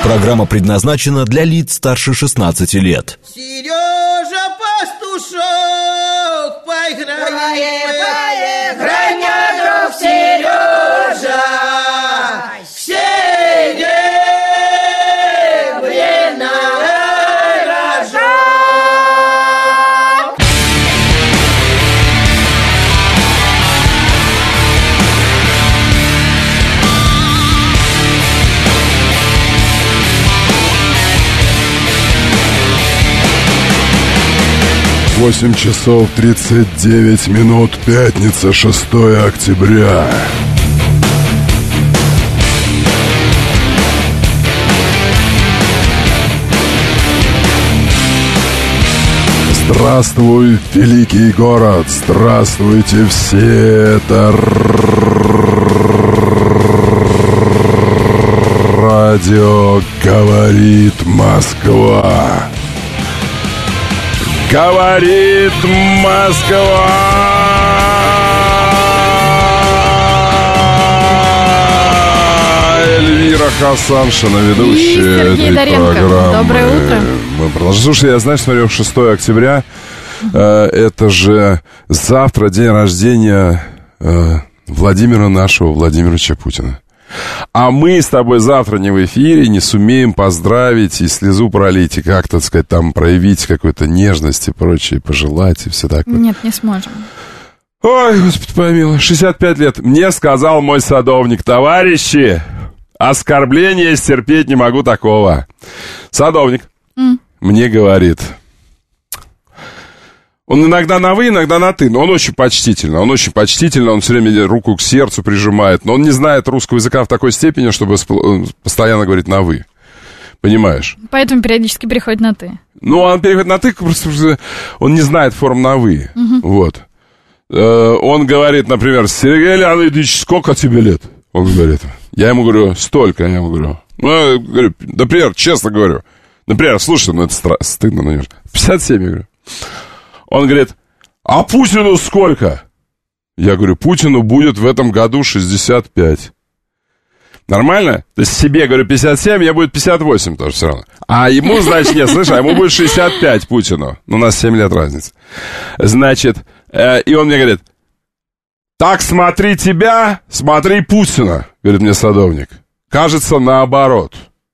Программа предназначена для лиц старше 16 лет. Сережа Пастушок, поиграй, друг Сережа, серебряный рожок. Восемь часов 39 минут, пятница, 6 октября. Здравствуй, великий город, здравствуйте все, это радио «Говорит Москва». Говорит Москва. Эльвира Хасаншина, ведущая этой программы. Доброе утро. Мы продолжаем. Слушай, я, знаешь, смотрю, 6 октября, это же завтра день рождения Владимира Владимировича Путина. А мы с тобой завтра не в эфире, не сумеем поздравить и слезу пролить, и как-то, так сказать, там проявить какую-то нежность и прочее, пожелать и все такое. Нет, не сможем. Ой, Господи помилуй, 65 лет. Мне сказал мой садовник: товарищи, оскорбления стерпеть не могу такого. Садовник мне говорит... Он иногда на «вы», иногда на «ты», но он очень почтительно, он все время руку к сердцу прижимает, но он не знает русского языка в такой степени, чтобы постоянно говорить на «вы». Понимаешь? Поэтому периодически переходит на «ты». Ну, он переходит на «ты», просто он не знает форм на «вы». Вот. Он говорит, например: Сергей Леонидович, сколько тебе лет? Он говорит. Я ему говорю: столько. Я ему говорю. Ну, я говорю, например, честно говорю. Например, слушай, ну это стыдно, наверное. 57, я говорю. Он говорит: а Путину сколько? Я говорю: Путину будет в этом году 65. Нормально? То есть себе, говорю, 57, я будет 58 тоже все равно. А ему, значит, нет, слышь, а ему будет 65 Путину. У нас 7 лет разница. Значит, и он мне говорит: так смотри тебя, смотри Путина, говорит мне садовник. Кажется, наоборот.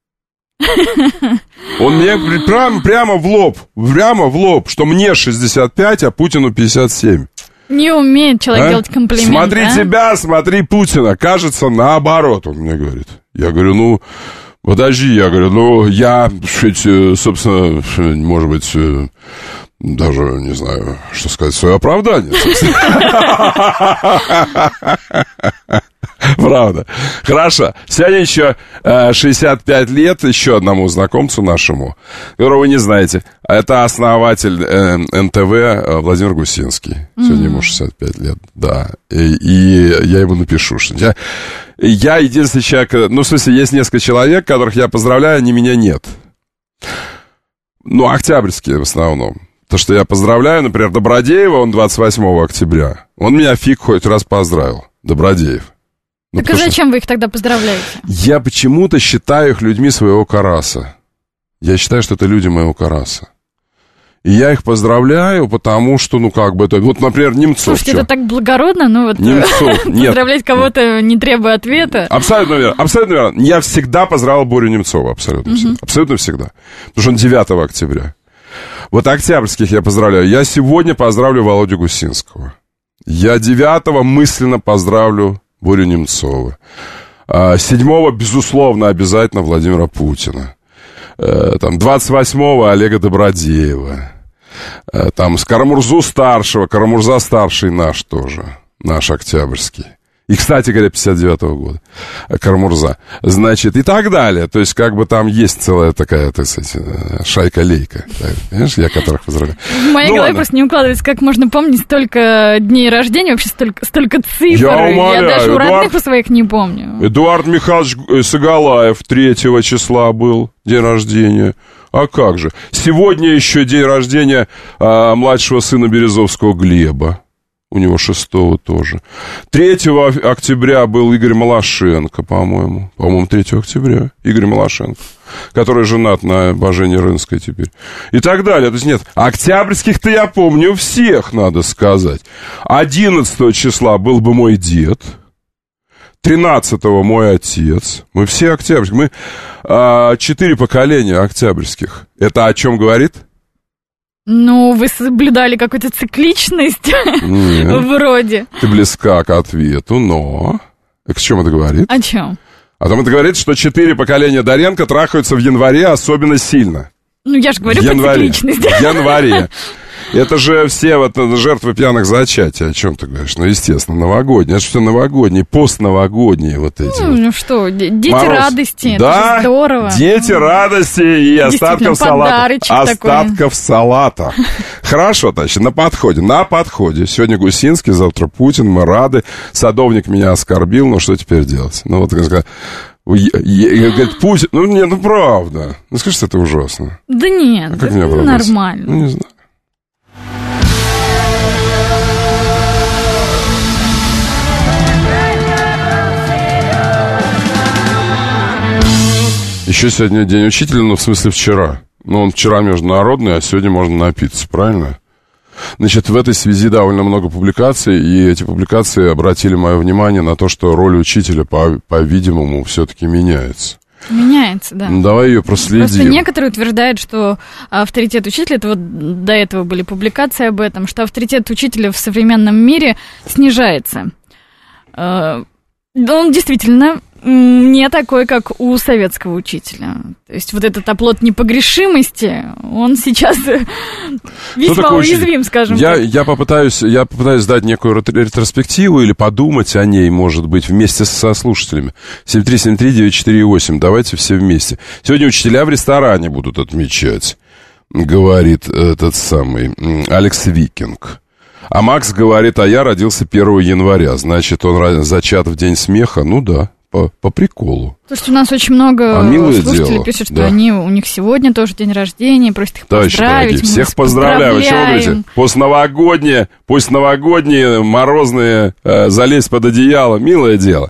Он мне прямо в лоб, что мне 65, а Путину 57. Не умеет человек делать комплименты. Смотри тебя, смотри Путина, кажется, наоборот, он мне говорит. Я говорю: ну, подожди, я говорю, ну, я, собственно, может быть, даже не знаю, что сказать, свое оправдание, собственно. Правда. Хорошо. Сегодня еще 65 лет еще одному знакомцу нашему, которого вы не знаете. Это основатель НТВ Владимир Гусинский. Сегодня ему 65 лет, да. И я ему напишу, что я единственный человек... Ну, в смысле, есть несколько человек, которых я поздравляю, они меня нет. Ну, октябрьские в основном. То, что я поздравляю, например, Добродеева, он 28 октября. Он меня фиг хоть раз поздравил. Добродеев. Ну, так а зачем вы их тогда поздравляете? Я почему-то считаю их людьми своего караса. Я считаю, что это люди моего караса. И я их поздравляю, потому что, ну, как бы это... Вот, например, Немцов. Слушайте, это так благородно, ну, вот... Немцов, нет. Поздравлять кого-то, не требуя ответа. Абсолютно верно, абсолютно верно. Я всегда поздравил Борю Немцова, абсолютно всегда. Абсолютно всегда. Потому что он 9 октября. Вот октябрьских я поздравляю. Я сегодня поздравлю Володю Гусинского. Я 9 мысленно поздравлю Борю Немцова. 7-го, безусловно, обязательно Владимира Путина. Там 28-го Олега Добродеева. Там с Карамурзу-старшего. Карамурза-старший наш тоже. Наш октябрьский. И, кстати говоря, 59-го года. Карамурза. Значит, и так далее. То есть, как бы там есть целая такая, так сказать, шайка-лейка. Понимаешь, я которых поздравляю. В моей голове просто не укладывается, как можно помнить столько дней рождения, вообще столько цифр. Я даже у родных у своих не помню. Эдуард Михайлович Сагалаев 3 числа был день рождения. А как же? Сегодня еще день рождения младшего сына Березовского Глеба. У него 6-го тоже. 3 октября был Игорь Малашенко, по-моему. По-моему, 3 октября. Игорь Малашенко, который женат на Божене Рынской теперь. И так далее. То есть нет, октябрьских-то я помню всех, надо сказать. 11 числа был бы мой дед. 13-го мой отец. Мы все октябрьские. Мы 4 поколения октябрьских. Это о чем говорит? Ну, вы соблюдали какую-то цикличность. Нет. Вроде. Ты близка к ответу, но... К чем это говорит? О чем? О том это говорит, что 4 поколения Доренко трахаются в январе особенно сильно. Ну, я же говорю про цикличность. В январе. Это же все вот жертвы пьяных зачатий. О чем ты говоришь? Ну, естественно, новогодние. Это же все новогодние, постновогодние вот эти. Ну что, дети радости. Да, это же здорово. Дети радости и остатков салата. Остатков салата. Хорошо, значит, на подходе. Сегодня Гусинский, завтра Путин. Мы рады. Садовник меня оскорбил. Ну, что теперь делать? Ну, вот, говорит, Путин... Ну, правда. Ну, скажи, что это ужасно. Да нет, это нормально. Ну, не знаю. Еще сегодня день учителя, ну, в смысле, вчера. Ну, он вчера международный, а сегодня можно напиться, правильно? Значит, в этой связи довольно много публикаций, и эти публикации обратили мое внимание на то, что роль учителя, по-видимому, все-таки меняется. Меняется, да. Ну, давай ее проследим. Просто некоторые утверждают, что авторитет учителя, это вот до этого были публикации об этом, что авторитет учителя в современном мире снижается. Он действительно не такой, как у советского учителя. То есть вот этот оплот непогрешимости, он сейчас весьма уязвим, скажем так. Я попытаюсь дать некую ретроспективу или подумать о ней, может быть, вместе со слушателями. 7373948, давайте все вместе. Сегодня учителя в ресторане будут отмечать, говорит этот самый Алекс Викинг. А Макс говорит, а я родился 1 января, значит, он зачат в день смеха, ну да. По приколу. Слушайте, у нас очень много слушателей пишут, что у них сегодня тоже день рождения, просят их поздравить. Дорогие, всех поздравляю. Вы чего говорите? Постновогодние, морозные, залезть под одеяло, милое дело.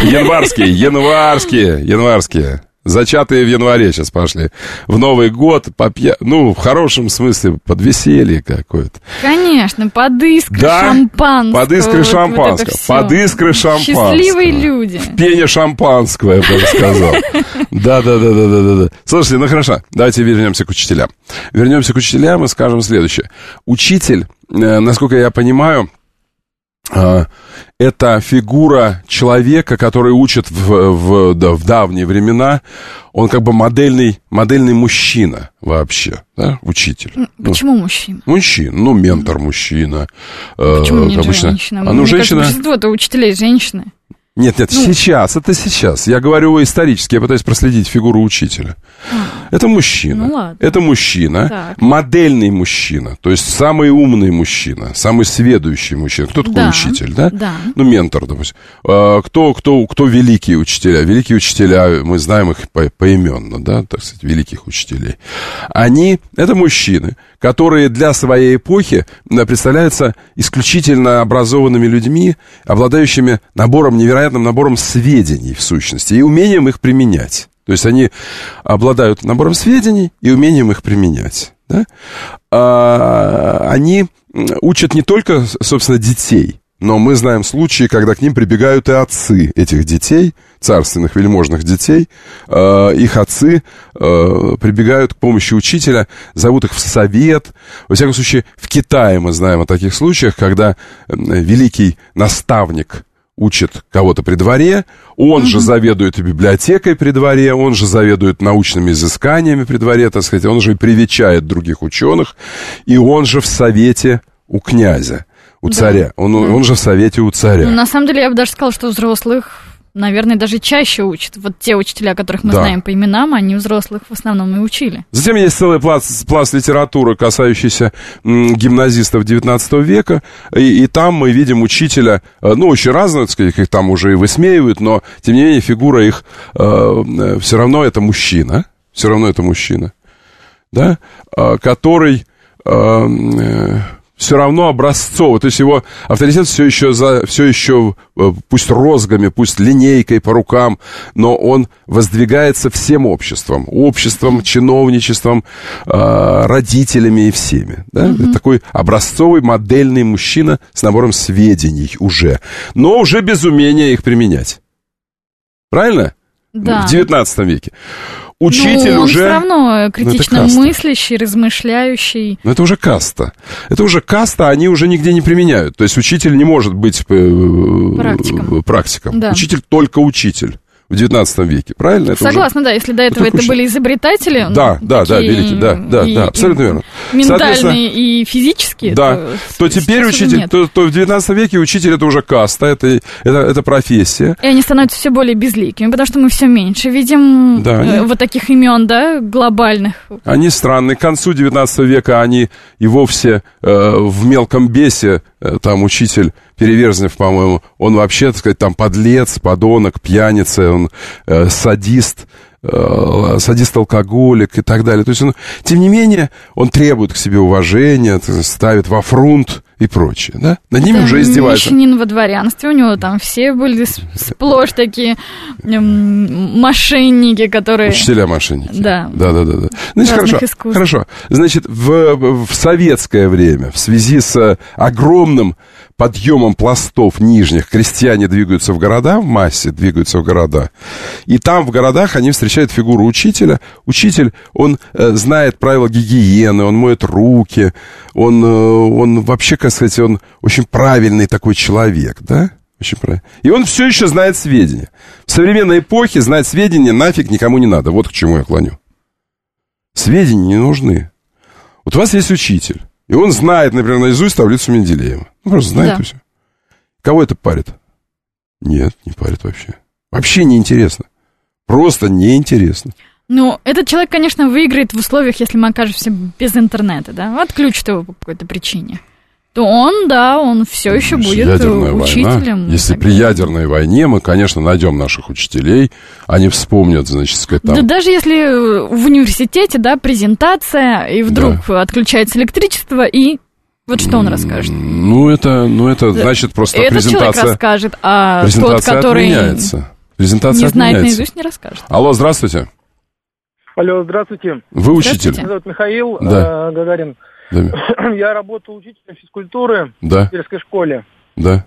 Январские. Зачатые в январе сейчас пошли. В Новый год, в хорошем смысле, под веселье какое-то. Конечно, под искры шампанского. Под искры шампанского. Под искры шампанского. Счастливые люди. В пене шампанского, я бы сказал. Да. Слушайте, ну хорошо, давайте вернемся к учителям. И скажем следующее. Учитель, насколько я понимаю, это фигура человека, который учит в давние времена. Он как бы модельный мужчина вообще, да, учитель. Почему мужчина? Мужчина, ментор мужчина. Почему не женщина? Мне женщина... кажется, большинство-то учителей женщины. Нет, сейчас. Я говорю исторически, я пытаюсь проследить фигуру учителя. Это мужчина. Ну, ладно. Это мужчина, так. Модельный мужчина, то есть самый умный мужчина, самый сведущий мужчина. Кто такой учитель, да? Да. Ну, ментор, допустим. Кто великие учителя? Великие учителя, мы знаем их поименно, да, так сказать, великих учителей. Это мужчины, которые для своей эпохи представляются исключительно образованными людьми, обладающими невероятным набором сведений, в сущности, и умением их применять. То есть они обладают набором сведений и умением их применять. Да? Они учат не только, собственно, детей, но мы знаем случаи, когда к ним прибегают и отцы этих детей, царственных вельможных детей. Их отцы прибегают к помощи учителя, зовут их в совет. Во всяком случае, в Китае мы знаем о таких случаях, когда великий наставник учит кого-то при дворе, он же заведует библиотекой при дворе, он же заведует научными изысканиями при дворе, так сказать, он же и привечает других ученых, и он же в совете у князя, у царя, он же в совете у царя. На самом деле, я бы даже сказала, что взрослых, наверное, даже чаще учат. Вот те учителя, которых мы знаем по именам, они взрослых в основном и учили. Затем есть целый пласт литературы, касающийся гимназистов XIX века, и там мы видим учителя, очень разных, так сказать, их там уже и высмеивают, но, тем не менее, фигура их все равно это мужчина, да, который все равно образцовый. То есть его авторитет все еще пусть розгами, пусть линейкой по рукам, но он воздвигается всем обществом, чиновничеством, родителями и всеми. Да? Это такой образцовый, модельный мужчина с набором сведений уже, но уже без умения их применять. Правильно? Да. В 19 веке. Учитель он уже... все равно критично мыслящий, размышляющий. Но это уже каста. Это уже каста, они уже нигде не применяют. То есть учитель не может быть практиком. Да. Учитель только учитель. В 19 веке, правильно? Это согласна, уже... да, если до этого это были изобретатели. Да, великие, да, абсолютно верно. Ментальные и физические. Да, то теперь учитель, то в 19 веке учитель это уже каста, это профессия. И они становятся все более безликими, потому что мы все меньше видим вот таких имен, да, глобальных. Они странные. К концу 19 века они и вовсе в мелком бесе, там учитель Переверзнев, по-моему, он вообще, так сказать, там подлец, подонок, пьяница, он садист-алкоголик и так далее. То есть он, тем не менее, он требует к себе уважения, ставит во фрунт и прочее, да? Над ними уже издеваются. Мещанин во дворянстве, у него там все были сплошь такие мошенники, которые... Учителя-мошенники. Да. Значит, хорошо. Значит, в советское время, в связи с огромным подъемом пластов нижних, крестьяне двигаются в города, в массе двигаются в города, и там в городах они встречают фигуру учителя. Учитель, он знает правила гигиены, он моет руки, он вообще, как сказать, он очень правильный такой человек, да? Очень правильно. И он все еще знает сведения. В современной эпохе знать сведения нафиг никому не надо. Вот к чему я клоню. Сведения не нужны. Вот у вас есть учитель, и он знает, например, наизусть таблицу Менделеева. Просто знает и все. Кого это парит? Нет, не парит вообще. Вообще неинтересно. Просто неинтересно. Ну, этот человек, конечно, выиграет в условиях, если мы окажемся без интернета, да? Отключат его по какой-то причине. То он все еще будет учителем. Война. Если при ядерной войне мы, конечно, найдем наших учителей, они вспомнят, значит, сказать, там... Да даже если в университете, да, презентация, и вдруг отключается электричество, и вот что он расскажет? Ну, это значит просто этот презентация... Этот человек расскажет, а презентация тот, который презентация не знает наизусть, не расскажет. Алло, здравствуйте. Алло, здравствуйте. Вы учитель? Меня зовут Михаил Гагарин. Да. Я работал учителем физкультуры в сельской школе. Да.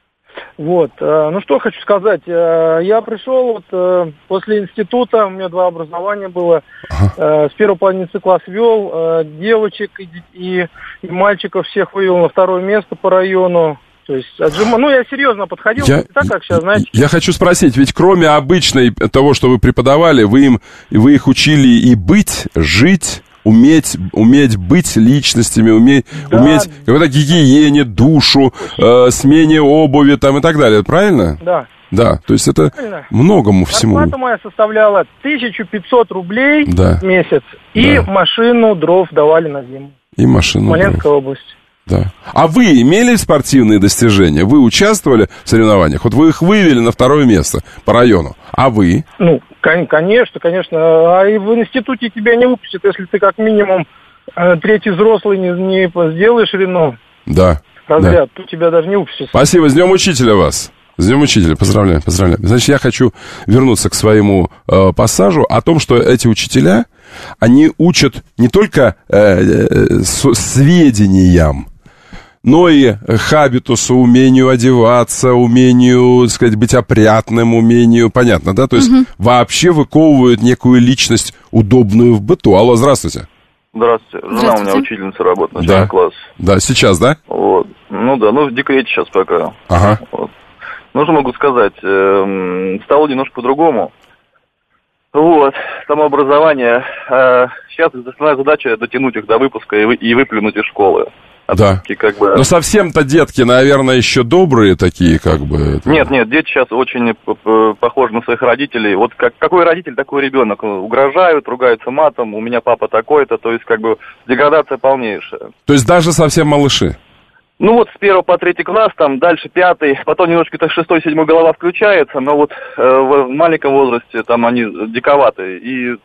Вот. Ну, что хочу сказать. Я пришел после института, у меня 2 образования было. С первой половины цикла свел девочек и мальчиков всех вывел на 2 место по району. То есть, я серьезно подходил, не так, как сейчас, знаете. Я хочу спросить, ведь кроме обычной того, что вы преподавали, вы их учили и быть, жить, уметь быть личностями, уметь какой-то гигиене, душу, смене обуви там и так далее, правильно? Да. Да, то есть это многому всему. Зарплата моя составляла 1500 рублей в месяц, и машину дров давали на зиму. И машину Смоленская область. Да. А вы имели спортивные достижения? Вы участвовали в соревнованиях? Вот вы их вывели на 2 место по району. А вы? Ну, конечно. А и в институте тебя не выпустят, если ты как минимум 3-й взрослый не сделаешь разряд, то тебя даже не выпустят. Спасибо. С Днем Учителя вас. С Днем Учителя. Поздравляю. Значит, я хочу вернуться к своему пассажу о том, что эти учителя, они учат не только сведениям, но и хабитусу, умению одеваться, умению, так сказать, быть опрятным, умению, понятно, да? То есть вообще выковывают некую личность, удобную в быту. Алло, здравствуйте. Здравствуйте. Жена у меня учительница работает, начальный класс. Да, сейчас, да? Вот. В декрете сейчас пока. Ага. Вот. Ну, что могу сказать, стало немножко по-другому. Вот, самообразование. Сейчас основная задача дотянуть их до выпуска и выплюнуть из школы. Да. Но совсем-то детки, наверное, еще добрые такие, как бы. Нет, дети сейчас очень похожи на своих родителей. Вот какой родитель, такой ребенок. Угрожают, ругаются матом, у меня папа такой-то, то есть деградация полнейшая. То есть даже совсем малыши? Ну вот с 1 по 3 класс, там дальше 5, потом немножко 6-7 голова включается, но вот в маленьком возрасте там они диковаты. И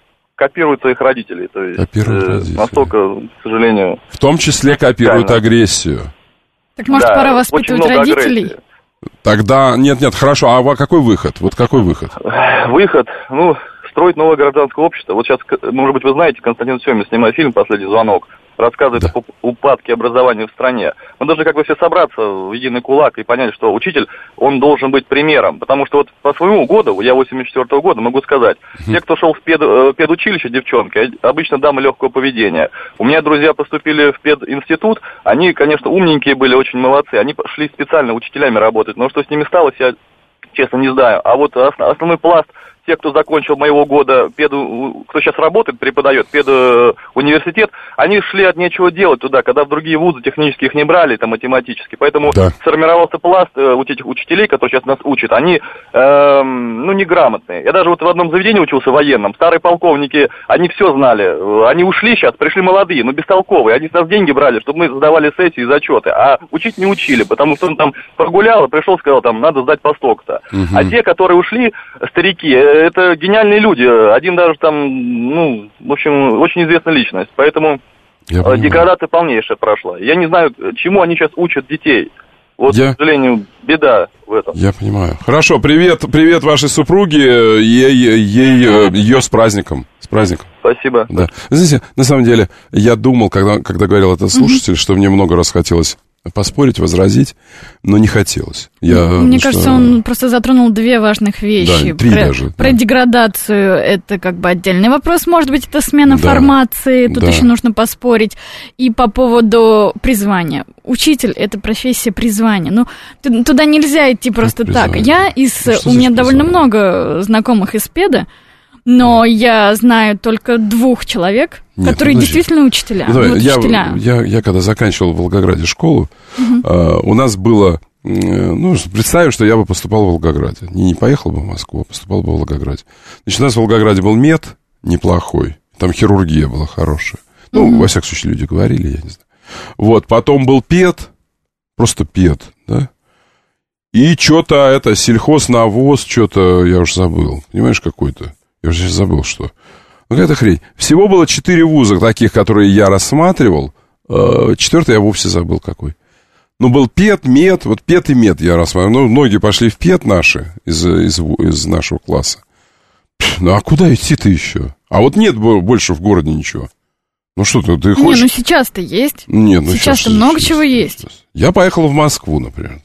копируют своих родителей. То есть, Копируют родителей. Настолько, к сожалению... В том числе копируют агрессию. Так может, Да, пора очень воспитывать много родителей? агрессии. Тогда, нет, хорошо, а какой выход? Вот какой выход? Выход, строить новое гражданское общество. Вот сейчас, может быть, вы знаете, Константин Семин, снимая фильм «Последний звонок», рассказывает об упадке образования в стране. Мы должны как бы все собраться в единый кулак и понять, что учитель, он должен быть примером. Потому что вот по своему году, я 84-го года, могу сказать, те, кто шел в педучилище, девчонки, обычно дамы легкого поведения. У меня друзья поступили в пединститут, они, конечно, умненькие были, очень молодцы, они пошли специально учителями работать, но что с ними сталось, я честно не знаю. А вот основной пласт, те, кто закончил моего года, кто сейчас работает, преподает педуниверситет, они шли от нечего делать туда, когда в другие вузы технические их не брали, там, математические. Поэтому сформировался пласт вот этих учителей, которые сейчас нас учат, они, неграмотные. Я даже вот в одном заведении учился военном, старые полковники, они все знали, они ушли сейчас, пришли молодые, но бестолковые, они с нас деньги брали, чтобы мы сдавали сессии и зачеты, а учить не учили, потому что он там прогулял, пришел, сказал, там, надо сдать по столько-то. А те, которые ушли, старики, это гениальные люди. Один даже там, в общем, очень известная личность. Поэтому деградация полнейшая прошла. Я не знаю, чему они сейчас учат детей. Вот, к сожалению, беда в этом. Я понимаю. Хорошо, привет вашей супруге, ее с праздником. С праздником. Спасибо. Да. Знаете, на самом деле, я думал, когда говорил этот слушатель, что мне много раз хотелось поспорить, возразить, но не хотелось. Мне кажется, он просто затронул две важных вещи. Да, три даже. Про деградацию это как бы отдельный вопрос. Может быть, это смена формации, тут еще нужно поспорить. И по поводу призвания. Учитель – это профессия призвания. Туда нельзя идти просто так. У меня довольно много знакомых из педа, но я знаю только 2 человек, которые действительно учителя. Я когда заканчивал в Волгограде школу, у нас было... представим, что я бы поступал в Волгограде. Не поехал бы в Москву, а поступал бы в Волгограде. Значит, у нас в Волгограде был мед неплохой, там хирургия была хорошая. Во всяком случае, люди говорили, я не знаю. Вот, потом был пед, просто пед, да? И что-то сельхознавоз, что-то, я уж забыл, понимаешь, какой-то. Я уже сейчас забыл, что. Какая-то хрень. Всего было 4 вуза таких, которые я рассматривал. 4-й я вовсе забыл какой. Был пед, мед. Вот пед и мед я рассматривал. Многие пошли в пед наши из нашего класса. А куда идти-то еще? А вот нет больше в городе ничего. Что ты хочешь? Сейчас-то есть. Нет, сейчас-то много чего есть. Я поехал в Москву, например.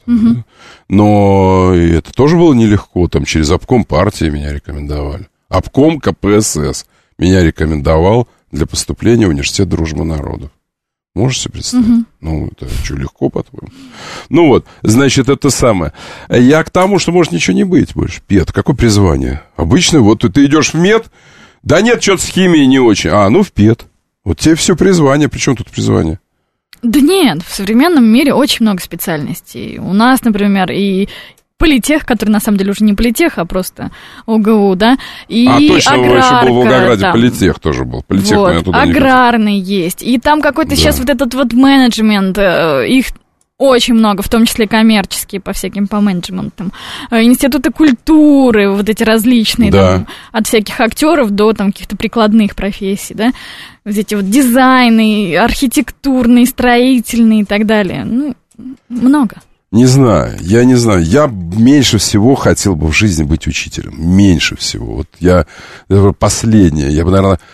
Но это тоже было нелегко. Там через обком партии меня рекомендовали. Обком КПСС меня рекомендовал для поступления в университет Дружбы народов. Можешь себе представить? Это что, легко, по-твоему? Значит, это самое. Я к тому, что может ничего не быть больше. Пед, какое призвание? Обычно, ты идешь в мед, да нет, что-то с химией не очень. В пед. Вот тебе все призвание. Причем тут призвание? Да нет, в современном мире очень много специальностей. У нас, например, и политех, который на самом деле уже не политех, а просто ОГУ, да, и точно, аграрка. Еще был в Волгограде, политех тоже был. Политех, вот, я туда аграрный есть. И там какой-то сейчас вот этот вот менеджмент, их очень много, в том числе коммерческие, по менеджментам. Институты культуры, вот эти различные, там, от всяких актеров до там каких-то прикладных профессий, да. Вот эти вот дизайны, архитектурные, строительные и так далее. Много. Не знаю. Я Я меньше всего хотел бы в жизни быть учителем. Меньше всего. Это последнее. Я бы,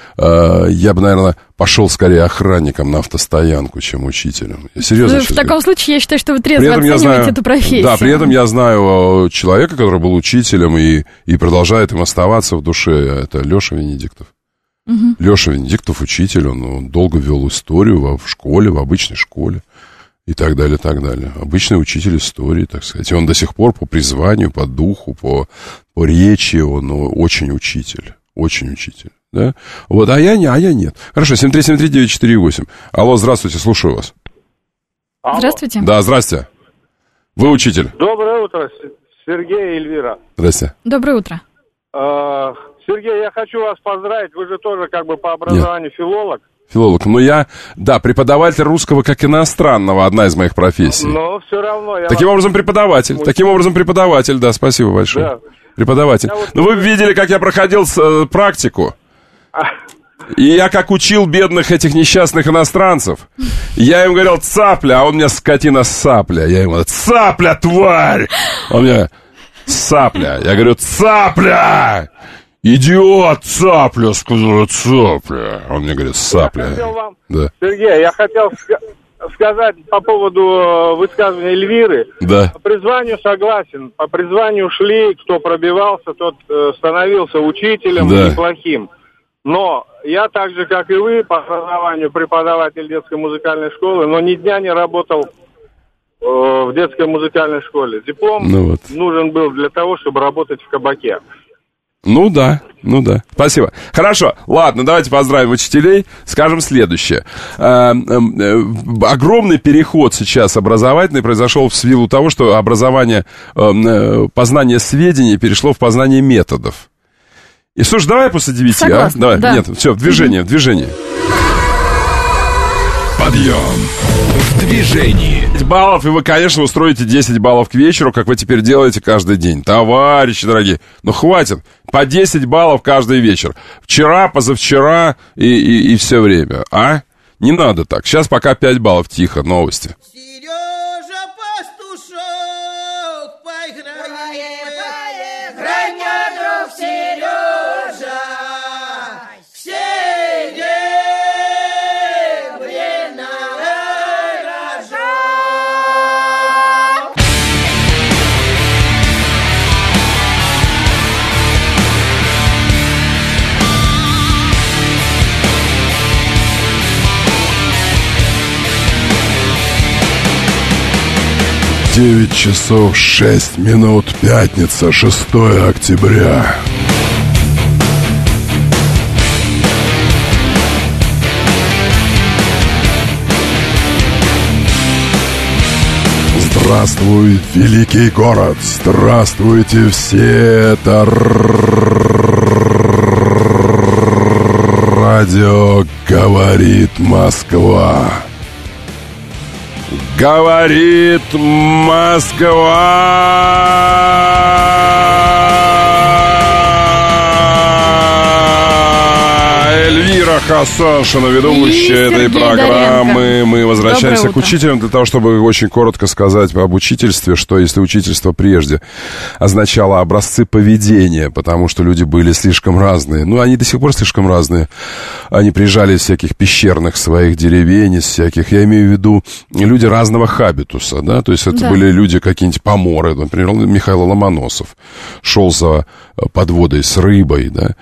наверное, пошел скорее охранником на автостоянку, чем учителем. Я серьезно в таком случае, я считаю, что вы трезво оцениваете эту профессию. Да, при этом я знаю человека, который был учителем и продолжает им оставаться в душе. Это Леша Венедиктов. Леша Венедиктов учитель. Он долго вел историю в школе, в обычной школе. И так далее, так далее. Обычный учитель истории, так сказать. И он до сих пор по призванию, по духу, по речи, он очень учитель. Очень учитель, да? Вот, а я нет. Хорошо, 7373948. Алло, здравствуйте, слушаю вас. Алло. Здравствуйте. Да, здрасте. Вы учитель. Доброе утро, Сергей и Эльвира. Здрасте. Доброе утро. Сергей, я хочу вас поздравить. Вы же тоже по образованию филолог. Филолог. Преподаватель русского как иностранного, одна из моих профессий. Но все равно я... Таким образом, преподаватель, да, спасибо большое. Да. Преподаватель. Вы видели, как я проходил практику? И я как учил бедных этих несчастных иностранцев. Я им говорил, цапля, а он мне скотина сапля. Я ему говорю, цапля, тварь! Он мне, цапля. Я говорю, цапля! Идиот, цапля, сказал, цапля. Он мне говорит, сапля. Да. Сергей, я хотел сказать по поводу высказывания Эльвиры. Да. По призванию согласен. По призванию шли, кто пробивался, тот становился учителем неплохим. Но я так же, как и вы, по образованию преподаватель детской музыкальной школы, но ни дня не работал в детской музыкальной школе. Диплом нужен был для того, чтобы работать в кабаке. Ну да. Спасибо. Хорошо, ладно, давайте поздравим учителей. Скажем следующее. Огромный переход сейчас образовательный произошел в силу того, что образование, познание сведений перешло в познание методов. И, слушай, давай после 9, согласна, Давай, да. Нет, все, в движение. Подъем в движении. 10 баллов, и вы, конечно, устроите 10 баллов к вечеру, как вы теперь делаете каждый день. Товарищи дорогие, ну хватит, по 10 баллов каждый вечер. Вчера, позавчера и все время, а? Не надо так. Сейчас пока 5 баллов, тихо, новости. Сережа Пастушок, поиграем, грай мне, друг Сережа, Девять часов 6 минут, пятница, 6 октября. Здравствуй, великий город! Здравствуйте все! Это радио «Говорит Москва». Говорит Москва. Эльвира Хасаншина, ведущая этой программы. Доренко. Мы возвращаемся Доброе к учителям для того, чтобы очень коротко сказать об учительстве, что если учительство прежде означало образцы поведения, потому что люди были слишком разные, ну, они до сих пор слишком разные, они приезжали из всяких пещерных своих деревень, из всяких, я имею в виду, люди разного хабитуса, да, то есть это были люди какие-нибудь поморы, например, Михаил Ломоносов шел за подводой с рыбой, да,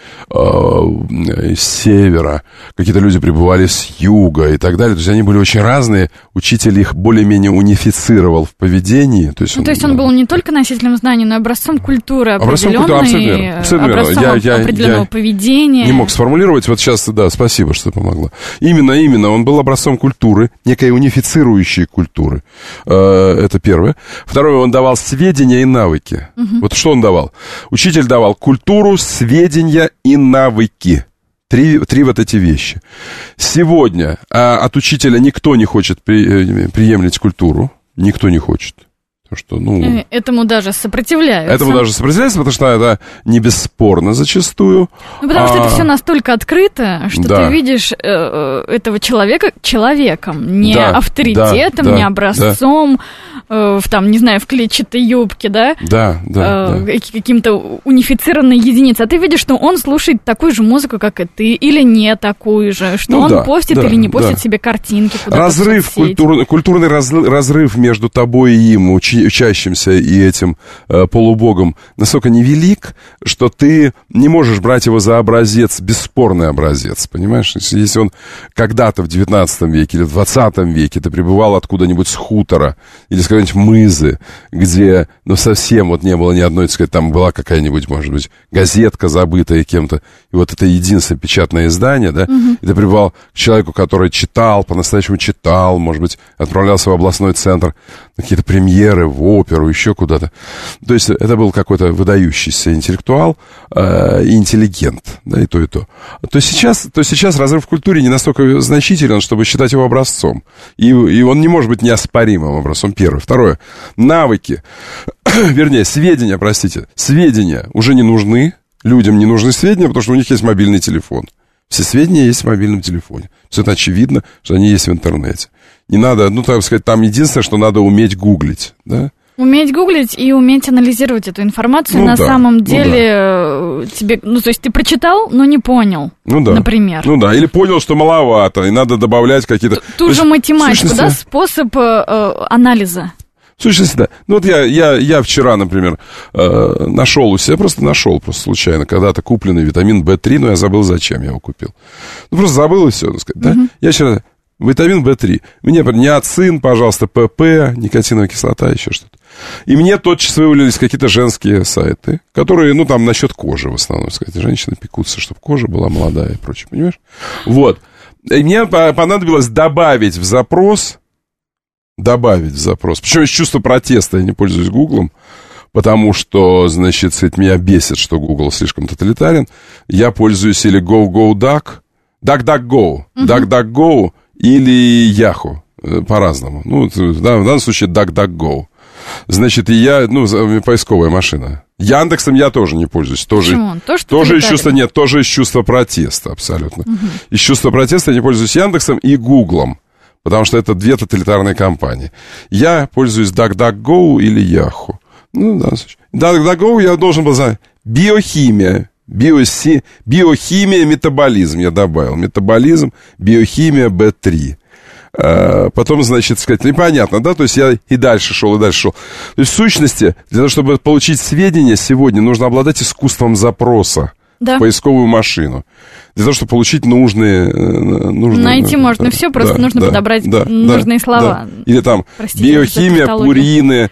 с севера, какие-то люди прибывали с юга и так далее, то есть они были очень разные, учитель их более-менее унифицировал в поведении. То есть, он был не только носителем знаний, но и образцом культуры определенной, образцом определенного поведения. Не мог сформулировать, вот сейчас, да, спасибо, что помогла. Именно, он был образцом культуры, некой унифицирующей культуры. Это первое. Второе, он давал сведения и навыки. Вот что он давал? Учитель давал культуру, сведения и навыки. Три вот эти вещи. Сегодня от учителя никто не хочет приемлять культуру. Никто не хочет. Что, этому даже сопротивляются. Потому что это не бесспорно зачастую. Потому что это все настолько открыто, что ты видишь этого человека человеком, не авторитетом, не образцом, не знаю, в клетчатой юбке, да? Каким-то унифицированной единицей. А ты видишь, что он слушает такую же музыку, как и ты, или не такую же, что он постит или не постит себе картинки куда-то в соцсети. Культурный разрыв между тобой и им, учащимся и этим полубогом, настолько невелик, что ты не можешь брать его за образец, бесспорный образец, понимаешь? Если он когда-то в 19 веке или в 20 веке ты пребывал откуда-нибудь с хутора или с какой-нибудь мызы, где, совсем не было ни одной, так сказать, там была какая-нибудь, может быть, газетка забытая кем-то, и вот это единственное печатное издание, да, и ты прибывал к человеку, который читал, по-настоящему читал, может быть, отправлялся в областной центр на какие-то премьеры, в оперу, еще куда-то. То есть это был какой-то выдающийся интеллектуал и интеллигент, да, и то, и то. То сейчас разрыв в культуре не настолько значителен, чтобы считать его образцом. И он не может быть неоспоримым образцом, первое. Второе, навыки, вернее, сведения уже не нужны. Людям не нужны сведения, потому что у них есть мобильный телефон. Все сведения есть в мобильном телефоне. Все это очевидно, что они есть в интернете. Не надо, ну, так сказать, там единственное, что надо уметь гуглить, да? Уметь гуглить и уметь анализировать эту информацию. Ну, на да, самом деле тебе, ну, то есть ты прочитал, но не понял, например. Ну да, или понял, что маловато, и надо добавлять какие-то... Ту же математику, да, способ анализа. В сущности, да. Ну вот я вчера, например, нашел у себя, просто случайно, когда-то купленный витамин В3, но я забыл, зачем я его купил. Ну просто забыл и все, так сказать, да? Я вчера... Витамин В3. Мне ниацин, пожалуйста, ПП, никотиновая кислота, еще что-то. И мне тотчас вывалились какие-то женские сайты, которые, ну, там, насчет кожи в основном, сказать. Женщины пекутся, чтобы кожа была молодая и прочее, понимаешь? Вот. И мне понадобилось добавить в запрос, причем из чувства протеста, я не пользуюсь Гуглом, потому что, значит, меня бесит, что Google слишком тоталитарен. Я пользуюсь или DuckDuckGo, или Yahoo, по-разному. Ну, в данном случае DuckDuckGo. Значит, и я, поисковая машина. Яндексом я тоже не пользуюсь. Почему? Тоже из чувства протеста, абсолютно. Из чувства протеста я не пользуюсь Яндексом и Гуглом, потому что это две тоталитарные компании. Я пользуюсь DuckDuckGo или Yahoo. Ну, да. DuckDuckGo я должен был знать. Биохимия, метаболизм я добавил. Метаболизм, биохимия, B3. Потом, значит, сказать, непонятно, да? То есть я и дальше шел. То есть, в сущности, для того, чтобы получить сведения сегодня, нужно обладать искусством запроса в поисковую машину. Для того, чтобы получить нужные... Найти можно все, просто нужно подобрать нужные слова. Да. Или там биохимия, пурины,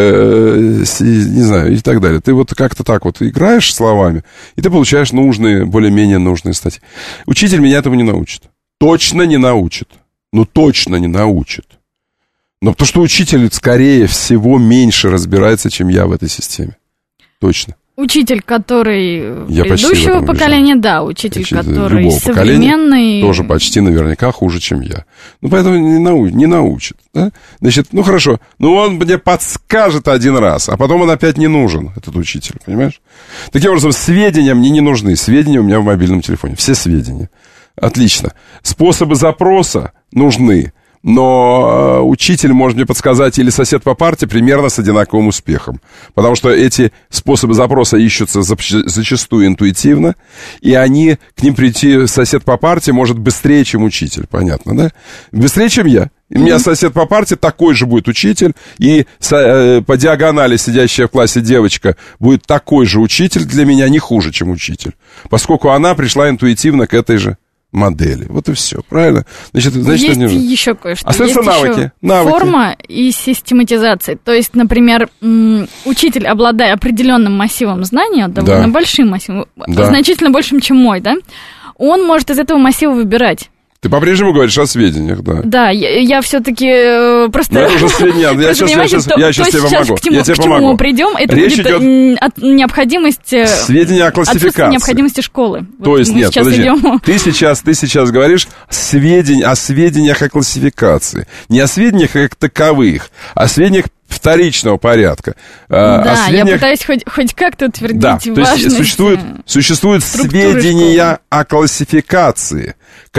не знаю, и так далее. Ты вот как-то так вот играешь словами, и ты получаешь нужные, более-менее нужные статьи. Учитель меня этому не научит. Точно не научит. Точно не научит. Но потому что учитель, скорее всего, меньше разбирается, чем я в этой системе. Точно. Учитель, который предыдущего поколения, учитель, который современный... Тоже почти наверняка хуже, чем я. Поэтому не научит. Да? Значит, хорошо. Он мне подскажет один раз, а потом он опять не нужен, этот учитель, понимаешь? Таким образом, сведения мне не нужны. Сведения у меня в мобильном телефоне. Все сведения. Отлично. Способы запроса нужны. Но учитель может мне подсказать или сосед по парте примерно с одинаковым успехом. Потому что эти способы запроса ищутся зачастую интуитивно, и к ним прийти сосед по парте может быстрее, чем учитель. Понятно, да? Быстрее, чем я. И у меня сосед по парте такой же будет учитель, и по диагонали сидящая в классе девочка будет такой же учитель для меня, не хуже, чем учитель. Поскольку она пришла интуитивно к этой же модели. Вот и все, правильно? Значит, есть еще кое-что. Остаются навыки. Форма и систематизация. То есть, например, учитель, обладая определенным массивом знаний, довольно большим массивом, значительно большим, чем мой, да, он может из этого массива выбирать. Ты по-прежнему говоришь о сведениях, да? Да, я все-таки просто... Это уже сведения, я сейчас тебе помогу. К чему мы придем, это речь будет от необходимости... Сведения о классификации. Необходимости школы. То есть, нет, подожди, ты сейчас говоришь о сведениях о классификации. Не о сведениях как таковых, а о сведениях вторичного порядка. Я пытаюсь хоть как-то утвердить важность. То есть существуют сведения о классификации,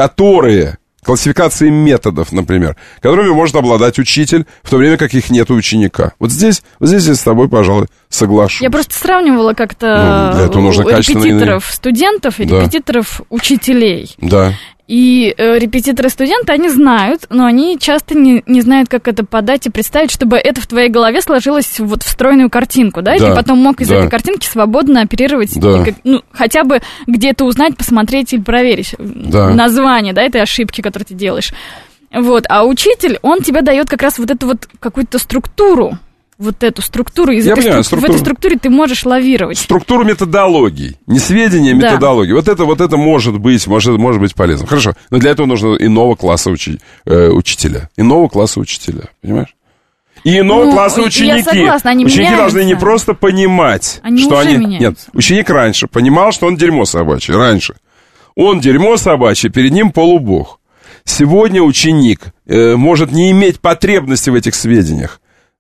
классификации методов, например, которыми может обладать учитель, в то время как их нет у ученика. Вот здесь я с тобой, пожалуй, соглашусь. Я просто сравнивала как-то репетиторов студентов и репетиторов учителей. Да. И репетиторы-студенты, они знают, но они часто не знают, как это подать и представить, чтобы это в твоей голове сложилось вот в стройную картинку, да? И ты потом мог из этой картинки свободно оперировать, хотя бы где-то узнать, посмотреть или проверить название, да, этой ошибки, которую ты делаешь. Вот, а учитель, он тебе дает как раз вот эту вот какую-то структуру. Вот эту структуру, в этой структуре ты можешь лавировать. Структуру методологий, не сведения, методологии. Вот это может быть полезно. Хорошо, но для этого нужно иного класса учителя. Иного класса учителя, понимаешь? И иного класса ученики. Я согласна, они ученики меняются. Должны не просто понимать, что они... Нет, ученик раньше понимал, что он дерьмо собачье. Раньше. Он дерьмо собачье, перед ним полубог. Сегодня ученик может не иметь потребности в этих сведениях.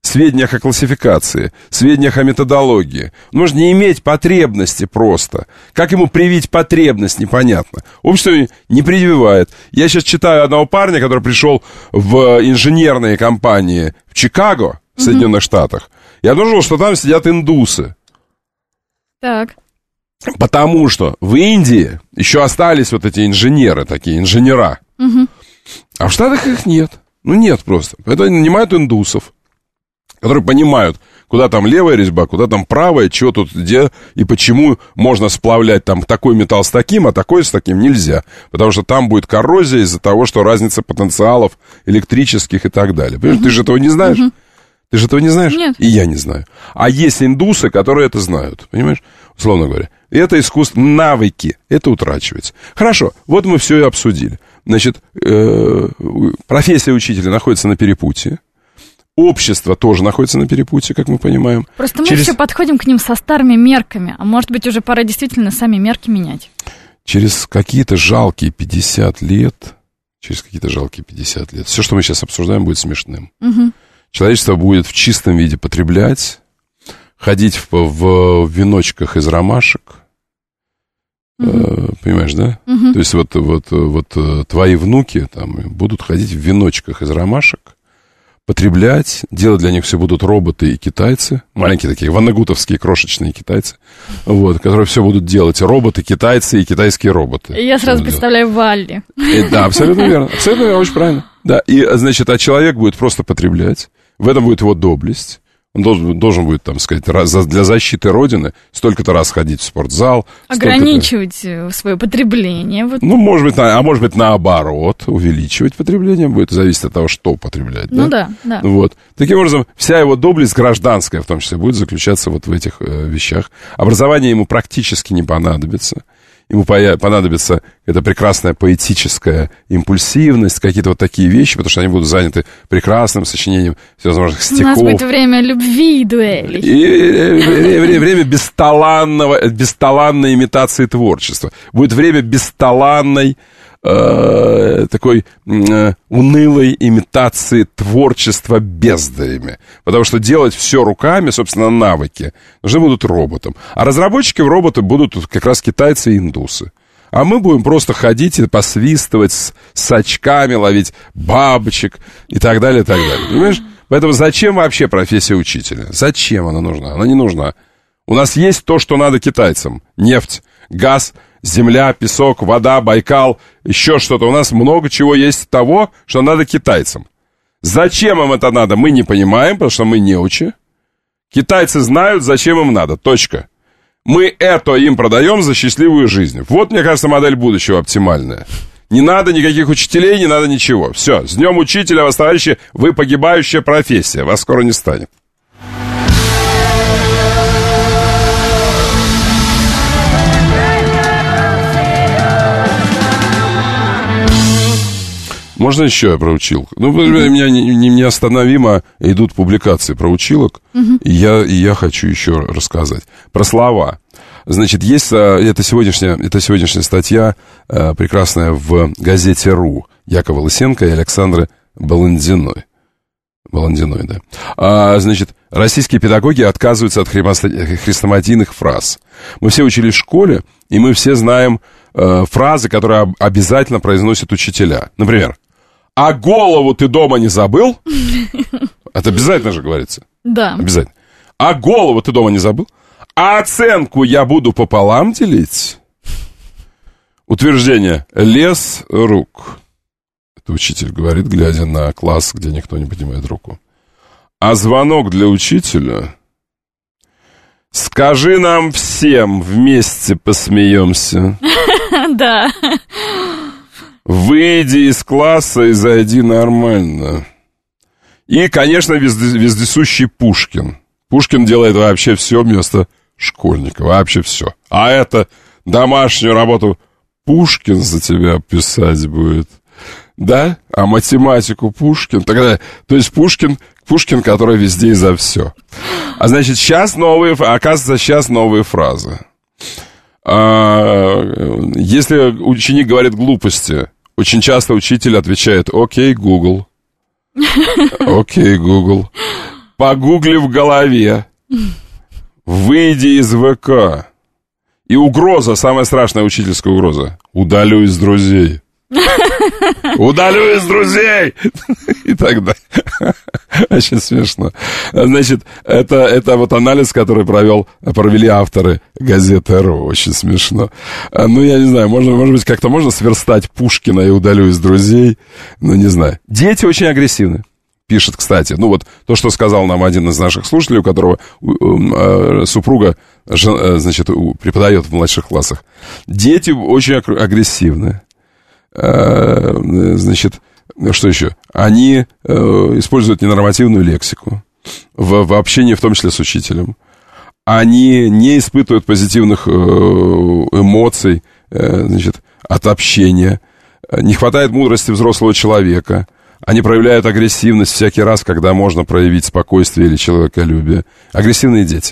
сведениях о классификации, сведениях о методологии. Он может не иметь потребности просто. Как ему привить потребность, непонятно. Общество не прививает. Я сейчас читаю одного парня, который пришел в инженерные компании в Чикаго, в Соединенных Штатах, и обнаружил, что там сидят индусы. Так. Потому что в Индии еще остались вот эти инженеры, такие инженера. А в Штатах их нет. Ну, нет просто. Поэтому они нанимают индусов, которые понимают, куда там левая резьба, куда там правая, что тут, где и почему можно сплавлять там такой металл с таким, а такой с таким нельзя. Потому что там будет коррозия из-за того, что разница потенциалов электрических и так далее. Понимаешь, ты же этого не знаешь? Ты же этого не знаешь? Нет. И я не знаю. А есть индусы, которые это знают, понимаешь? Условно говоря. Это искусство, навыки, это утрачивается. Хорошо, вот мы все и обсудили. Значит, профессия учителя находится на перепутье. Общество тоже находится на перепутье, как мы понимаем. Просто мы все подходим к ним со старыми мерками. А может быть, уже пора действительно сами мерки менять. Через какие-то жалкие 50 лет, все, что мы сейчас обсуждаем, будет смешным. Человечество будет в чистом виде потреблять, ходить в веночках из ромашек. Понимаешь, да? То есть вот твои внуки там будут ходить в веночках из ромашек, потреблять, делать для них все будут роботы и китайцы, маленькие такие ваннагутовские крошечные китайцы, вот, которые все будут делать, роботы, китайцы и китайские роботы. Я сразу представляю Валли. Да, абсолютно верно, очень правильно. Да, и, значит, а человек будет просто потреблять, в этом будет его доблесть. Он должен будет, там сказать, для защиты Родины столько-то раз ходить в спортзал. Ограничивать свое потребление. Вот. Ну, может быть, наоборот, увеличивать потребление будет, зависеть от того, что употреблять. Ну да. Вот. Таким образом, вся его доблесть гражданская, в том числе, будет заключаться вот в этих вещах. Образование ему практически не понадобится. Ему понадобится эта прекрасная поэтическая импульсивность, какие-то вот такие вещи, потому что они будут заняты прекрасным сочинением всевозможных стихов. У нас будет время любви и дуэлей. И время бесталанной имитации творчества. Будет время бесталанной такой унылой имитации творчества бездарями. Потому что делать все руками, собственно, навыки нужны будут роботам. А разработчики в роботы будут как раз китайцы и индусы. А мы будем просто ходить и посвистывать с очками, ловить бабочек и так далее, и так далее. Понимаешь? Поэтому зачем вообще профессия учителя? Зачем она нужна? Она не нужна. У нас есть то, что надо китайцам. Нефть, газ, земля, песок, вода, Байкал, еще что-то. У нас много чего есть того, что надо китайцам. Зачем им это надо, мы не понимаем, потому что мы неучи. Китайцы знают, зачем им надо. Точка. Мы это им продаем за счастливую жизнь. Вот, мне кажется, модель будущего оптимальная. Не надо никаких учителей, не надо ничего. Все, с днем учителя вас, товарищи, вы погибающая профессия. Вас скоро не станет. Можно еще я про училку? Ну, у меня неостановимо идут публикации про училок, и я хочу еще рассказать. Про слова. Значит, есть это сегодняшняя статья прекрасная в газете «РУ» Якова Лысенко и Александры Баландиной. Да. Значит, российские педагоги отказываются от хрестоматийных фраз. Мы все учились в школе, и мы все знаем фразы, которые обязательно произносят учителя. Например, «А голову ты дома не забыл?» Это обязательно же говорится. Да. Обязательно. «А голову ты дома не забыл?» «А оценку я буду пополам делить?» Утверждение «лес рук». Это учитель говорит, глядя на класс, где никто не поднимает руку. А звонок для учителя: «Скажи нам всем, вместе посмеемся». Да. «Выйди из класса и зайди нормально». И, конечно, вездесущий Пушкин. Пушкин делает вообще все вместо школьника. Вообще все. А это домашнюю работу Пушкин за тебя писать будет. Да? А математику Пушкин. Тогда, то есть Пушкин, который везде и за все. А значит, оказывается, сейчас новые фразы. Если ученик говорит глупости, очень часто учитель отвечает: «Окей, Google». «Окей, Google». Погугли в голове. Выйди из ВК. И угроза, самая страшная учительская угроза. Удалю из друзей. Удалю из друзей! И так далее. Очень смешно. Значит, это вот анализ, который провели авторы газеты РУ. Очень смешно. Ну, я не знаю, может быть, как-то можно сверстать Пушкина и удалю из друзей. Ну, не знаю. Дети очень агрессивны. Пишет, кстати, ну вот то, что сказал нам один из наших слушателей, у которого супруга, значит, преподает в младших классах. Дети очень агрессивны. Значит, что еще? Они используют ненормативную лексику в общении, в том числе с учителем. Они не испытывают позитивных эмоций, значит, от общения. Не хватает мудрости взрослого человека. Они проявляют агрессивность всякий раз, когда можно проявить спокойствие или человеколюбие. Агрессивные дети.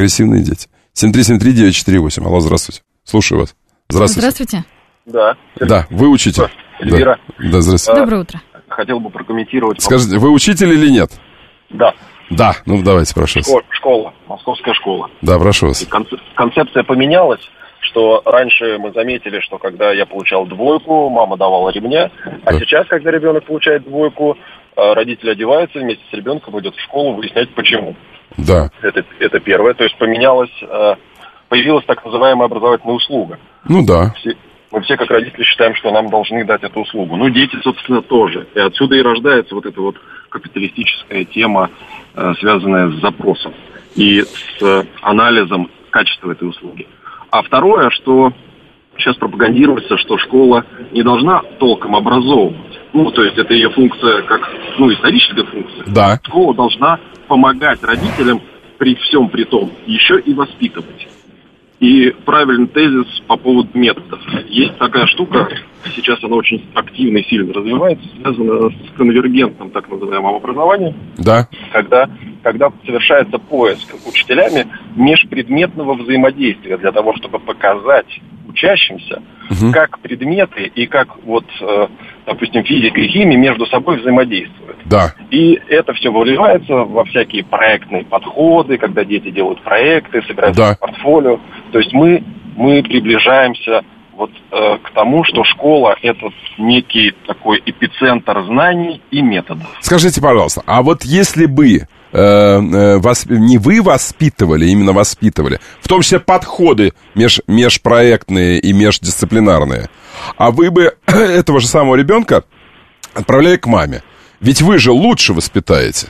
7373948. Алло, здравствуйте. Слушаю вас. Здравствуйте. Да. Да, вы учитель. Эльвира. Да, здравствуйте. Доброе утро. Хотел бы прокомментировать. Скажите, вы учитель или нет? Да. Да, ну давайте, прошу вас. Школа, московская школа. Да, прошу вас. Концепция поменялась, что раньше мы заметили, что когда я получал двойку, мама давала ремня, а сейчас, когда ребенок получает двойку, родители одеваются вместе с ребенком, идет в школу выяснять, почему. Да. Это первое. То есть появилась так называемая образовательная услуга. Ну да. Мы все, как родители, считаем, что нам должны дать эту услугу. Ну, дети, собственно, тоже. И отсюда и рождается вот эта вот капиталистическая тема, связанная с запросом и с анализом качества этой услуги. А второе, что сейчас пропагандируется, что школа не должна толком образовывать. Ну, то есть это ее функция как, историческая функция. Да. Школа должна помогать родителям при всем при том еще и воспитывать. И правильный тезис по поводу методов. Есть такая штука, сейчас она очень активно и сильно развивается, связана с конвергентным так называемым образованием. Да. Когда совершается поиск учителями межпредметного взаимодействия для того, чтобы показать учащимся, как предметы и как допустим, физика и химия между собой взаимодействуют. Да. И это все выливается во всякие проектные подходы, когда дети делают проекты, собирают портфолио. То есть мы приближаемся к тому, что школа – это некий такой эпицентр знаний и методов. Скажите, пожалуйста, а вот если бы не вы воспитывали, именно воспитывали, в том числе подходы межпроектные и междисциплинарные, а вы бы этого же самого ребенка отправляли к маме, ведь вы же лучше воспитаете.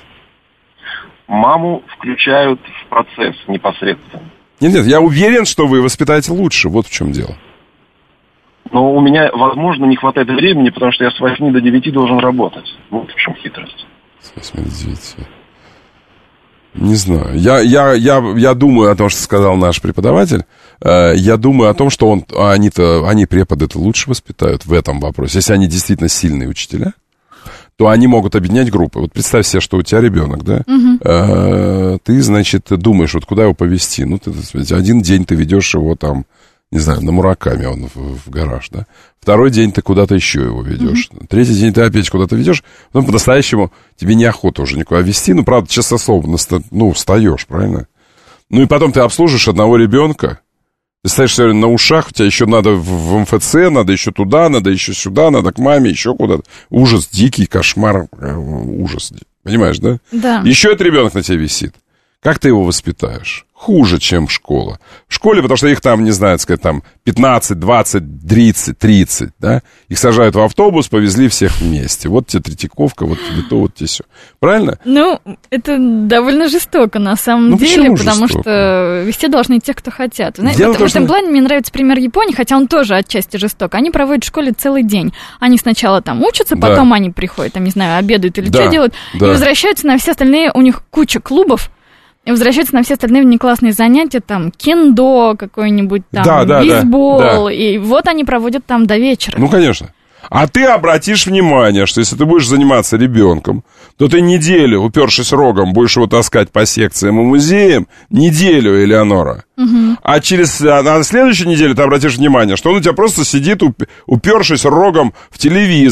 Маму включают в процесс непосредственно. Нет, я уверен, что вы воспитаете лучше, вот в чем дело. Но у меня, возможно, не хватает времени, потому что я с 8 до 9 должен работать. Вот в чем хитрость. С 8 до 9. Не знаю. Я думаю о том, что сказал наш преподаватель. Я думаю о том, что они преподы-то лучше воспитают в этом вопросе. Если они действительно сильные учителя, то они могут объединять группы. Вот представь себе, что у тебя ребенок, да? Ты, значит, думаешь, куда его повезти. Ну, один день ты ведешь его там, не знаю, на Мураками он в гараж, да? Второй день ты куда-то еще его ведешь. Третий день ты опять куда-то ведешь. Потом по-настоящему тебе неохота уже никуда везти. Ну, правда, часословно, встаешь, правильно? Ну, и потом ты обслужишь одного ребенка. Ты стоишь все время на ушах, у тебя еще надо в МФЦ, надо еще туда, надо еще сюда, надо к маме, еще куда-то. Ужас, дикий кошмар, ужас. Понимаешь, да? Да. Еще этот ребенок на тебе висит. Как ты его воспитаешь? Хуже, чем школа. В школе, потому что их там, не знаю, сказать, там 15, 20, 30, да? Их сажают в автобус, повезли всех вместе. Вот тебе Третьяковка, вот тебе то, вот тебе все. Правильно? Ну, это довольно жестоко на самом деле, потому что везде должны те, кто хотят. Знаете, в этом плане мне нравится пример Японии, хотя он тоже отчасти жесток. Они проводят в школе целый день. Они сначала там учатся, потом они приходят, там, не знаю, обедают или что делают, и возвращаются на все остальные, у них куча клубов, и возвращаются на все остальные внеклассные занятия, там, кендо какой-нибудь, там, бейсбол, и вот они проводят там до вечера. Ну, конечно. А ты обратишь внимание, что если ты будешь заниматься ребенком, то ты неделю, упершись рогом, будешь его таскать по секциям и музеям, неделю, Элеонора. А на следующей неделе ты обратишь внимание, что он у тебя просто сидит, упершись рогом в телевизор,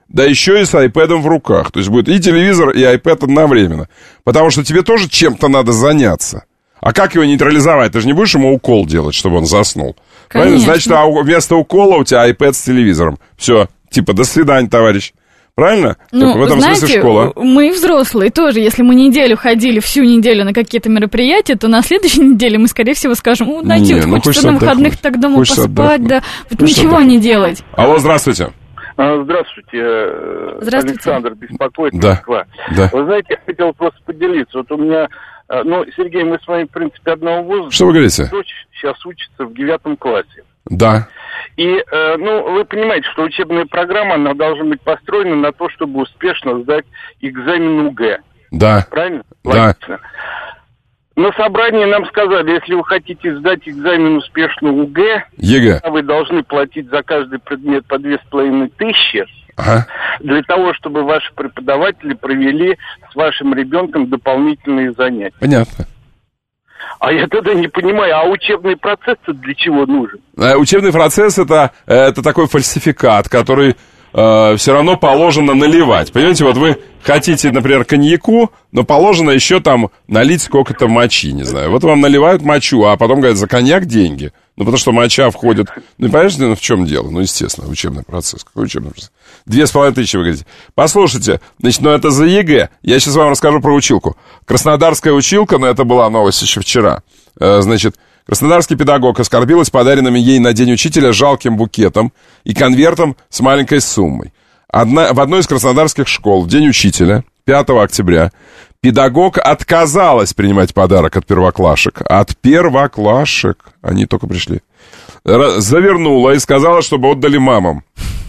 да еще и с iPad'ом в руках. То есть будет и телевизор, и iPad одновременно. Потому что тебе тоже чем-то надо заняться. А как его нейтрализовать? Ты же не будешь ему укол делать, чтобы он заснул. Правильно? Значит, вместо укола у тебя iPad с телевизором. Все, типа, до свидания, товарищ. Правильно? Ну, в этом знаете, смысле школа. Мы взрослые тоже. Если мы неделю ходили, всю неделю на какие-то мероприятия, то на следующей неделе мы, скорее всего, скажем, знаете, вот хочется на выходных так дома поспать, да, вот ничего не делать. Алло, здравствуйте. Здравствуйте. Александр беспокоит, Москва. Да. Вы знаете, я хотел просто поделиться. Вот у меня, Сергей, мы с вами, в принципе, одного возраста. Что вы говорите? Дочь сейчас учится в 9 классе. Да. И, вы понимаете, что учебная программа, она должна быть построена на то, чтобы успешно сдать экзамен УГ. Да. Правильно? Да. Логично. На собрании нам сказали, если вы хотите сдать экзамен успешно УГ, ЕГЭ, вы должны платить за каждый предмет по 2500. Ага. Для того, чтобы ваши преподаватели провели с вашим ребенком дополнительные занятия. Понятно. А я тогда не понимаю, а учебный процесс для чего нужен? Учебный процесс это такой фальсификат, который все равно положено наливать. Понимаете, вот вы хотите, например, коньяку, но положено еще там налить сколько-то мочи, не знаю. Вот вам наливают мочу, а потом говорят, за коньяк деньги. Ну, потому что моча входит... Ну, понимаете, в чем дело? Ну, естественно, учебный процесс. Какой учебный процесс? 2500, вы говорите. Послушайте, значит, это за ЕГЭ. Я сейчас вам расскажу про училку. Краснодарская училка, но это была новость еще вчера. Значит, краснодарский педагог оскорбилась подаренными ей на День учителя жалким букетом и конвертом с маленькой суммой. В одной из краснодарских школ в День учителя, 5 октября, педагог отказалась принимать подарок от первоклашек. От первоклашек. Они только пришли. Завернула и сказала, чтобы отдали мамам.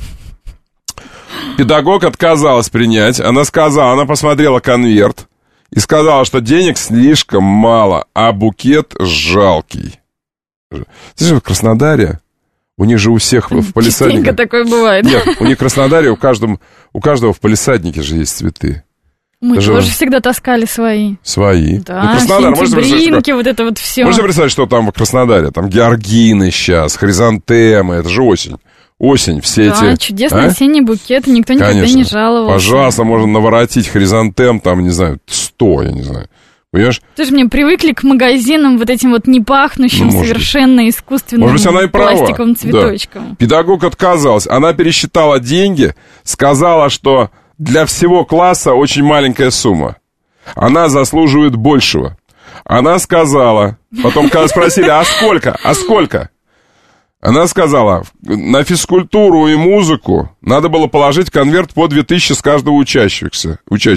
Педагог отказалась принять. Она посмотрела конверт и сказала, что денег слишком мало, а букет жалкий. Слышишь, в Краснодаре, у них же у всех в палисаднике... Частенько такое бывает. Нет, у них в Краснодаре у каждого в палисаднике же есть цветы. Мы тоже всегда таскали свои. Свои. Да, ну, Краснодар, сентябринки, вот это вот все. Можете представить, что там в Краснодаре? Там георгины сейчас, хризантемы, это же осень. Осень, все эти... Да, чудесный осенний букет, никто никогда не жаловался. Пожалуйста, можно наворотить хризантем, там, не знаю, 100, я не знаю. Понимаешь? Тоже мне привыкли к магазинам вот этим вот непахнущим, совершенно искусственным пластиковым цветочком. Да. Педагог отказался. Она пересчитала деньги, сказала, что для всего класса очень маленькая сумма. Она заслуживает большего. Она сказала, потом когда спросили, а сколько? Она сказала, на физкультуру и музыку надо было положить конверт по 2000 с каждого учащегося.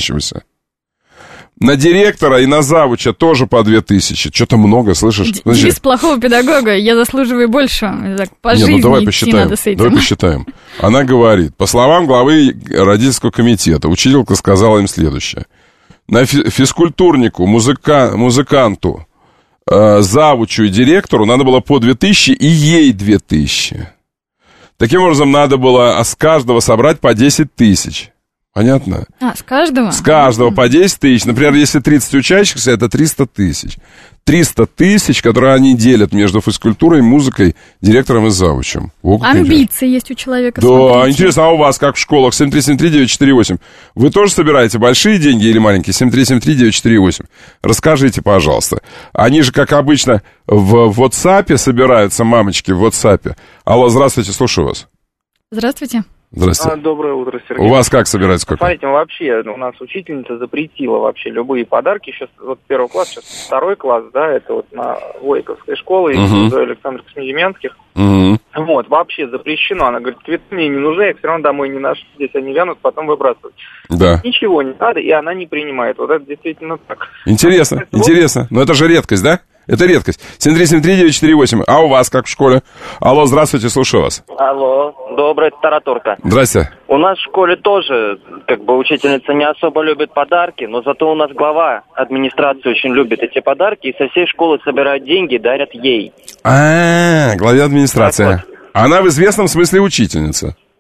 На директора и на завуча тоже по 2000. Что-то много, слышишь? Девиз плохого педагога, я заслуживаю больше. По жизни давай идти надо с этим. Давай посчитаем. Она говорит, по словам главы родительского комитета, учителька сказала им следующее. На физкультурнику, музыканту, завучу и директору надо было по 2000 и ей 2000. Таким образом, надо было с каждого собрать по 10 тысяч. Понятно? С каждого? С каждого по 10 тысяч. Например, если 30 учащихся, это 300 тысяч. 300 тысяч, которые они делят между физкультурой, музыкой, директором и завучем. Амбиции есть у человека. Да, смотрите. интересно, а у вас как в школах? 7373948. Вы тоже собираете большие деньги или маленькие? 7373948. Расскажите, пожалуйста. Они же, как обычно, в WhatsApp собираются, мамочки, в WhatsApp. Алло, здравствуйте, слушаю вас. Здравствуйте. Здравствуйте. Доброе утро, Сергей. У вас как собирать сколько? Смотрите, вообще у нас учительница запретила вообще любые подарки. Сейчас вот 1 класс, сейчас 2 класс, да, это вот на Войковской школе, Александр Космидемьянских. Вот, вообще запрещено. Она говорит, цветы мне не нужны, я все равно домой не ношу, здесь они вянут, потом выбрасывают. Да. Ничего не надо, и она не принимает. Вот это действительно так. Интересно. Но это же редкость, да? Это редкость. 7373948. А у вас как в школе? Алло, здравствуйте, слушаю вас. Алло, доброе, Тараторка. Здрасте. У нас в школе тоже, учительница не особо любит подарки, но зато у нас глава администрации очень любит эти подарки, и со всей школы собирают деньги и дарят ей. Главе администрации. Вот. Она в известном смысле учительница.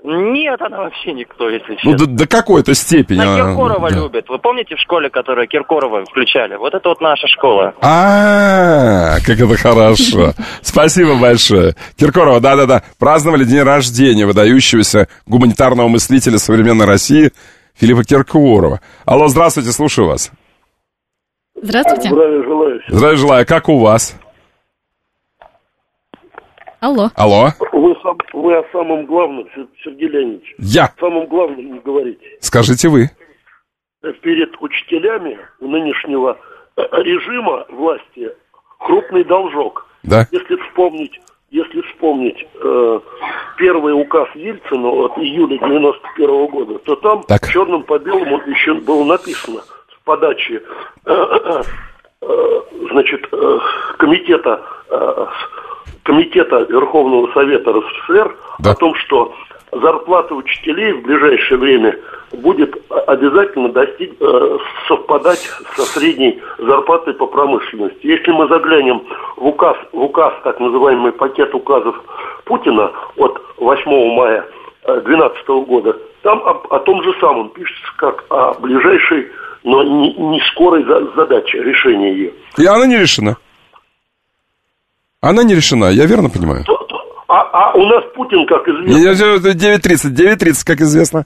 Нет, она вообще никто, если честно. Ну, до какой-то степени. На Киркорова любит. Вы помните в школе, которую Киркорова включали? Вот это вот наша школа. Как это хорошо. Спасибо большое. Киркорова, да-да-да. Праздновали день рождения выдающегося гуманитарного мыслителя современной России Филиппа Киркорова. Алло, здравствуйте, слушаю вас. Здравствуйте. Здравия желаю. Здравия желаю. Как у вас? Алло. Вы о самом главном, Сергей Леонидович. Я. О самом главном не говорите. Скажите вы. Перед учителями нынешнего режима власти крупный должок. Да. Если вспомнить первый указ Ельцина от июля 91 года, то там черным по белому еще было написано с подачи комитета Верховного Совета РСФСР о том, что зарплата учителей в ближайшее время будет обязательно совпадать со средней зарплатой по промышленности. Если мы заглянем в указ, так называемый пакет указов Путина от 8 мая 2012 года, там о том же самом пишется, как о ближайшей, но не скорой задаче решения ее. И она не решена. Она не решена, я верно понимаю? А у нас Путин, как известно... 9:30, как известно.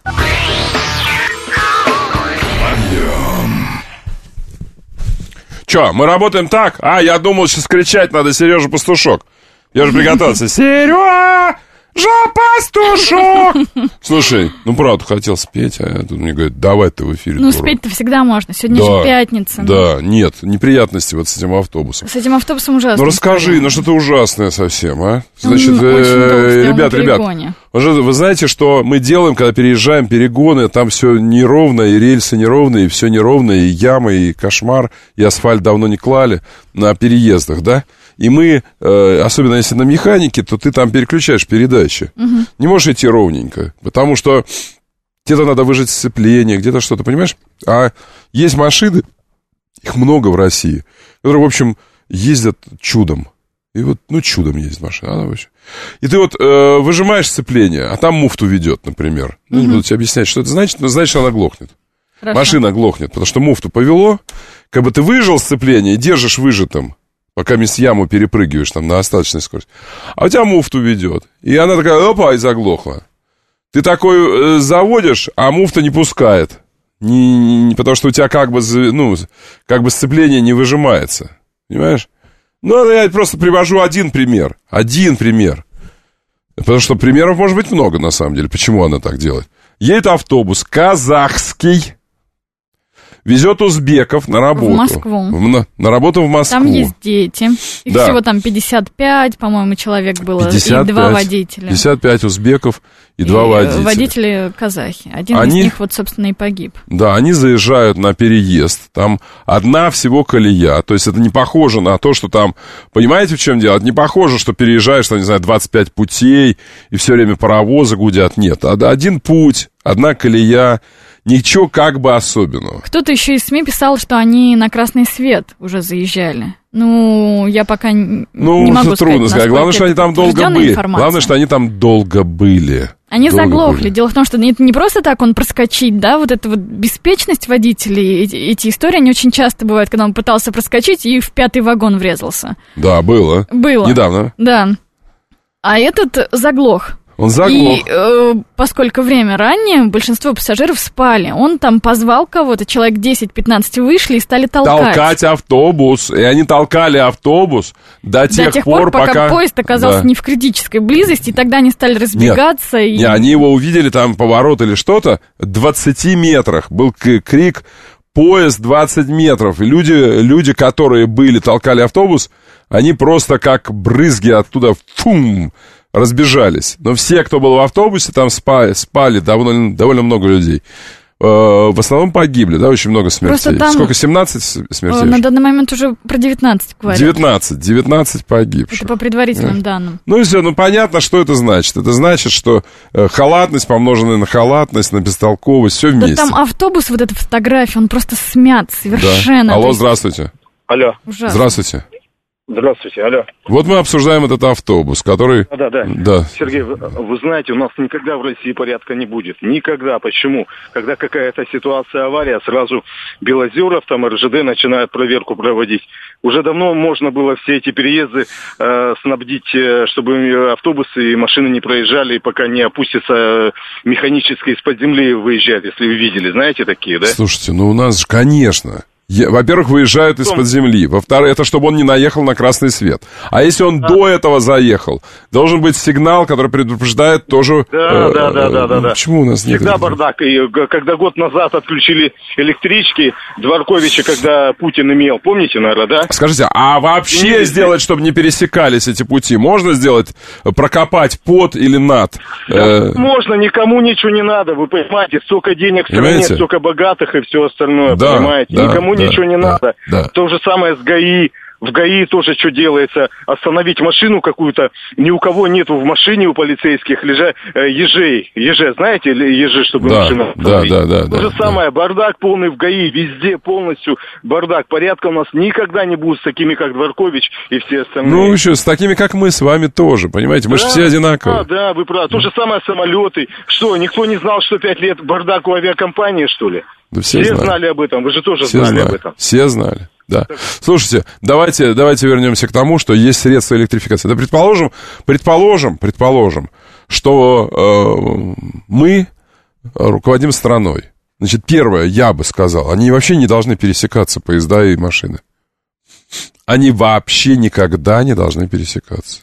Че, мы работаем так? Я думал, сейчас кричать надо Сережа Пастушок. Я же приготовился. Сережа Пастушок! Слушай, правда, хотел спеть, а тут мне говорят, давай ты в эфире. Ну, спеть-то всегда можно, сегодня же пятница. Да, нет, неприятности вот с этим автобусом. С этим автобусом ужасно. Расскажи, что-то ужасное совсем, а? Значит, ребят, вы знаете, что мы делаем, когда переезжаем перегоны, там все неровно, и рельсы неровные, и все неровно, и ямы, и кошмар, и асфальт давно не клали на переездах, да? И мы, особенно если на механике, то ты там переключаешь передачи. Не можешь идти ровненько, потому что где-то надо выжать сцепление, где-то что-то, понимаешь? А есть машины, их много в России, которые, в общем, ездят чудом. И вот, чудом ездит машина. Она вообще... И ты выжимаешь сцепление, а там муфту ведет, например. Не буду тебе объяснять, что это значит, но значит, она глохнет. Хорошо. Машина глохнет, потому что муфту повело, как бы ты выжил сцепление и держишь выжатым, пока с яму перепрыгиваешь там на остаточной скорости. А у тебя муфту ведет. И она такая, опа, и заглохла. Ты такой заводишь, а муфта не пускает. Потому что у тебя как бы сцепление не выжимается. Понимаешь? Я просто привожу один пример. Потому что примеров может быть много, на самом деле. Почему она так делает? Едет автобус казахский, везет узбеков на работу. В Москву. На работу в Москву. Там есть дети. Их всего там 55, по-моему, человек было. 55, и 2 водителя. 55 узбеков и 2 водителя. Водители казахи. Один из них, собственно, и погиб. Да, они заезжают на переезд. Там одна всего колея. То есть это не похоже на то, что там... Понимаете, в чем дело? Это не похоже, что переезжаешь, 25 путей, и все время паровозы гудят. Нет, один путь, одна колея. Ничего как бы особенного. Кто-то еще из СМИ писал, что они на красный свет уже заезжали. Я пока не могу сказать. Трудно сказать. Главное, что они там долго были. Главное, что они там долго были. Они заглохли. Дело в том, что это не просто так он проскочить, да, вот эта вот беспечность водителей, эти истории, они очень часто бывают, когда он пытался проскочить и в 5-й вагон врезался. Да, было. Недавно. Да. А этот заглох. Он заглох. И поскольку время раннее, большинство пассажиров спали. Он там позвал кого-то, человек 10-15 вышли и стали толкать автобус. И они толкали автобус до тех пор, пока поезд оказался не в критической близости, и тогда они стали разбегаться. Нет, они его увидели, там поворот или что-то, в 20 метрах. Был крик «Поезд 20 метров». И люди, которые толкали автобус, они просто как брызги оттуда разбежались. Но все, кто был в автобусе, там спали довольно много людей. В основном погибли, да, очень много смертей. Там, сколько, 17 смертей? На данный момент уже про 19 говорят. 19 погибших. Это по предварительным данным. И все, понятно, что это значит. Это значит, что халатность, помноженная на халатность, на бестолковость, все вместе. Да там автобус, вот эта фотография, он просто смят совершенно. Да. Алло, здравствуйте. Алло. Ужасно. Здравствуйте. Здравствуйте, алло. Вот мы обсуждаем этот автобус, который... Да. Сергей, вы знаете, у нас никогда в России порядка не будет. Никогда. Почему? Когда какая-то ситуация, авария, сразу Белозеров, там РЖД начинают проверку проводить. Уже давно можно было все эти переезды снабдить, чтобы автобусы и машины не проезжали, пока не опустится механически из-под земли выезжать, если вы видели. Знаете такие, да? Слушайте, ну у нас же, конечно... Во-первых, выезжают из-под земли. Во-вторых, это чтобы он не наехал на красный свет. А если он до этого заехал, должен быть сигнал, который предупреждает тоже... Да. Почему у нас нет? Всегда бардак. И когда год назад отключили электрички, Дворковича, когда Путин имел, помните, наверное, да? Скажите, а вообще сделать, чтобы не пересекались эти пути, можно сделать, прокопать под или над? Можно, никому ничего не надо, вы понимаете, столько денег в стране, столько богатых и все остальное, понимаете? Никому ничего не надо. То же самое с ГАИ. В ГАИ тоже что делается? Остановить машину какую-то. Ни у кого нету в машине у полицейских ежей. Знаете, ежи, чтобы машину остановить. То же самое. Бардак полный в ГАИ. Везде полностью бардак. Порядка у нас никогда не будет с такими, как Дворкович и все остальные. Ну, еще с такими, как мы с вами тоже. Понимаете, мы же все одинаковые. Да, вы правы. То же самое самолеты. Что, никто не знал, что 5 лет бардак у авиакомпании, что ли? Да все знали об этом. Вы же тоже знали об этом. Все знали. Да. Слушайте, давайте вернемся к тому, что есть средства электрификации. Да, предположим, что мы руководим страной. Значит, первое, я бы сказал, они вообще не должны пересекаться, поезда и машины. Они вообще никогда не должны пересекаться.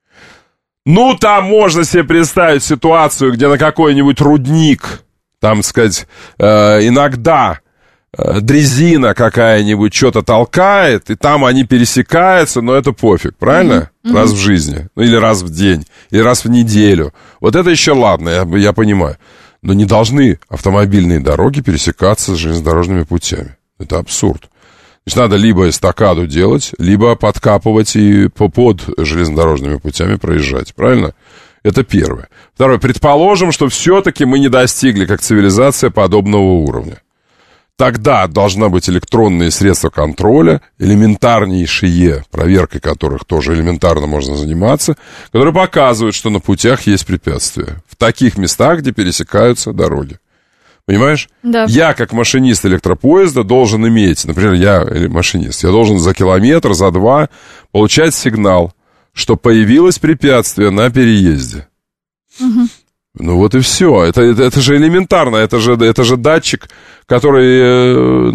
Ну, там можно себе представить ситуацию, где на какой-нибудь рудник, там, сказать, иногда... дрезина какая-нибудь что-то толкает, и там они пересекаются, но это пофиг, правильно? Раз в жизни, ну или раз в день, или раз в неделю. Вот это еще ладно, я понимаю. Но не должны автомобильные дороги пересекаться с железнодорожными путями. Это абсурд. Значит, надо либо эстакаду делать, либо подкапывать и под железнодорожными путями проезжать, правильно? Это первое. Второе, предположим, что все-таки мы не достигли, как цивилизация, подобного уровня. Тогда должны быть электронные средства контроля, элементарнейшие, проверкой которых тоже элементарно можно заниматься, которые показывают, что на путях есть препятствия. В таких местах, где пересекаются дороги. Понимаешь? Да. Я, как машинист электропоезда, должен иметь, например, я машинист, я должен за километр, за 2 получать сигнал, что появилось препятствие на переезде. Угу. Ну вот и все. Это же элементарно. Это же датчик, который,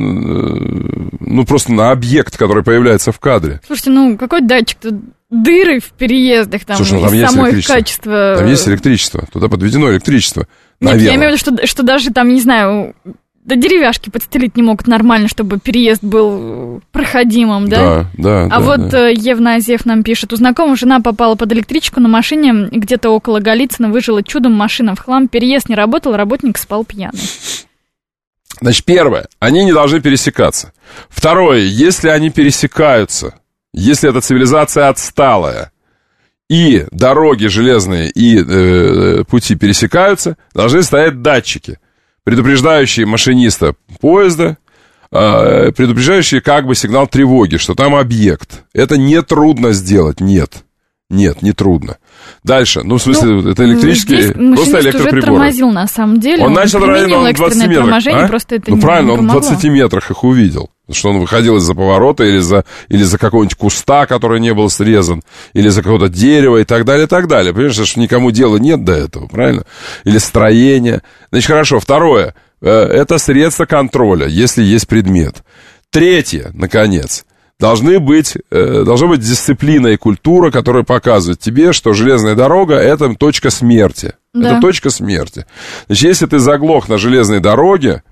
ну просто на объект, который появляется в кадре. Слушайте, ну какой датчик? Тут дыры в переездах, там, слушай, ну, там из есть самого их качества. Там есть электричество. Туда подведено электричество. Нет, я имею в виду, что даже там, не знаю, до деревяшки подстелить не могут нормально, чтобы переезд был проходимым, да? Да. Евназиев нам пишет: у знакомого жена попала под электричку на машине где-то около Голицына, выжила чудом, машина в хлам, переезд не работал, работник спал пьяный. Значит, первое, они не должны пересекаться. Второе, если они пересекаются, если эта цивилизация отсталая, и дороги железные, и пути пересекаются, должны стоять датчики, предупреждающие машиниста поезда, предупреждающие как бы сигнал тревоги, что там объект. Это нетрудно сделать, нет, не трудно. Дальше, ну, в смысле, это электрические, просто электроприборы. Уже тормозил, на самом деле. Он начал на 20 метрах. Торможение, просто это правильно, не он в помогло. 20 метрах их увидел. Что он выходил из-за поворота или за какого-нибудь куста, который не был срезан, или за какого-то дерева и так далее, и так далее. Понимаешь, что никому дела нет до этого, правильно? Или строение. Значит, хорошо. Второе, это средство контроля, если есть предмет. Третье, наконец, должна быть дисциплина и культура, которая показывает тебе, что железная дорога — это точка смерти. Да. Это точка смерти. Значит, если ты заглох на железной дороге,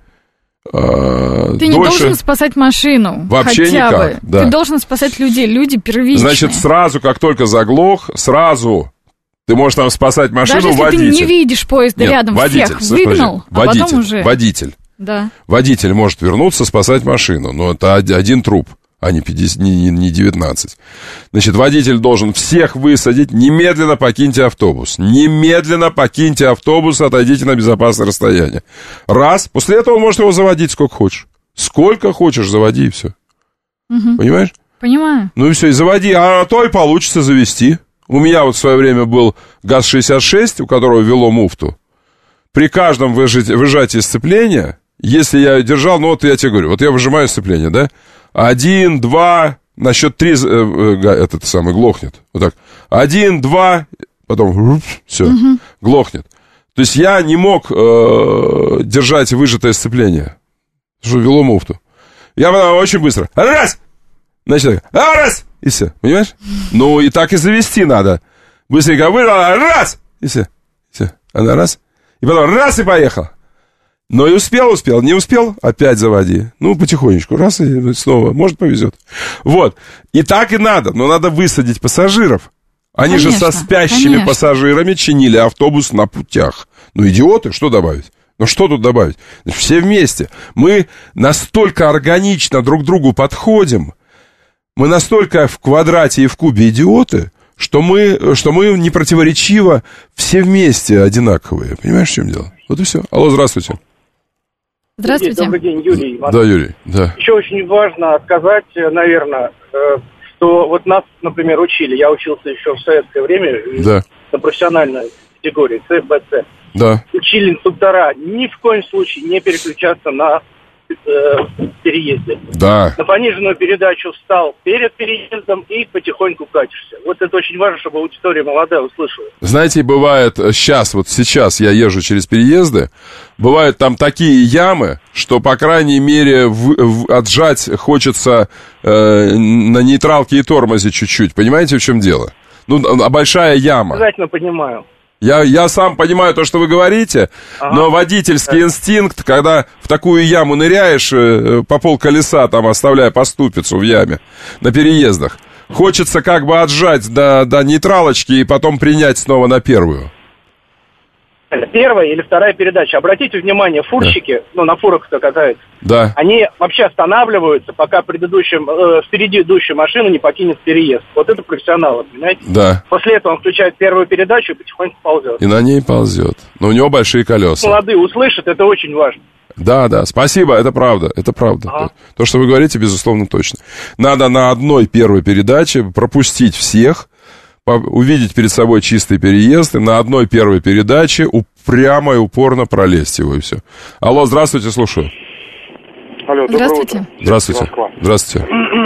ты не должен спасать машину. Вообще хотя никак, бы. Да. Ты должен спасать людей. Люди первичные. Значит, сразу, как только заглох, сразу ты можешь там спасать машину. Даже если водитель. Ты не видишь поезда рядом, водитель, всех выгнал, водитель, потом уже... Водитель. Да. Водитель может вернуться, спасать машину, но это один труп, а не 19. Значит, водитель должен всех высадить, немедленно покиньте автобус. Немедленно покиньте автобус, отойдите на безопасное расстояние. Раз, после этого он может его заводить сколько хочешь. Сколько хочешь, заводи, и все. Угу. Понимаешь? Понимаю. Ну и все, и заводи, а то и получится завести. У меня вот в свое время был ГАЗ-66, у которого вело муфту. При каждом выжатии сцепления, если я держал, ну вот я тебе говорю, вот я выжимаю сцепление, да? 1, 2, на счет 3 этот самый глохнет. Вот так. 1, 2, потом все, глохнет. То есть я не мог держать выжатое сцепление, что вело муфту. Я очень быстро. Раз! Значит, раз! И все, понимаешь? Ну, и так и завести надо. Быстренько выжал, раз! И все. Она раз. И потом раз и поехал. Но и успел, не успел, опять заводи. Ну, потихонечку, раз и снова, может, повезет. Вот, и так и надо, но надо высадить пассажиров. Они же со спящими пассажирами чинили автобус на путях. Ну, идиоты, что добавить? Ну, что тут добавить? Все вместе. Мы настолько органично друг к другу подходим, мы настолько в квадрате и в кубе идиоты, что мы непротиворечиво все вместе одинаковые. Понимаешь, в чем дело? Вот и все. Алло, здравствуйте. Здравствуйте. Добрый день, Юрий. Да, Юрий, да. Еще очень важно сказать, наверное, что вот нас, например, учили, я учился еще в советское время, да, на профессиональной категории, С, Б, С. Да. Учили инструктора ни в коем случае не переключаться на переезде. Да. На пониженную передачу встал перед переездом и потихоньку катишься. Вот это очень важно, чтобы аудитория молодая услышала. Знаете, бывает сейчас я езжу через переезды, бывают там такие ямы, что, по крайней мере, отжать хочется на нейтралке и тормозе чуть-чуть. Понимаете, в чем дело? Ну, большая яма. Обязательно понимаю. Я сам понимаю то, что вы говорите, но водительский инстинкт, когда в такую яму ныряешь, по полколеса там оставляя по ступицу в яме на переездах, хочется как бы отжать до нейтралочки и потом принять снова на первую. Первая или вторая передача. Обратите внимание, фурщики, ну, на фурах кто катается, да, они вообще останавливаются, пока впереди идущая машина не покинет переезд. Вот это профессионалы, понимаете? Да. После этого он включает первую передачу и потихоньку ползет. И на ней ползет. Но у него большие колеса. Молодые услышат, это очень важно. Да, спасибо, это правда. Ага. То, что вы говорите, безусловно, точно. Надо на одной первой передаче пропустить всех, увидеть перед собой чистый переезд и на одной первой передаче упрямо и упорно пролезть его, и все. Алло, здравствуйте, слушаю. Алло, здравствуйте. Утро. Здравствуйте. Москва. Здравствуйте.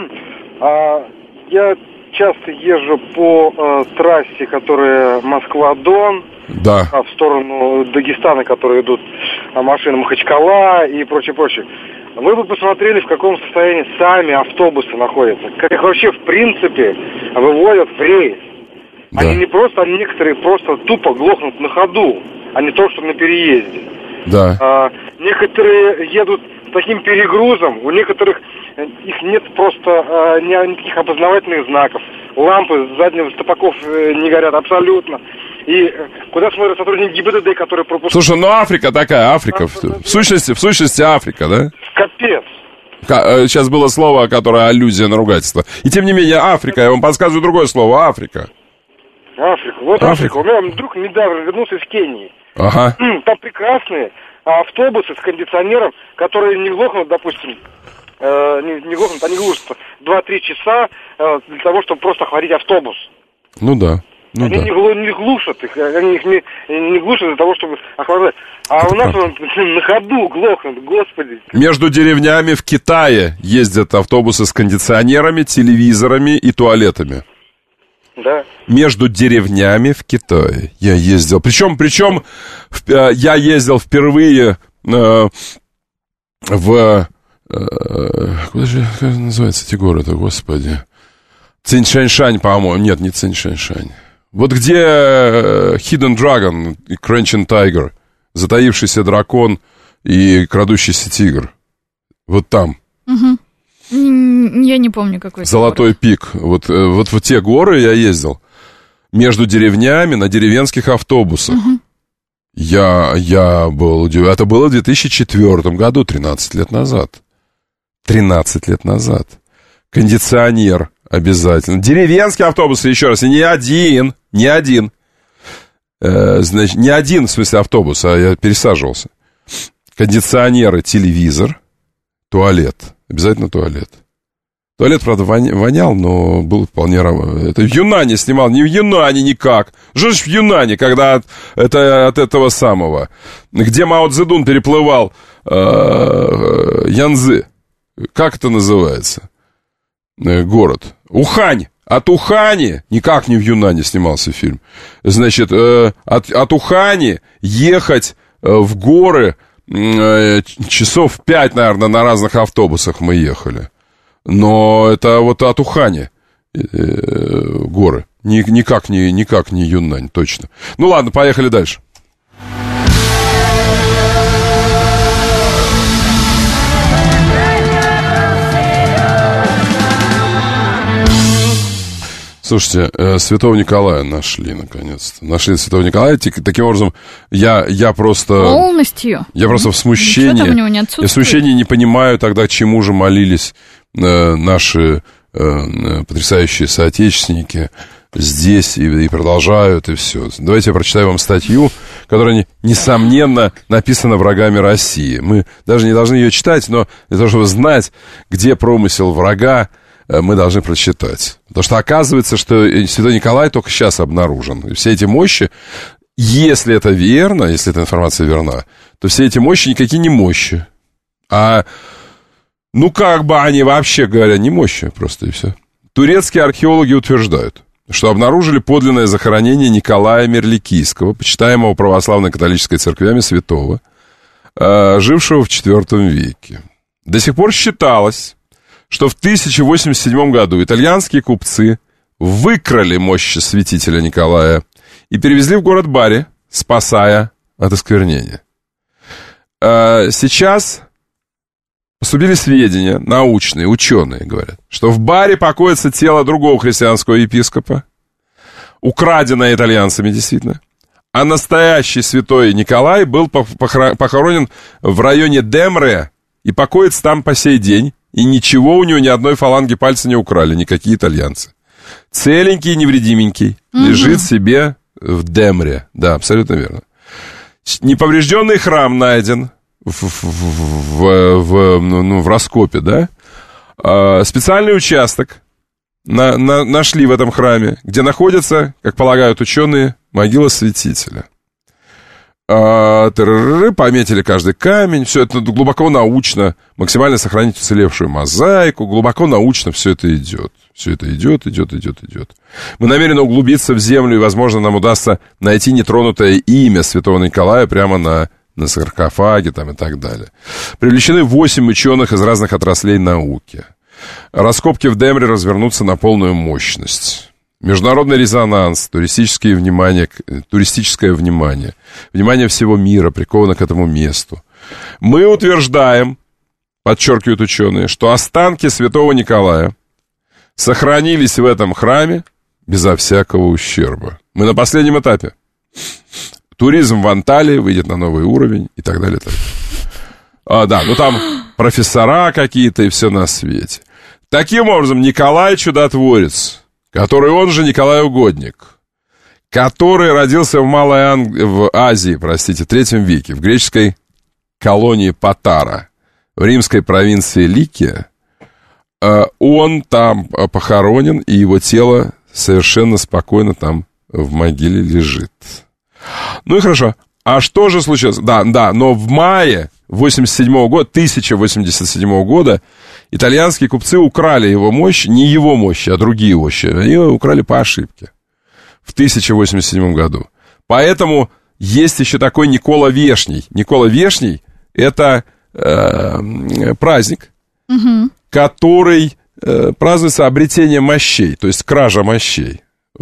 Я часто езжу по трассе, которая Москва-Дон, да, в сторону Дагестана, которые идут машины Махачкала и прочее. Вы бы посмотрели, в каком состоянии сами автобусы находятся. Как их вообще, в принципе, выводят в рейс. Да. Они некоторые просто тупо глохнут на ходу, а не то, что на переезде. Да. Некоторые едут с таким перегрузом, у некоторых их нет просто никаких опознавательных знаков. Лампы с задних стопаков не горят абсолютно. И куда смотрят сотрудники ГИБДД, которые пропускают... Слушай, ну Африка такая, Африка. В сущности Африка, да? Капец. Сейчас было слово, которое аллюзия на ругательство. И тем не менее, Африка, я вам подсказываю другое слово, Африка. Африка. У меня друг недавно вернулся из Кении. Ага. Там прекрасные автобусы с кондиционером, которые не глохнут, допустим, не глохнут, они глушатся 2-3 часа для того, чтобы просто охладить автобус. Ну да. Они не глушат их, они их не глушат для того, чтобы охлаждать. А у нас он на ходу глохнет, господи. Между деревнями в Китае ездят автобусы с кондиционерами, телевизорами и туалетами. Да. Между деревнями в Китае я ездил. Причем я ездил впервые куда же называются эти города, господи? Циншаньшань, по-моему. Нет, не Циншаньшань. Вот где Hidden Dragon и Crouching Tiger, затаившийся дракон и крадущийся тигр. Вот там. Угу. Я не помню, какой. Золотой город. пик. Вот в те горы я ездил. Между деревнями на деревенских автобусах. Угу. Я был удивлен. Это было в 2004 году, 13 лет назад. 13 лет назад. Кондиционер обязательно. Деревенские автобусы, еще раз, и не один. Значит, не один, в смысле, автобус, а я пересаживался. Кондиционеры, телевизор, туалет. Обязательно туалет. Туалет, правда, вонял, но был вполне... Это в Юнане снимал, не в Юнане никак. Что ж в Юнане, когда от этого самого... Где Мао Цзэдун переплывал Янцзы. Как это называется? Город. Ухань. От Ухани, никак не в Юнане снимался фильм. Значит, от Ухани ехать в горы часов 5, наверное, на разных автобусах мы ехали. Но это вот от Ухани горы. Никак не Юнань, точно. Ну ладно, поехали дальше. Слушайте, Святого Николая нашли, наконец-то. Нашли Святого Николая. Таким образом, я просто... Полностью? Я просто в смущении. Ничего там у него не отсутствует? Я в смущении не понимаю тогда, чему же молились наши потрясающие соотечественники здесь и продолжают, и все. Давайте я прочитаю вам статью, которая, несомненно, написана врагами России. Мы даже не должны ее читать, но для того, чтобы знать, где промысел врага, мы должны прочитать. Потому что оказывается, что Святой Николай только сейчас обнаружен. И все эти мощи, если это верно, если эта информация верна, то все эти мощи никакие не мощи. А, ну, как бы они вообще говоря, не мощи просто, и все. Турецкие археологи утверждают, что обнаружили подлинное захоронение Николая Мерликийского, почитаемого православной католической церквями святого, жившего в IV веке. До сих пор считалось, что в 1087 году итальянские купцы выкрали мощи святителя Николая и перевезли в город Бари, спасая от осквернения. Сейчас поступили сведения научные, ученые говорят, что в Бари покоится тело другого христианского епископа, украденное итальянцами действительно, а настоящий святой Николай был похоронен в районе Демре и покоится там по сей день. И ничего у него, ни одной фаланги пальца не украли, никакие итальянцы. Целенький, невредименький, лежит себе в Демре. Да, абсолютно верно. Неповрежденный храм найден в раскопе, да? Специальный участок нашли в этом храме, где находится, как полагают ученые, могила святителя. Пометили каждый камень, все это глубоко научно, максимально сохранить уцелевшую мозаику, глубоко научно все это идет. Все это идет. Мы намерены углубиться в землю, и, возможно, нам удастся найти нетронутое имя святого Николая прямо на саркофаге там, и так далее. Привлечены 8 ученых из разных отраслей науки. Раскопки в Демре развернутся на полную мощность. Международный резонанс, туристическое внимание всего мира приковано к этому месту. Мы утверждаем, подчеркивают ученые, что останки святого Николая сохранились в этом храме безо всякого ущерба. Мы на последнем этапе. Туризм в Анталии выйдет на новый уровень и так далее. Там профессора какие-то и все на свете. Таким образом, Николай Чудотворец, который он же Николай Угодник, который родился в Азии, в 3 веке, в греческой колонии Патара, в римской провинции Ликия, он там похоронен, и его тело совершенно спокойно там в могиле лежит. Ну и хорошо. А что же случилось? Да, но в мае 1087 года итальянские купцы украли его мощь, не его мощи, а другие мощи. Они украли по ошибке в 1087 году. Поэтому есть еще такой Никола Вешний. Никола Вешний — это праздник, который празднуется обретением мощей, то есть кража мощей.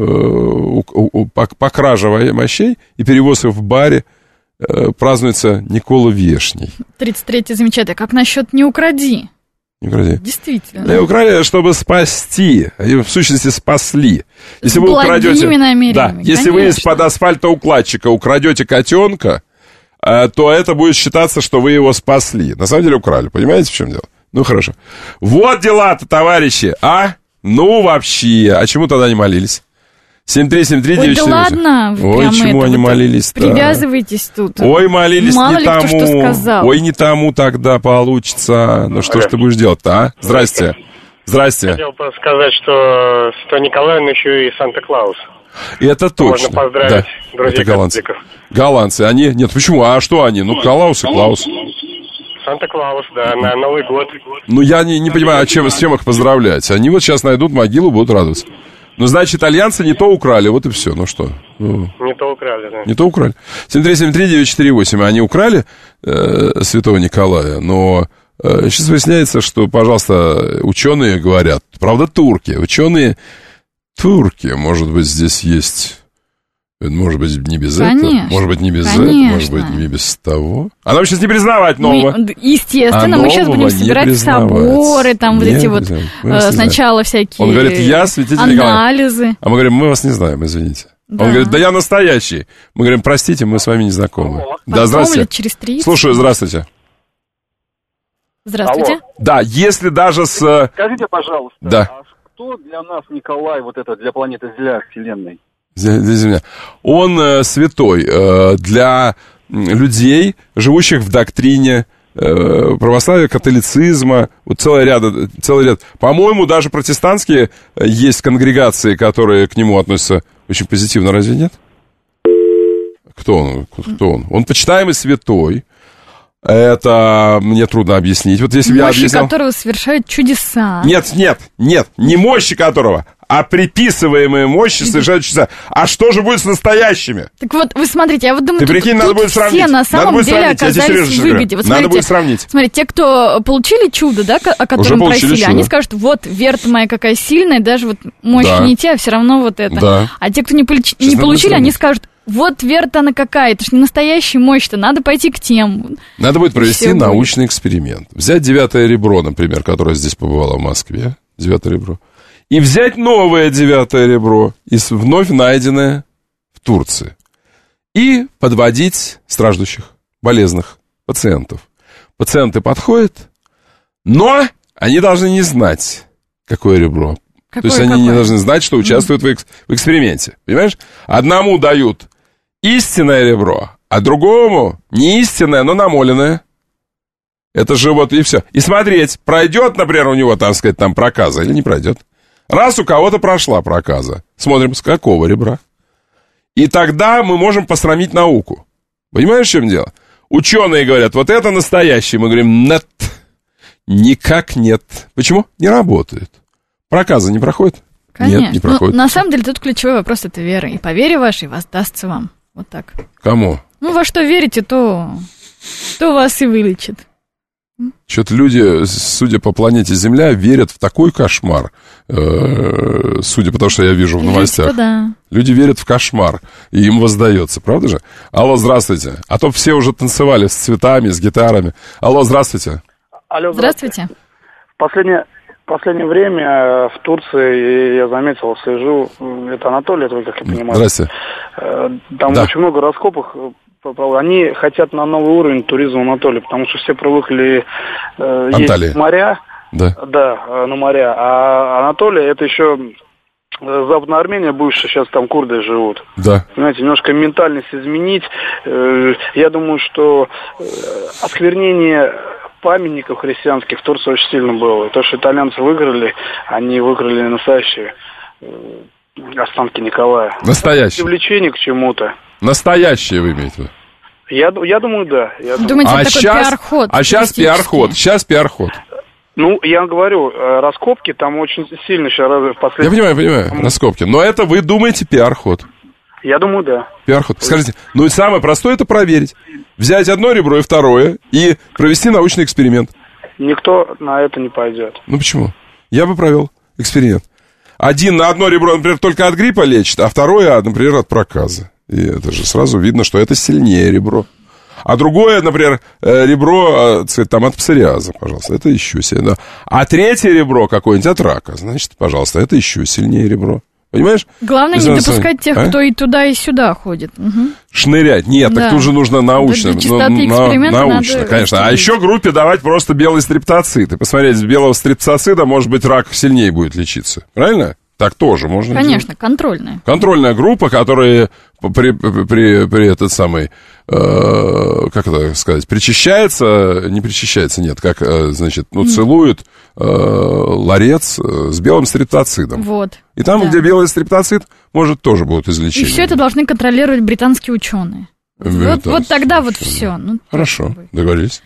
По краже мощей и перевоз их в Бари празднуется Никола Вешний. 33-й замечательно. Как насчет «не укради»? Не укради. Действительно. Да, украли, чтобы спасти. Они, в сущности, спасли. Если вы украдете... Да, если вы из-под асфальтоукладчика украдете котенка, то это будет считаться, что вы его спасли. На самом деле украли. Понимаете, в чем дело? Ну, хорошо. Вот дела-то, товарищи, а? Ну, вообще. А чему тогда не молились? 7373948. Ой, да ладно. Ой, чему они молились-то? Привязывайтесь тут. Ой, молились мало не тому. Кто что сказал. Ой, не тому тогда получится. Ну, что ж ты будешь делать-то, а? Здрасте. Здрасте. Хотел бы сказать, что Николай, он еще и Санта-Клаус. Это точно. Можно поздравить друзей католиков. Голландцы, они... Нет, почему? А что они? Ну, Клаус и Клаус. Санта-Клаус, да, на Новый год. Ну, я не понимаю, с чем их поздравлять. Они вот сейчас найдут могилу, будут радоваться. Ну, значит, итальянцы не то украли, вот и все. Ну что? Не то украли, да. Не то украли. 7373948. Они украли святого Николая, но сейчас выясняется, что, пожалуйста, ученые говорят, правда, турки, может быть, здесь есть... Может быть, не без этого, может быть, не без этого, может быть, не без того. А нам сейчас не признавать нового. Естественно, мы сейчас будем собирать соборы, там вот эти вот сначала всякие Он говорит, я святитель анализы. Николай. А мы говорим, мы вас не знаем, извините. Да. Он говорит, да я настоящий. Мы говорим, простите, мы с вами не знакомы. Да, здравствуйте. Через 30. Слушаю, здравствуйте. Здравствуйте. Алло. Да, если даже с... Скажите, пожалуйста, да. А кто для нас Николай, вот это для планеты Земля, Вселенной? Он святой для людей, живущих в доктрине православия, католицизма, вот целый ряд. По-моему, даже протестантские есть конгрегации, которые к нему относятся очень позитивно, разве нет? Кто он? Он почитаемый святой. Это мне трудно объяснить. Вот если мощи которого совершают чудеса. Нет, не мощи которого, а приписываемые мощи совершают чудеса. А что же будет с настоящими? Так вот, вы смотрите, я вот думаю, ты прикинь, надо будет сравнить. Все на самом деле оказались в выгоде. Вот надо будет сравнить. Смотрите, те, кто получили чудо, да, о котором просили, они скажут, вот, вера-то моя какая сильная, даже вот мощь не те, а все равно вот это. Да. А те, кто не получили, они скажут, вот вера-то она какая, это ж не настоящая мощь-то, надо пойти к тем. Надо будет провести научный эксперимент. Взять 9-е ребро, например, которое здесь побывало в Москве, 9-е ребро, и взять новое 9-е ребро, вновь найденное в Турции, и подводить страждущих, болезных пациентов. Пациенты подходят, но они должны не знать, какое ребро. То есть они не должны знать, что участвуют в эксперименте. Понимаешь? Одному дают истинное ребро, а другому не истинное, но намоленное. Это же вот и все. И смотреть, пройдет, например, у него, так сказать, там проказа или не пройдет. Раз у кого-то прошла проказа, смотрим, с какого ребра. И тогда мы можем посрамить науку. Понимаешь, в чем дело? Ученые говорят, вот это настоящий. Мы говорим, нет, никак нет. Почему? Не работает. Проказа не проходит? Конечно. Нет, не проходит. На самом деле тут ключевой вопрос — это вера. И по вере вашей воздастся вам. Вот так. Кому? Ну, во что верите, то вас и вылечит. Что-то люди, судя по планете Земля, верят в такой кошмар, судя по тому, что я вижу в новостях. Да. Люди верят в кошмар, и им воздается, правда же? Алло, здравствуйте. А то все уже танцевали с цветами, с гитарами. Алло, здравствуйте. Алло, здравствуйте. В последнее время в Турции, я заметил, слежу, это Анатолий, это вы как я понимаю. Здрасте. Там очень много раскопок. Они хотят на новый уровень туризма Анатолии, потому что все привыкли ездить в моря. Да, на моря. А Анатолия, это еще Западная Армения, бывшая, сейчас там курды живут. Да. Понимаете, немножко ментальность изменить. Я думаю, что осквернение памятников христианских в Турции очень сильно было. И то, что итальянцы выиграли, они выиграли настоящие останки Николая. Настоящие. Привлечение к чему-то. Настоящие вы имеете в виду? Я думаю, да. Думаете, это такой пиар-ход? Сейчас пиар-ход. Ну, я говорю, раскопки там очень сильно сейчас разве в последние... Я понимаю, раскопки. Но это вы думаете пиар-ход? Я думаю, да. Пиар-ход. Скажите, ну и самое простое — это проверить. Взять одно ребро и второе, и провести научный эксперимент. Никто на это не пойдет. Ну почему? Я бы провел эксперимент. На одно ребро, например, только от гриппа лечит, а второе, например, от проказа. И это же сразу видно, что это сильнее ребро. А другое, например, ребро там, от псориаза, пожалуйста, это еще сильнее. А третье ребро какое-нибудь от рака, значит, пожалуйста, это еще сильнее ребро. Понимаешь? Главное не допускать тех, кто и туда, и сюда ходит. Угу. Шнырять. Нет, так тут же нужно научно. Научно, конечно. А еще группе давать просто белый стриптоцит. И посмотреть, с белого стриптоцида, может быть, рак сильнее будет лечиться. Правильно? Так тоже можно Конечно, делать. контрольная. Контрольная группа, которая при этот самый, как это сказать, причащается, не причащается, нет, как, значит, ну, целует ларец с белым стриптоцидом. Вот. И там, где белый стриптоцид, может, тоже будут излечения. И все это должны контролировать британские ученые. Вот тогда вот все. Ну, хорошо, договорились.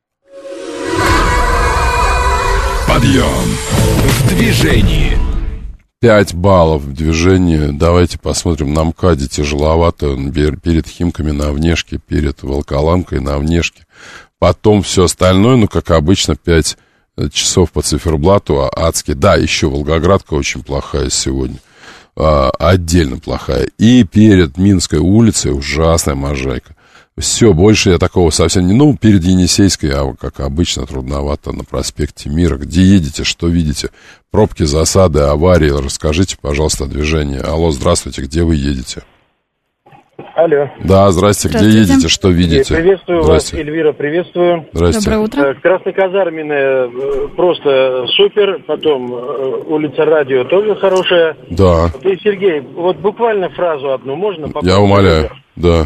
Подъем в движении. 5 баллов в движении. Давайте посмотрим. На МКАДе тяжеловато. Перед Химками на внешке, перед Волоколамкой на внешке. Потом все остальное, ну, как обычно, 5 часов по циферблату. Адски. Да, еще Волгоградка очень плохая сегодня. Отдельно плохая. И перед Минской улицей ужасная можайка. Все, больше я такого совсем не... Ну, перед Енисейской, как обычно, трудновато на проспекте Мира. Где едете, что видите? Пробки, засады, аварии. Расскажите, пожалуйста, о движении. Алло, здравствуйте, где вы едете? Алло. Да, здрасте, где едете, что видите? Приветствую вас, Эльвира, приветствую. Здрасте. Доброе утро. Красноказарменная просто супер, потом улица Радио тоже хорошая. Да. Ты, Сергей, вот буквально фразу одну можно? Я умоляю, да.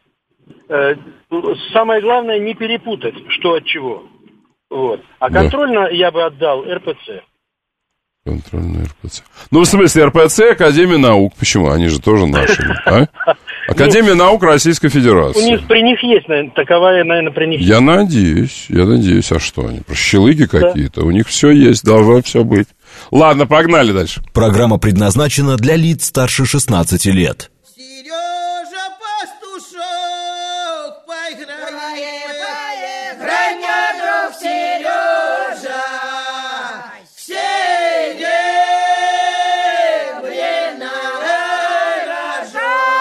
Самое главное не перепутать, что от чего. Вот. А контрольно я бы отдал РПЦ. Контрольный РПЦ. Ну, в смысле, РПЦ, Академия наук. Почему? Они же тоже наши. А? Академия наук Российской Федерации. При них есть, таковая, наверное, при них. Я надеюсь. А что они? Прощелыги какие-то? У них все есть, должно все быть. Ладно, погнали дальше. Программа предназначена для лиц старше 16 лет. Сережа Пастушок, поиграй, граня, друг Сережа, все время рожок.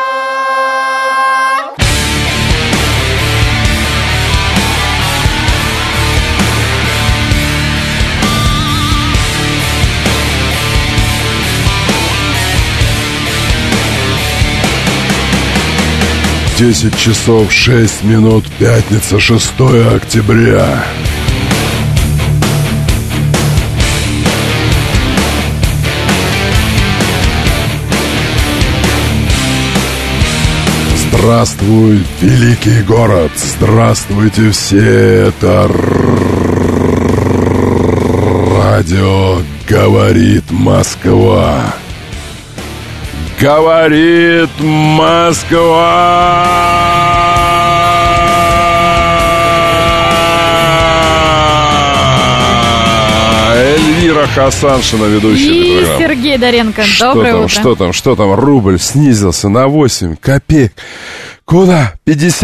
Десять часов 6 минут, пятница, 6 октября. Здравствуй, великий город! Здравствуйте все! Это радио «Говорит Москва». Говорит Москва! Эльвира Хасаншина, ведущая этой программы. И Сергей Доренко. Доброе утро. Что там? Рубль снизился на 8 копеек. Куда?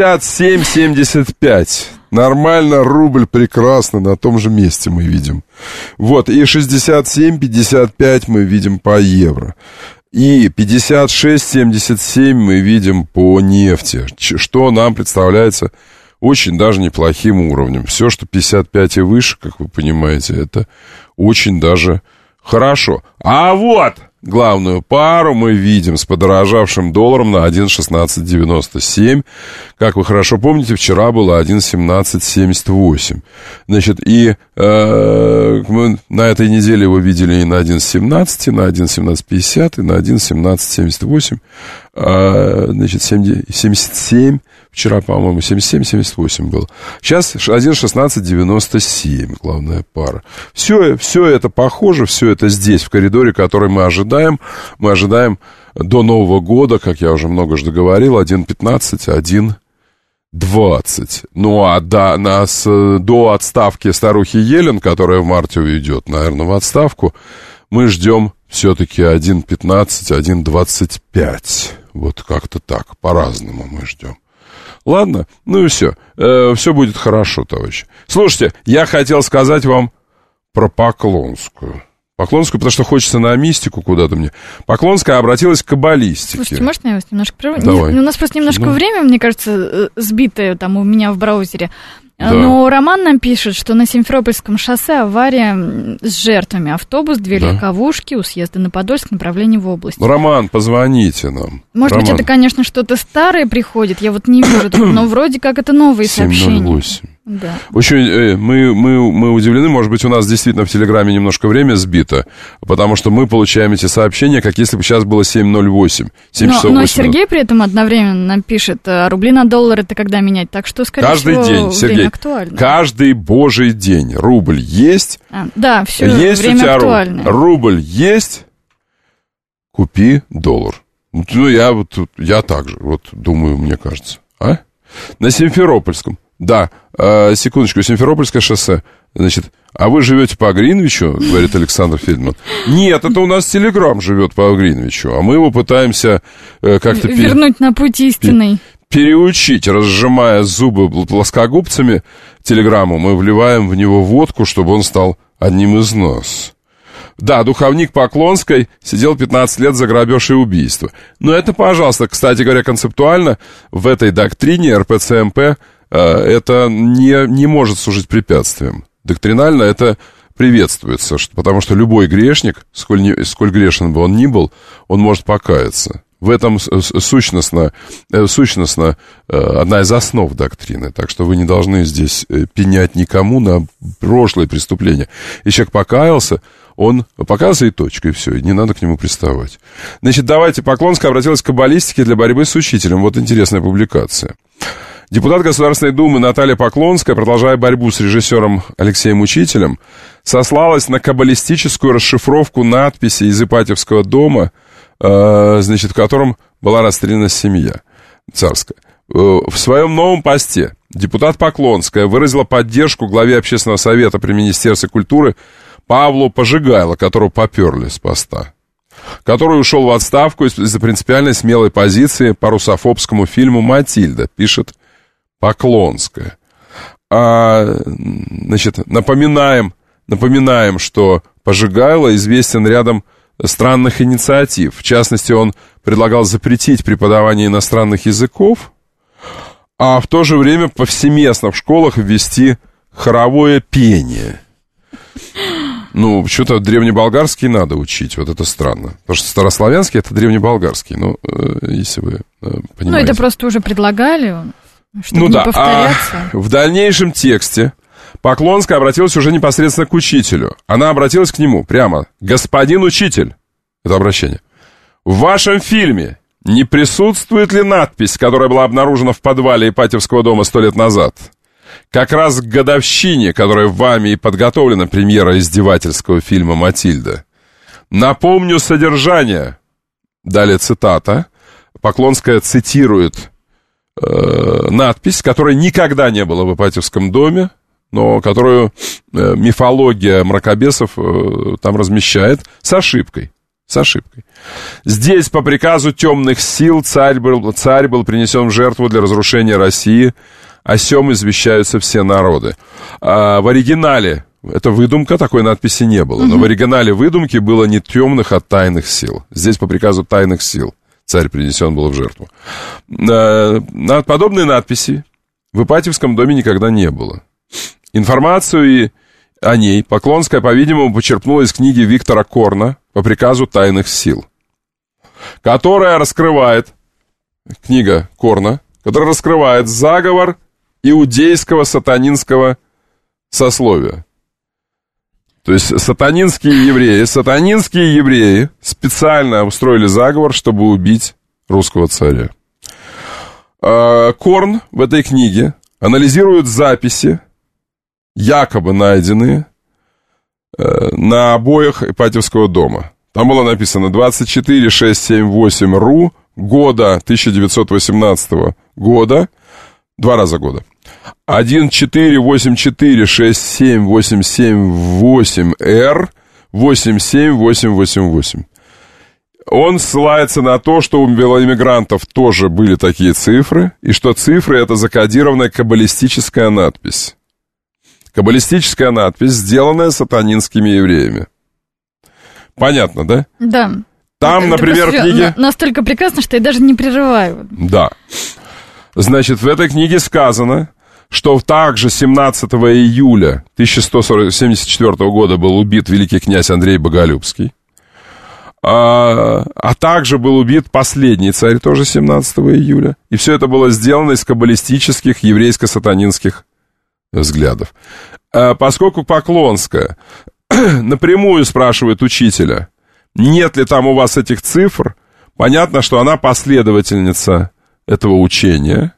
57,75. Нормально, рубль прекрасно, на том же месте мы видим. Вот, и 67,55 мы видим по евро. И 56,77 мы видим по нефти, что нам представляется очень даже неплохим уровнем. Все, что 55 и выше, как вы понимаете, это очень даже хорошо. А вот главную пару мы видим с подорожавшим долларом на 1,1697. Как вы хорошо помните, вчера было 1,1778. Значит, и мы на этой неделе его видели и на 1,17, и на 1,1750, и на 1,1778. Значит, 77. Вчера, по-моему, 77-78 было. Сейчас 1,1697, главная пара. Все это похоже, все это здесь, в коридоре, который мы ожидаем. Мы ожидаем до Нового года, как я уже многожды говорил, 1,15, 1,20. Ну, а до отставки старухи Елен, которая в марте уйдет, наверное, в отставку, мы ждем все-таки 1,15, 1,25. Вот как-то так, по-разному мы ждем. Ладно, ну и все. Все будет хорошо, товарищи. Слушайте, я хотел сказать вам про Поклонскую. Поклонскую, потому что хочется на мистику куда-то мне. Поклонская обратилась к каббалистике. Слушайте, можно я вас немножко прерву? Давай. У нас просто немножко время, мне кажется, сбитое там у меня в браузере. Да. Но Роман нам пишет, что на Симферопольском шоссе авария с жертвами. Автобус, две легковушки у съезда на Подольск, направление в область. Роман, позвоните нам. Может быть, это, конечно, что-то старое приходит, я вот не вижу, но вроде как это новые сообщения. Да. Очень мы удивлены, может быть, у нас действительно в Телеграме немножко время сбито, потому что мы получаем эти сообщения, как если бы сейчас было 7:08, 7 часов 8 Но минут. Сергей при этом одновременно пишет, рубли на доллары это когда менять, так что, скорее каждый всего, день, Сергей, актуально. Каждый божий день рубль есть, да, все, есть время у тебя актуально. Рубль есть, купи доллар. Ну, я так же, вот думаю, мне кажется. А? На Симферопольском. Да, секундочку, Симферопольское шоссе. Значит, а вы живете по Гринвичу, говорит Александр Фельдман. Нет, это у нас Телеграм живет по Гринвичу, а мы его пытаемся как-то... Вернуть на путь истинный. Переучить, разжимая зубы плоскогубцами Телеграмму, мы вливаем в него водку, чтобы он стал одним из нас. Да, духовник Поклонской сидел 15 лет за грабеж и убийство. Но это, пожалуйста, кстати говоря, концептуально в этой доктрине РПЦМП это не может служить препятствием. Доктринально это приветствуется, потому что любой грешник, сколь грешен бы он ни был, он может покаяться. В этом сущностно одна из основ доктрины. Так что вы не должны здесь пенять никому на прошлые преступления. И человек покаялся, он покаялся и точка, и все, и не надо к нему приставать. Значит, давайте, Поклонская обратилась к каббалистике для борьбы с учителем. Вот интересная публикация. Депутат Государственной Думы Наталья Поклонская, продолжая борьбу с режиссером Алексеем Учителем, сослалась на каббалистическую расшифровку надписи из Ипатьевского дома, значит, в котором была расстреляна семья царская. В своем новом посте депутат Поклонская выразила поддержку главе Общественного совета при Министерстве культуры Павлу Пожигайло, которого поперли с поста, который ушел в отставку из-за принципиальной смелой позиции по русофобскому фильму «Матильда», пишет Поклонская. Значит, напоминаем, что Пожигайло известен рядом странных инициатив. В частности, он предлагал запретить преподавание иностранных языков, а в то же время повсеместно в школах ввести хоровое пение. Ну, что-то древнеболгарский надо учить, вот это странно. Потому что старославянский — это древнеболгарский, ну, если вы понимаете. Ну, это просто уже предлагали, чтобы не повторяться. В дальнейшем тексте Поклонская обратилась уже непосредственно к учителю. Она обратилась к нему прямо. «Господин учитель», это обращение, «в вашем фильме не присутствует ли надпись, которая была обнаружена в подвале Ипатьевского дома 100 лет назад? Как раз к годовщине, которой вами и подготовлена премьера издевательского фильма «Матильда». Напомню содержание». Далее цитата. Поклонская цитирует надпись, которой никогда не было в Ипатьевском доме, но которую мифология мракобесов там размещает с ошибкой. Здесь по приказу темных сил царь был принесен в жертву для разрушения России, о сем извещаются все народы. В оригинале, это выдумка, такой надписи не было, но в оригинале выдумки было не темных, а тайных сил. Здесь по приказу тайных сил царь принесен был в жертву. Подобной надписи в Ипатьевском доме никогда не было. Информацию о ней Поклонская, по-видимому, почерпнула из книги Виктора Корна по приказу тайных сил, которая раскрывает, книга Корна, которая раскрывает заговор иудейского сатанинского сословия. То есть сатанинские евреи специально устроили заговор, чтобы убить русского царя. Корн в этой книге анализирует записи, якобы найденные на обоях Ипатьевского дома. Там было написано 24678 года 1918 года, 2 раза года. 148467878R 87888. Он ссылается на то, что у белоэмигрантов тоже были такие цифры, и что цифры — это закодированная каббалистическая надпись. Каббалистическая надпись, сделанная сатанинскими евреями. Понятно, да? Да. Там, например, книги... Настолько прекрасно, что я даже не прерываю. Да. Значит, в этой книге сказано, что также 17 июля 1174 года был убит великий князь Андрей Боголюбский, а также был убит последний царь, тоже 17 июля. И все это было сделано из каббалистических еврейско-сатанинских взглядов. Поскольку Поклонская напрямую спрашивает учителя, нет ли там у вас этих цифр, понятно, что она последовательница этого учения,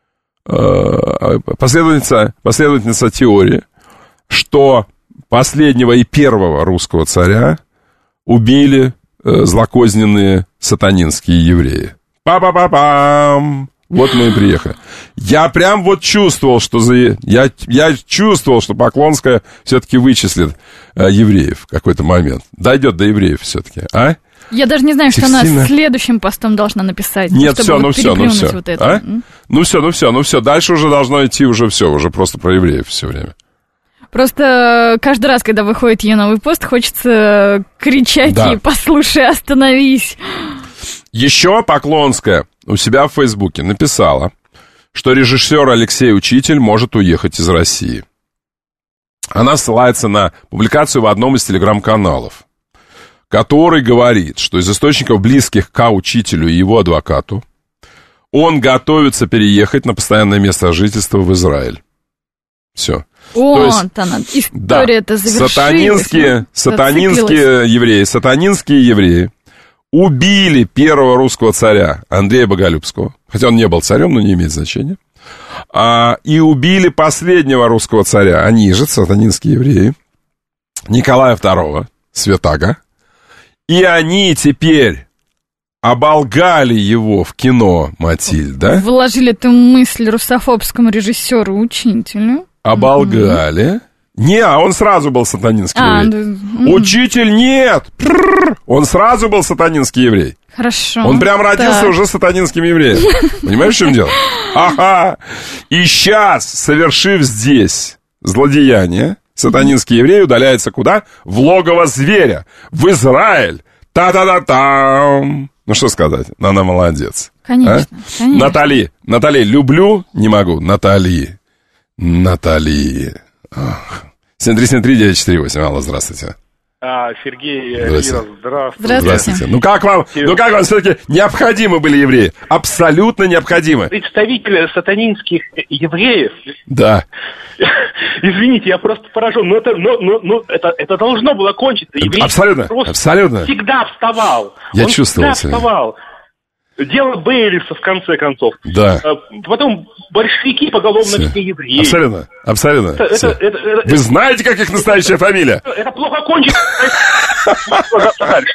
последовательница теории, что последнего и первого русского царя убили злокозненные сатанинские евреи. Па-па-па-пам! Вот мы и приехали. Я прям вот чувствовал, что я чувствовал, что Поклонская все-таки вычислит евреев в какой-то момент. Дойдет до евреев все-таки, а? Я даже не знаю, что она следующим постом должна написать. Нет, все. Вот это. А? Ну все. Дальше уже должно идти уже просто про евреев все время. Просто каждый раз, когда выходит ее новый пост, хочется кричать ей: послушай, остановись. Еще Поклонская у себя в Фейсбуке написала, что режиссер Алексей Учитель может уехать из России. Она ссылается на публикацию в одном из телеграм-каналов, который говорит, что из источников, близких к Учителю и его адвокату, он готовится переехать на постоянное место жительства в Израиль. Все. Вот она, история-то завершилась. Сатанинские евреи убили первого русского царя Андрея Боголюбского, хотя он не был царем, но не имеет значения, и убили последнего русского царя, они же, сатанинские евреи, Николая II, святаго, и они теперь оболгали его в кино «Матильда». Вложили эту мысль русофобскому режиссеру-учителю. Оболгали. Не, он сразу был сатанинский еврей. Учитель нет! Он сразу был сатанинский еврей. Хорошо. Он прям родился уже сатанинским евреем. Понимаешь, в чем дело? Ага. И сейчас, совершив здесь злодеяние, сатанинский еврей удаляется куда? В логово зверя. В Израиль. Та-та-та-там. Ну, что сказать? Она молодец. Конечно, конечно. Натали, люблю, не могу. Натали. 7373948. Алло, здравствуйте. Сергей, здравствуйте. Ну как вам все-таки необходимы были евреи? Абсолютно необходимы. Представители сатанинских евреев. Да. Извините, я просто поражен. Это должно было кончиться. Еврей абсолютно. Всегда вставал. Я чувствовал себя. Дело Бейлиса, в конце концов. Да. Потом большевики поголовно все евреи. Абсолютно. Вы знаете, как их настоящая фамилия? Это плохо кончится. Дальше.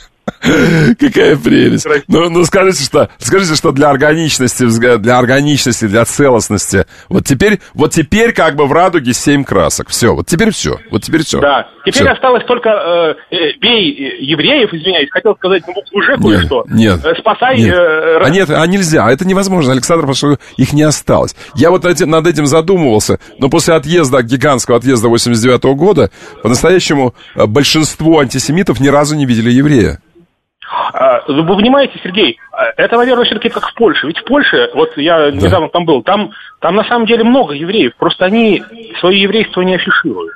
Какая прелесть. Ну, скажите, что для органичности, для целостности. Вот теперь как бы в радуге 7 красок. Все, вот теперь все. Да, теперь осталось только бей евреев, извиняюсь, хотел сказать, уже кое-что. Нет. Спасай... Нет, нельзя, это невозможно, Александр, потому что их не осталось. Я вот над этим задумывался, но после гигантского отъезда 89-го года, по-настоящему большинство антисемитов ни разу не видели еврея. Вы понимаете, Сергей, это, наверное, все-таки как в Польше. Ведь в Польше, вот я недавно там был, там на самом деле много евреев, просто они свое еврейство не афишируют.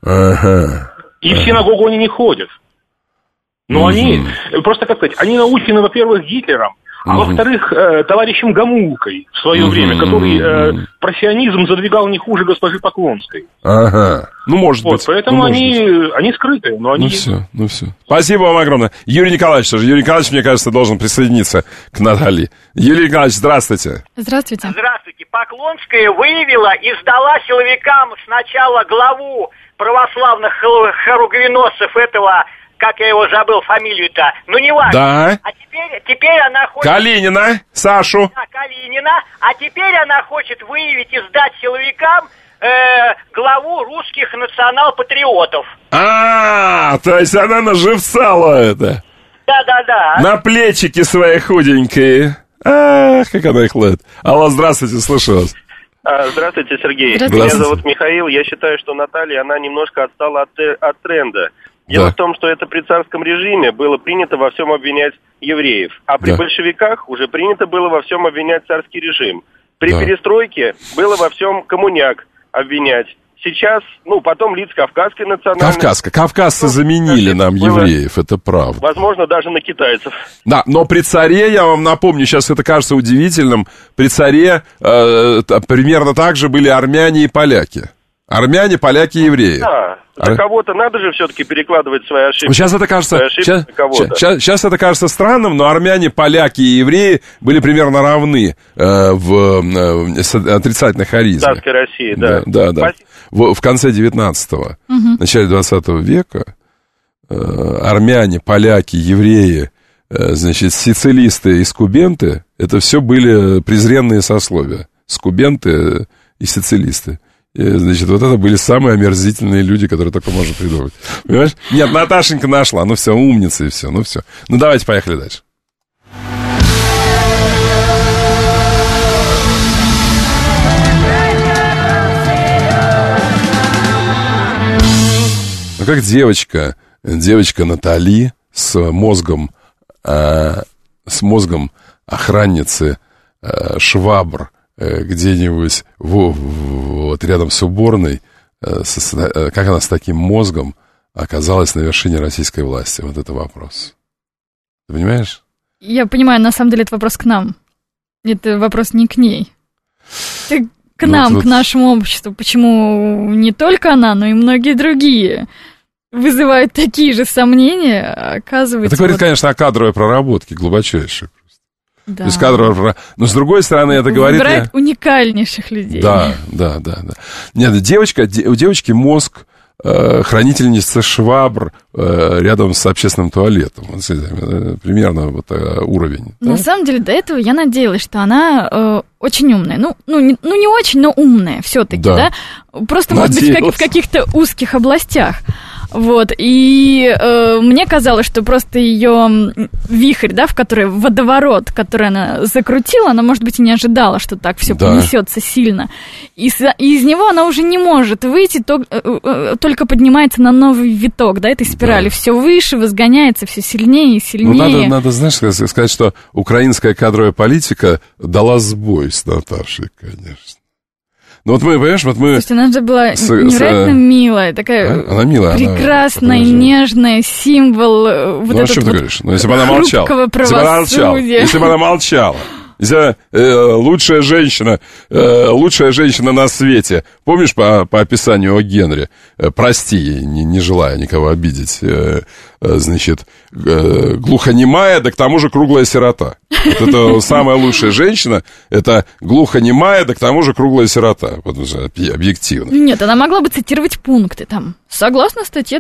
И в синагогу они не ходят. Но они, просто как сказать, они научены, во-первых, Гитлером, а во-вторых, товарищем Гамулкой в свое время, который про сионизм задвигал не хуже госпожи Поклонской. Ну, может быть. Поэтому они скрытые, но они... Ну все. Спасибо вам огромное. Юрий Николаевич тоже. Юрий Николаевич, мне кажется, должен присоединиться к Наталье. Юрий Николаевич, здравствуйте. Здравствуйте. Поклонская выявила и сдала силовикам сначала главу православных хоругвеносцев этого... Как я его забыл, фамилию-то? Ну, не важно. Да. А теперь она хочет... Калинина, Сашу. Да, Калинина. А теперь она хочет выявить и сдать силовикам главу русских национал-патриотов. То есть она на живца это. Да. На плечики свои худенькие. Как она их ловит. Алло, здравствуйте, слушаю вас. Здравствуйте, Сергей. Здравствуйте. Меня зовут Михаил. Я считаю, что Наталья, она немножко отстала от тренда. Дело в том, что это при царском режиме было принято во всем обвинять евреев, а при большевиках уже принято было во всем обвинять царский режим. При перестройке было во всем коммуняк обвинять. Сейчас, потом лиц кавказской национальности... Кавказцы заменили нам евреев, это правда. Возможно, даже на китайцев. Да, но при царе, я вам напомню, сейчас это кажется удивительным, при царе примерно так же были армяне и поляки. Армяне, поляки, евреи. Да. За кого-то надо же все-таки перекладывать свои ошибки. Сейчас это кажется, сейчас это кажется странным, но армяне, поляки и евреи были примерно равны в отрицательной харизме. Царской России, да. Да. В конце 19-го, начале 20 века армяне, поляки, евреи, значит, сицилисты и скубенты, это все были презренные сословия. Скубенты и сицилисты. И, значит, вот это были самые омерзительные люди, которые только можно придумать. Понимаешь? Нет, Наташенька нашла. Ну все, умница и все. Ну все. Ну давайте поехали дальше. Ну как девочка Натали с мозгом охранницы швабр где-нибудь вот рядом с уборной, как она с таким мозгом оказалась на вершине российской власти? Вот это вопрос. Ты понимаешь? Я понимаю, на самом деле это вопрос к нам. Это вопрос не к ней. Это к нам, к нашему обществу. Почему не только она, но и многие другие вызывают такие же сомнения, оказывается... Это говорит, конечно, о кадровой проработке глубочайшей. Да. То есть кадровая... Но с другой стороны, это говорит... Выбирает уникальнейших людей. Да. Нет, у девочки мозг хранительницы швабр рядом с общественным туалетом. Вот, примерно вот уровень. На самом деле, до этого я надеялась, что она очень умная. Не очень, но умная все-таки, да? Просто, может быть, в каких-то узких областях. Вот, и мне казалось, что просто ее вихрь, да, в который водоворот, который она закрутила, она, может быть, и не ожидала, что так все понесется сильно. И из него она уже не может выйти, только поднимается на новый виток, да, этой спирали. Все выше, возгоняется все сильнее и сильнее. Надо, знаешь, сказать, что украинская кадровая политика дала сбой с Наташей, конечно. Ну вот мы, понимаешь, вот мы... Слушайте, она же была невероятно милая, такая она милая, прекрасная, нежная, символ вот этого хрупкого правосудия. Если бы она молчала. Лучшая женщина на свете. Помнишь по описанию о Генри? Прости, не желая никого обидеть. Значит, глухонемая, да к тому же круглая сирота. Вот это самая лучшая женщина. Это глухонемая, да к тому же круглая сирота. Вот уже объективно. Нет, она могла бы цитировать пункты там. Согласно статье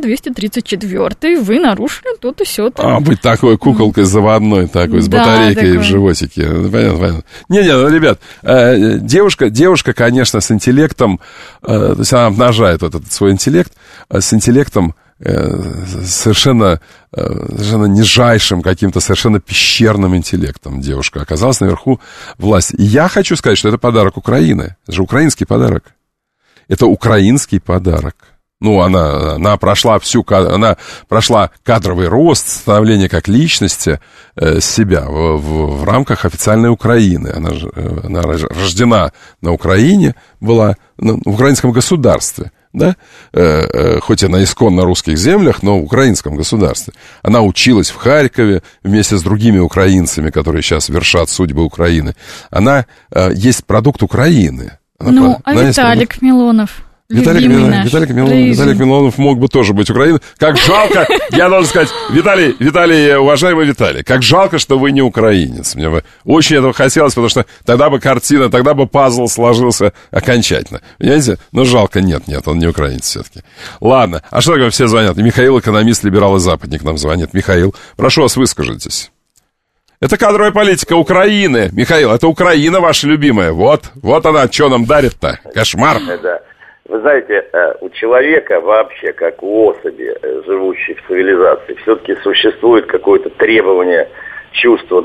234, вы нарушили то-то, сё-то. Быть такой куколкой заводной, такой, с батарейкой в животике. Понятно. Не, ребят, девушка, конечно, с интеллектом, то есть она обнажает вот этот свой интеллект, с интеллектом совершенно нижайшим, каким-то совершенно пещерным интеллектом девушка оказалась наверху власти. И я хочу сказать, что это подарок Украины. Это же украинский подарок. Это украинский подарок. Ну, она прошла она прошла кадровый рост, становление как личности себя в рамках официальной Украины. Она рождена на Украине, была в украинском государстве, да? Хоть и на исконно русских землях, но в украинском государстве. Она училась в Харькове вместе с другими украинцами, которые сейчас вершат судьбы Украины. Она есть продукт Украины. Виталик Милонов? Виталик Милонов мог бы тоже быть украинцем. Как жалко, я должен сказать, Виталий, уважаемый Виталий, как жалко, что вы не украинец. Мне бы очень этого хотелось, потому что тогда бы картина, тогда бы пазл сложился окончательно. Понимаете? Но жалко, нет, он не украинец все-таки. Ладно, а что такое все звонят? Михаил, экономист, либерал и западник, нам звонит. Михаил, прошу вас, выскажитесь. Это кадровая политика Украины. Михаил, это Украина ваша любимая. Вот она, что нам дарит-то? Кошмар. Да. Вы знаете, у человека вообще, как у особи, живущей в цивилизации, все-таки существует какое-то требование чувства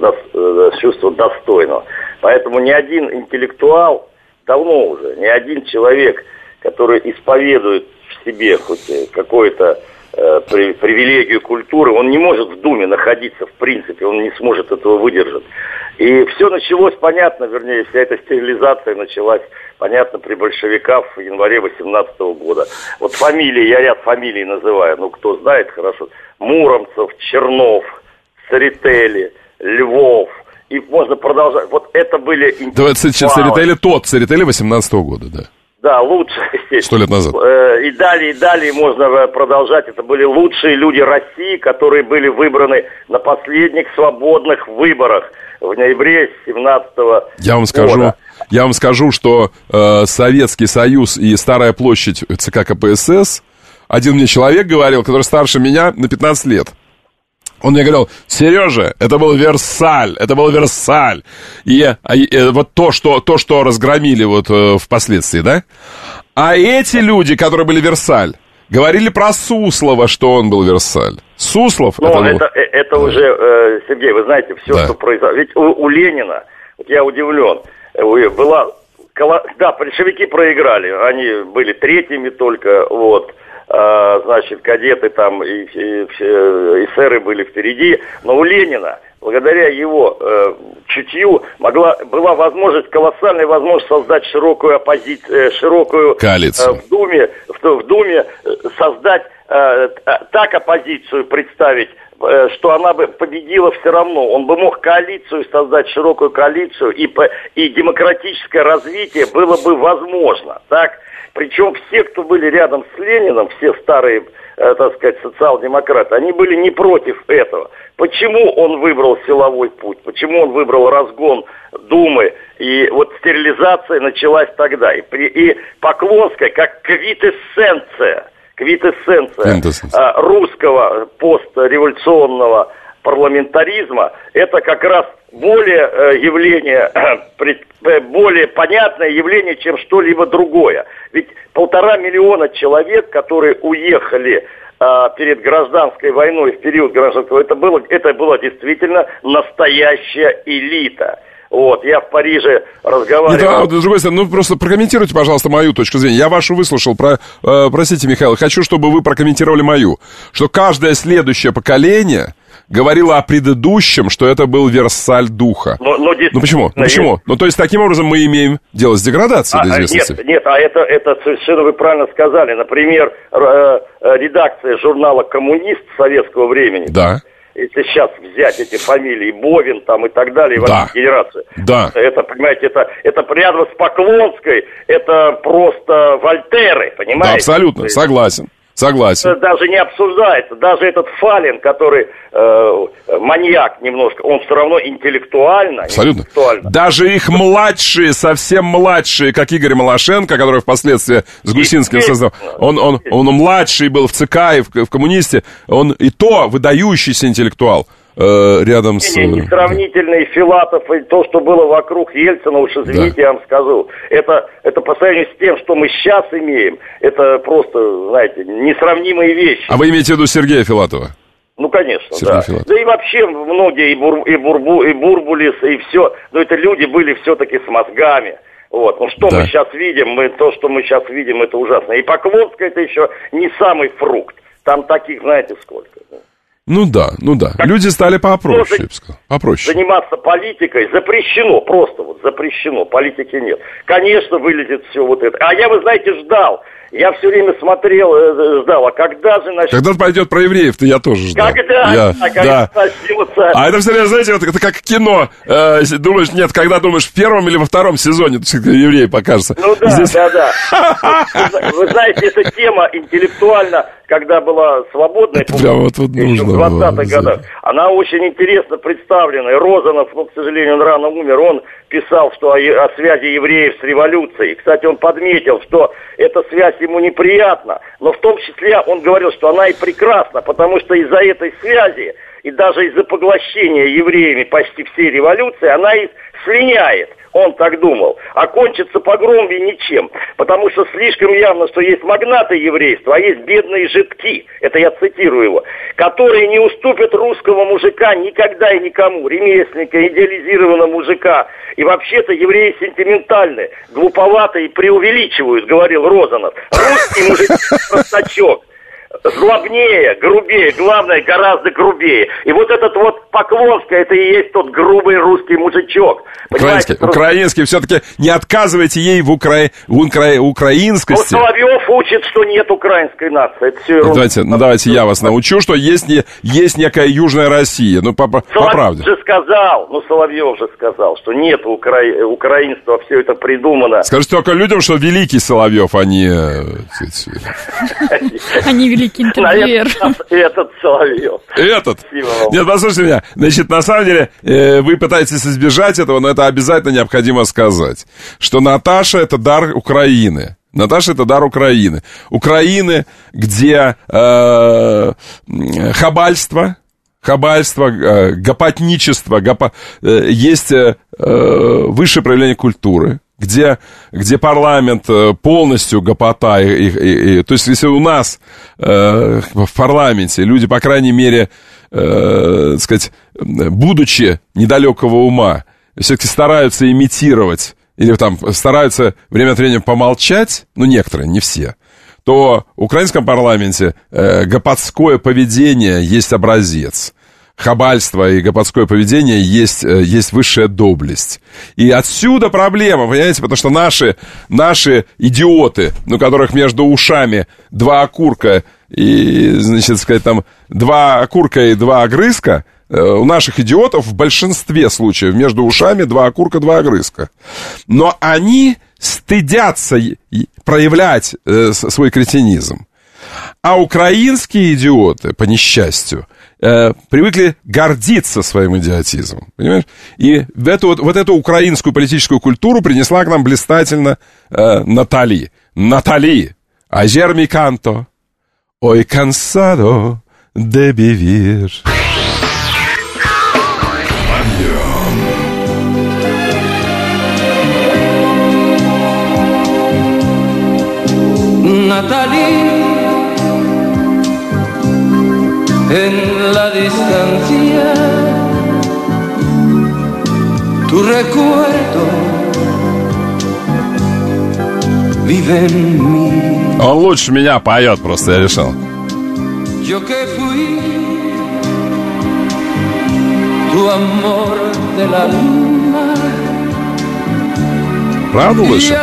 достойного. Поэтому ни один интеллектуал, давно уже, ни один человек, который исповедует в себе хоть какое-то привилегию культуры, он не может в Думе находиться в принципе, он не сможет этого выдержать. И все началось, понятно, вернее, вся эта стерилизация началась, понятно, при большевиках в январе 18 года. Вот фамилии, я ряд фамилий называю, кто знает хорошо. Муромцев, Чернов, Церетели, Львов. И можно продолжать. Вот это были интеллектуалы. Церетели 18 года, да. Да, лучшие. 100 лет назад. И далее можно продолжать. Это были лучшие люди России, которые были выбраны на последних свободных выборах в ноябре 17-го года. Я вам скажу, что Советский Союз и Старая площадь ЦК КПСС, один мне человек говорил, который старше меня на 15 лет. Он мне говорил: Сережа, это был Версаль, И вот то, что разгромили вот впоследствии, да? А эти люди, которые были Версаль, говорили про Суслова, что он был Версаль. Суслов... Это уже, Сергей, вы знаете, все, что произошло. Ведь у Ленина, вот я удивлен, да, большевики проиграли, они были третьими только, вот. Значит, кадеты там и эсеры были впереди, но у Ленина, благодаря его чутью, была возможность, колоссальная возможность создать широкую оппозицию, широкую коалицию. В Думе создать так оппозицию представить, что она бы победила все равно. Он бы мог коалицию создать, широкую коалицию, и демократическое развитие было бы возможно, так? Причем все, кто были рядом с Лениным, все старые, так сказать, социал-демократы, они были не против этого. Почему он выбрал силовой путь? Почему он выбрал разгон Думы? И вот стерилизация началась тогда. И Поклонская, как квитэссенция русского постреволюционного парламентаризма, это как раз более понятное явление, чем что-либо другое. Ведь 1,5 миллиона человек, которые уехали перед гражданской войной, в период гражданской войны, это была действительно настоящая элита. Вот, я в Париже разговаривал... С другой стороны, просто прокомментируйте, пожалуйста, мою точку зрения. Я вашу выслушал, простите, Михаил, хочу, чтобы вы прокомментировали мою. Что каждое следующее поколение говорило о предыдущем, что это был Версаль духа. Почему? То есть, таким образом мы имеем дело с деградацией до известности. Нет, это совершенно вы правильно сказали. Например, редакция журнала «Коммунист» советского времени. Да. Если сейчас взять эти фамилии, Бовин там и так далее, Федерация. Да. Это, понимаете, это рядом с Поклонской, это просто Вольтеры, понимаете? Да, абсолютно, согласен. Это даже не обсуждается. Даже этот Фалин, который маньяк немножко, он все равно интеллектуально. Абсолютно. Даже их младшие, совсем младшие, как Игорь Малашенко, который впоследствии с Гусинским создал, он младший был в ЦК и в коммунисте, он и то выдающийся интеллектуал. Рядом с... Несравнительный Филатов и то, что было вокруг Ельцина, уж извините, я вам скажу. Это по сравнению с тем, что мы сейчас имеем, это просто, знаете, несравнимые вещи. А вы имеете в виду Сергея Филатова? Ну, конечно, Сергей Филатов. Да и вообще многие, и Бурбулис, и все, но это люди были все-таки с мозгами. Вот. Ну, что мы сейчас видим, то, что мы сейчас видим, это ужасно. И Поклонская это еще не самый фрукт. Там таких, знаете, сколько. Ну да. Люди стали попроще, я бы сказал. Попроще. Заниматься политикой запрещено, просто вот запрещено, политики нет. Конечно, вылезет все вот это. А я, вы знаете, ждал. Я все время смотрел, ждал, а когда же начнется... Когда пойдет про евреев-то, я тоже ждал. Когда начнется... А это, знаете, это как кино. Думаешь, нет, когда думаешь, в первом или во втором сезоне евреи покажутся. Ну да, здесь... да. Вы знаете, эта тема интеллектуально, когда была свободная, еще в 20-х годах, она очень интересно представлена. И Розанов, к сожалению, он рано умер, он писал, что о связи евреев с революцией. Кстати, он подметил, что эта связь ему неприятна, но в том числе он говорил, что она и прекрасна, потому что из-за этой связи и даже из-за поглощения евреями почти всей революции она и слиняет. Он так думал. А кончится погромом и ничем. Потому что слишком явно, что есть магнаты еврейства, а есть бедные жидки, это я цитирую его, которые не уступят русского мужика никогда и никому, ремесленника, идеализированного мужика. И вообще-то евреи сентиментальны, глуповаты и преувеличивают, говорил Розанов. Русский мужик простачок. злобнее, грубее, главное, гораздо грубее. И вот этот вот Поклонская, это и есть тот грубый русский мужичок. Украинский, все-таки не отказывайте ей в украинскости. Соловьев учит, что нет украинской нации. Это все ерунда. Давайте я вас научу, что есть некая Южная Россия. Ну, по правде. Соловьев же сказал, что нет украинства, все это придумано. Скажите только людям, что великий Соловьев, а не... А не великий интервьюер. Этот Соловьев. Нет, послушайте меня. Значит, на самом деле, вы пытаетесь избежать этого, но это обязательно необходимо сказать, что Наташа — это дар Украины. Наташа — это дар Украины. Украины, где хабальство, гопотничество, есть высшее проявление культуры, где парламент полностью гопота. То есть, если у нас в парламенте люди, по крайней мере, будучи недалекого ума, все-таки стараются имитировать или там стараются время от времени помолчать, ну, некоторые, не все, то в украинском парламенте гопотское поведение есть образец. Хабальство и гопотское поведение есть высшая доблесть. И отсюда проблема, понимаете, потому что наши идиоты, у которых между ушами два окурка и, значит, сказать, там, два окурка и два огрызка, у наших идиотов в большинстве случаев между ушами два окурка, два огрызка. Но они стыдятся проявлять свой кретинизм. А украинские идиоты, по несчастью, привыкли гордиться своим идиотизмом. Понимаешь? И вот эту украинскую политическую культуру принесла к нам блистательно Натали. Натали, ayer mi canto, hoy cansado de vivir. Натали, en la distancia, tu recuerdo vive en mí. Он лучше меня поет, просто я решил. Yo que fui tu amor del alma. Правда лучше?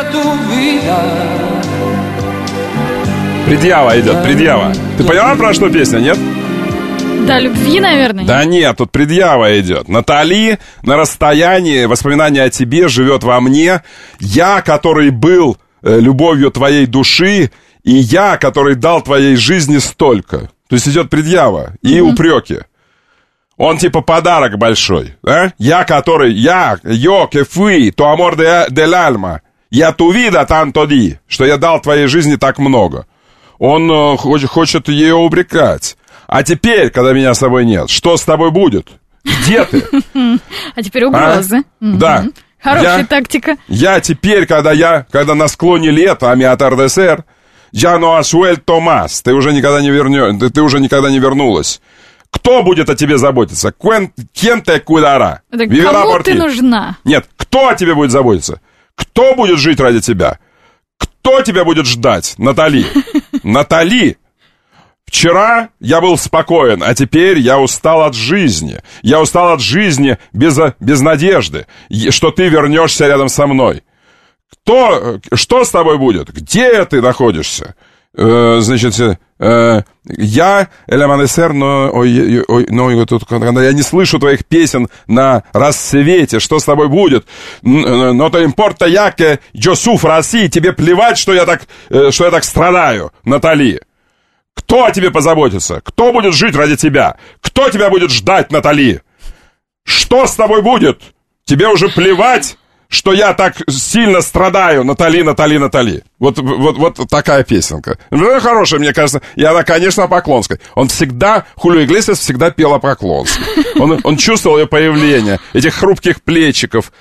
Предъява идет, предъява. Ты поняла, про что песня, нет? Да, любви, наверное. Да нет, тут предъява идет. Натали, на расстоянии, воспоминания о тебе живет во мне. Я, который был любовью твоей души, и я, который дал твоей жизни столько. То есть идет предъява и упреки. Он типа подарок большой, да? Я, yo que fui tu amor del alma, я tu vida tanto di, что я дал твоей жизни так много. Он хочет ее упрекать. А теперь, когда меня с тобой нет, что с тобой будет? Где ты? А теперь угрозы. Да. Хорошая тактика. Я теперь, когда на склоне лет, а mi atardecer, ya no has vuelto más, ты уже никогда не вернулась. Кто будет о тебе заботиться? Quien te cuidará? Кому ты нужна? Нет, кто о тебе будет заботиться? Кто будет жить ради тебя? Кто тебя будет ждать? Натали. Натали. Вчера я был спокоен, а теперь я устал от жизни. Я устал от жизни без надежды, что ты вернешься рядом со мной. Что с тобой будет? Где ты находишься? Значит, я, el amanecer, когда я не слышу твоих песен на рассвете, что с тобой будет? No te importa ya que yo sufro así, тебе плевать, что я так страдаю, Натали. Кто о тебе позаботится? Кто будет жить ради тебя? Кто тебя будет ждать, Натали? Что с тобой будет? Тебе уже плевать, что я так сильно страдаю, Натали, Натали, Натали. Вот такая песенка. Ну, хорошая, мне кажется. И она, конечно, о Поклонской. Хулио Иглесиас всегда пел о Поклонской. Он чувствовал ее появление. Этих хрупких плечиков,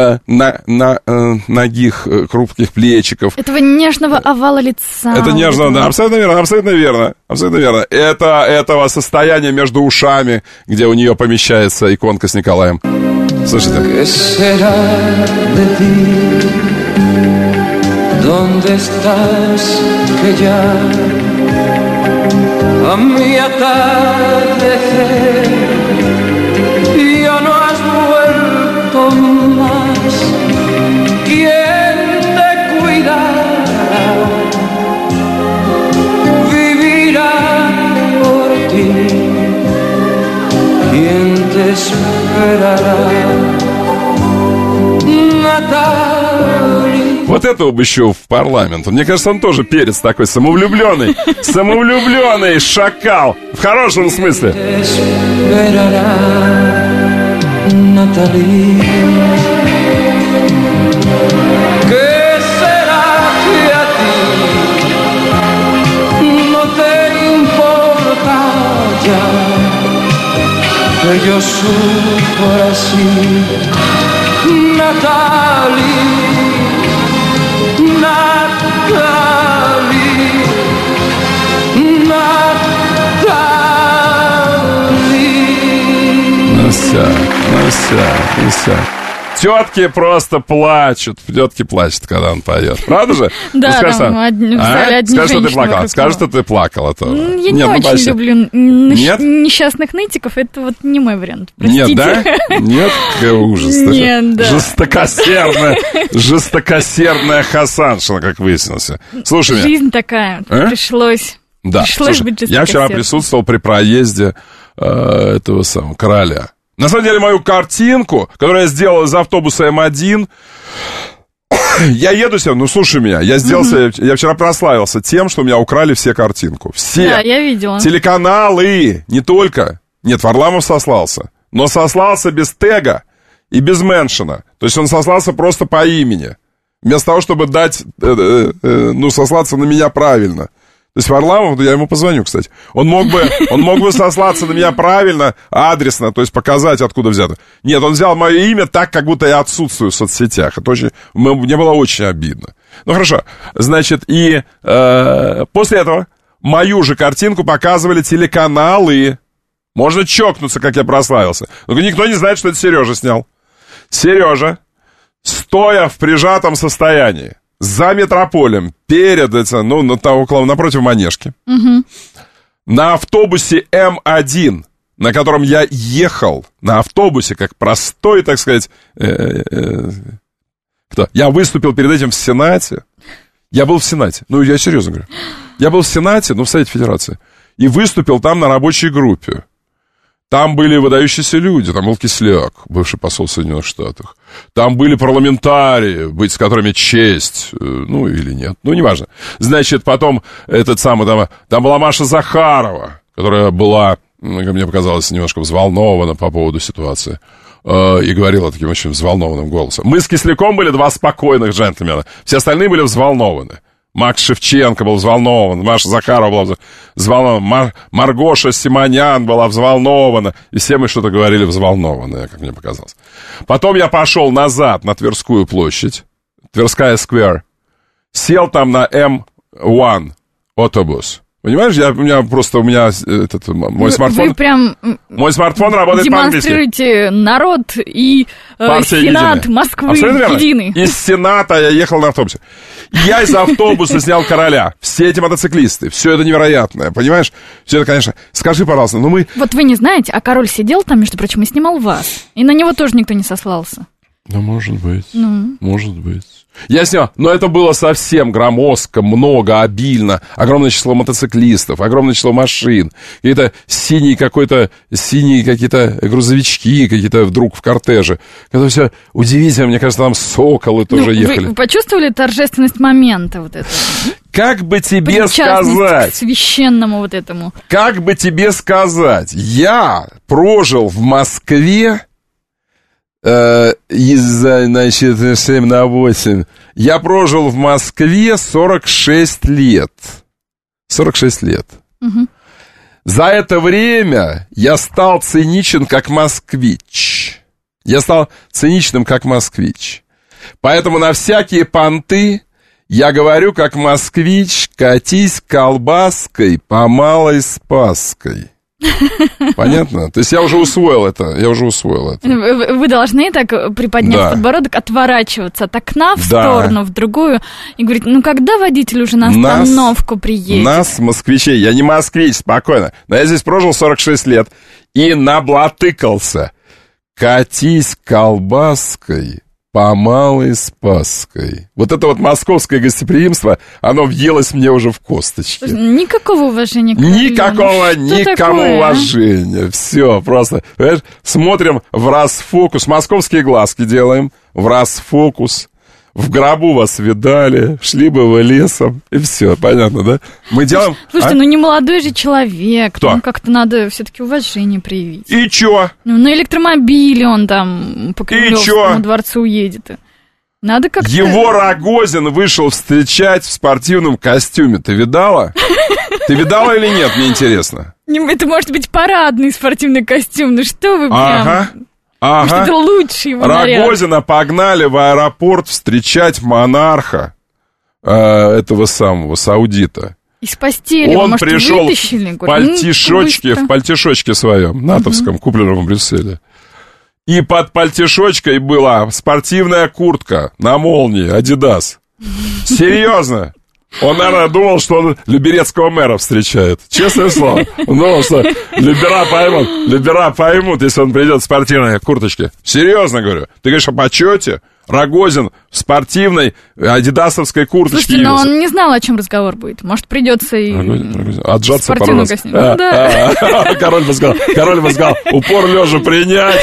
ногих хрупких плечиков. Этого нежного овала лица. Это нежного, да, абсолютно верно, абсолютно верно. Абсолютно верно. Этого состояния между ушами, где у нее помещается иконка с Николаем. Слушайте. ¿Qué será de ti? ¿Dónde estás? Que ya a mi atardecer. Ya no has vuelto más. ¿Quién te cuidará? Vivirá por ti. ¿Quién te esperará? Натали. Вот этого бы еще в парламент. Мне кажется, он тоже перец такой самовлюбленный. Самовлюбленный шакал. В хорошем смысле. Yo sufro así, Natalie, Natalie, Natalie. Ну все. Тетки просто плачут. Тетки плачут, когда он поет. Правда же? Да, скажи, там одни скажи, что ты плакала. вокруг Скажи, что ты плакала. Я не очень люблю несчастных нытиков. Это вот не мой вариант. Простите. Нет, да? Нет? Какой ужас. Нет, да. Жестокосердная Хасаншина, как выяснилось. Слушай меня. Жизнь такая. Пришлось быть жестокосердным. Я вчера присутствовал при проезде этого самого короля. На самом деле, мою картинку, которую я сделал из автобуса М1, я еду себе, ну, слушай меня, я вчера прославился тем, что у меня украли все картинку. Все. Да, я видела. Телеканалы, не только. Нет, Варламов сослался. Но сослался без тега и без меншена. То есть он сослался просто по имени. Вместо того, чтобы дать, сослаться на меня правильно. То есть Варламов, я ему позвоню, кстати, он мог бы сослаться на меня правильно, адресно, то есть показать, откуда взято. Нет, он взял мое имя так, как будто я отсутствую в соцсетях. Это мне было очень обидно. Ну, хорошо. Значит, и после этого мою же картинку показывали телеканалы. Можно чокнуться, как я прославился. Но никто не знает, что это Сережа снял. Сережа, стоя в прижатом состоянии, за метрополем, напротив Манежки, на автобусе М1, на котором я ехал, на автобусе, как простой, так сказать, я выступил перед этим в Сенате. Я был в Сенате, я серьезно говорю. Я был в Сенате, в Совете Федерации, и выступил там на рабочей группе. Там были выдающиеся люди, там был Кисляк, бывший посол в Соединенных Штатах. Там были парламентарии, быть с которыми честь, или нет, неважно. Значит, потом там была Маша Захарова, которая была, как мне показалось, немножко взволнована по поводу ситуации. И говорила таким очень взволнованным голосом. Мы с Кисляком были два спокойных джентльмена, все остальные были взволнованы. Макс Шевченко был взволнован, Маша Захарова была взволнована, Маргоша Симонян была взволнована, и все мы что-то говорили взволнованное, как мне показалось. Потом я пошел назад на Тверскую площадь, Тверская сквер, сел там на М1 автобус. Понимаешь, мой смартфон... Вы прям мой смартфон работает по-английски. Демонстрируете народ и Сенат Москвы единый. Из Сената я ехал на автобусе. Я из автобуса снял короля. Все эти мотоциклисты. Все это невероятное, понимаешь? Все это, конечно... Скажи, пожалуйста, Вот вы не знаете, а король сидел там, между прочим, и снимал вас. И на него тоже никто не сослался. Может быть. Может быть. Я снял, но это было совсем громоздко, много, обильно. Огромное число мотоциклистов, огромное число машин. Какие-то синие какие-то грузовички, какие-то вдруг в кортеже. Это все удивительно, мне кажется, там соколы тоже ехали. Вы почувствовали торжественность момента вот этого? Как бы тебе сказать? К священному вот этому. Как бы тебе сказать? Я прожил в Москве 7 на 8. Я прожил в Москве 46 лет. 46 лет. Угу. За это время я стал циничен, как москвич. Я стал циничным, как москвич. Поэтому на всякие понты я говорю, как москвич, катись колбаской по Малой Спасской. Понятно? То есть я уже усвоил это. Вы должны так, приподняв подбородок, отворачиваться от окна в сторону, в другую, и говорить, ну когда водитель уже на остановку приедет? Нас, москвичей, я не москвич, спокойно, но я здесь прожил 46 лет и наблатыкался. Катись колбаской по Малой Спасской. Вот это вот московское гостеприимство, оно въелось мне уже в косточки. Никакого уважения к Никому уважения. Все, просто, понимаешь, смотрим в расфокус. Московские глазки делаем в расфокус. В гробу вас видали, шли бы вы лесом, и все, понятно, да? Мы делаем... Слушайте, ну не молодой же человек, Кто? Ну как-то надо все-таки уважение проявить. И чё? Ну на электромобиле он там по Кремлевскому дворцу едет. Надо как-то... Его Рогозин вышел встречать в спортивном костюме, ты видала? Ты видала или нет, мне интересно? Это может быть парадный спортивный костюм, ну что вы прям... Может, это лучший его наряд. Рогозина погнали в аэропорт встречать монарха этого самого Саудита. Из постели он может, пришел вытащили? в пальтишочке своем, натовском, купленном в Брюсселе. И под пальтишочкой была спортивная куртка на молнии, Адидас. Серьезно. Он, наверное, думал, что он люберецкого мэра встречает. Честное слово. Он думал, что любера поймут, если он придет в спортивной курточке. Серьезно говорю. Ты говоришь о почете? Рогозин в спортивной адидасовской курточке. Слушайте, но он не знал, о чем разговор будет. Может, придется и отжаться пару раз. Король бы сказал, упор лежа принять.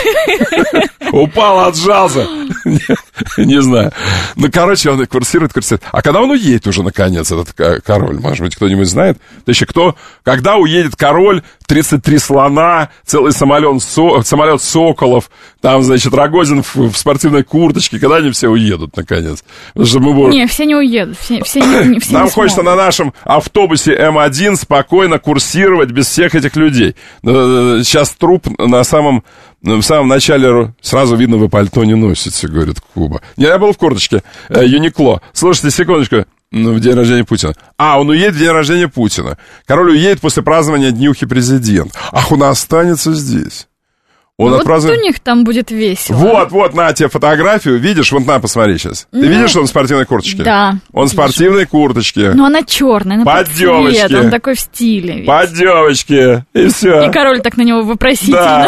Упал, отжался. Не знаю. Ну, короче, он курсирует. А когда он уедет уже, наконец, этот король? Может быть, кто-нибудь знает? То есть, когда уедет король, 33 слона, целый самолет Соколов, там, значит, Рогозин в спортивной курточке, когда они все уедут, наконец? Не, все не уедут. Нам хочется на нашем автобусе М1 спокойно курсировать без всех этих людей. Сейчас труп в самом начале сразу видно, вы пальто не носите, говорит Куба. Я был в курточке Юникло. Слушайте, секундочку. В день рождения Путина. Он уедет в день рождения Путина. Король уедет после празднования днюхи президент. Он останется здесь. Он отпразднует... у них там будет весело. Вот, на тебе фотографию. Видишь? Вот на, посмотри сейчас. Ты видишь, что он в спортивной курточке? Да. Он в спортивной курточке. Но она черная, она под девочке. Он такой в стиле. Видите? Под девочке. И все. И король так на него вопросительно.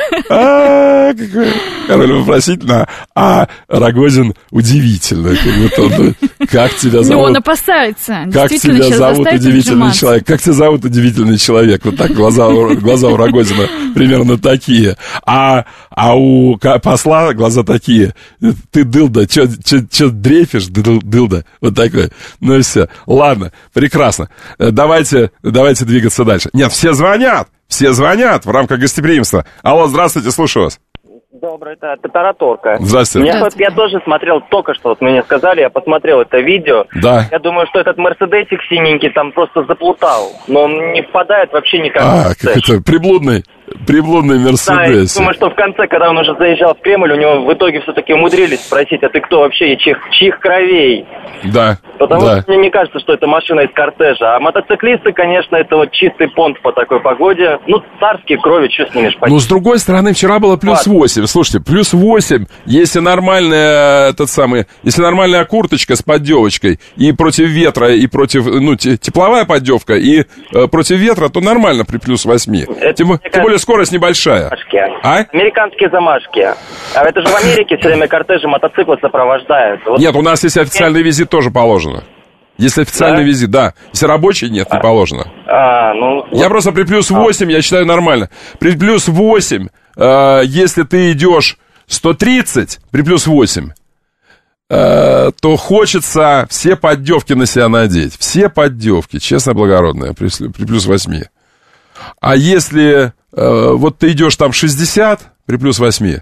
Да. Король вопросительно, а Рогозин удивительно. Как тебя зовут? Он опасается. Как тебя зовут, удивительный человек? Как тебя зовут, удивительный человек? Вот так глаза у Рогозина примерно такие. А у посла глаза такие. Ты дылда, чё дрейфишь, дылда? Вот такой. Ну и все. Ладно, прекрасно. Давайте двигаться дальше. Нет, все звонят в рамках гостеприимства. Алло, здравствуйте, слушаю вас. Добрый, это Тараторка. Здравствуйте. Я тоже смотрел только что, вот мне сказали, я посмотрел это видео. Да. Я думаю, что этот мерседесик синенький там просто заплутал. Но он не впадает вообще никак. Какой-то приблудный Мерседес. Да, я думаю, что в конце, когда он уже заезжал в Кремль, у него в итоге все-таки умудрились спросить, а ты кто вообще и чьих кровей? Да. Потому что мне не кажется, что это машина из кортежа. А мотоциклисты, конечно, это вот чистый понт по такой погоде. Ну, царские крови, что с ними шпать? Ну, с другой стороны, вчера было плюс 8. Слушайте, плюс 8, если нормальная курточка с поддевочкой, и против ветра, и против, тепловая поддевка, и против ветра, то нормально при плюс 8. Тем более скорость небольшая. Американские замашки. А это же в Америке все время кортежи мотоциклы сопровождают. Вот. Нет, у нас если официальный визит тоже положено. Если официальный визит, да. Если рабочий, нет, не положено. Я просто при плюс 8, я считаю, нормально. При плюс 8, если ты идешь 130, при плюс 8, то хочется все поддевки на себя надеть. Все поддевки, честно, благородные, при плюс 8. А если вот ты идешь там 60 при плюс 8,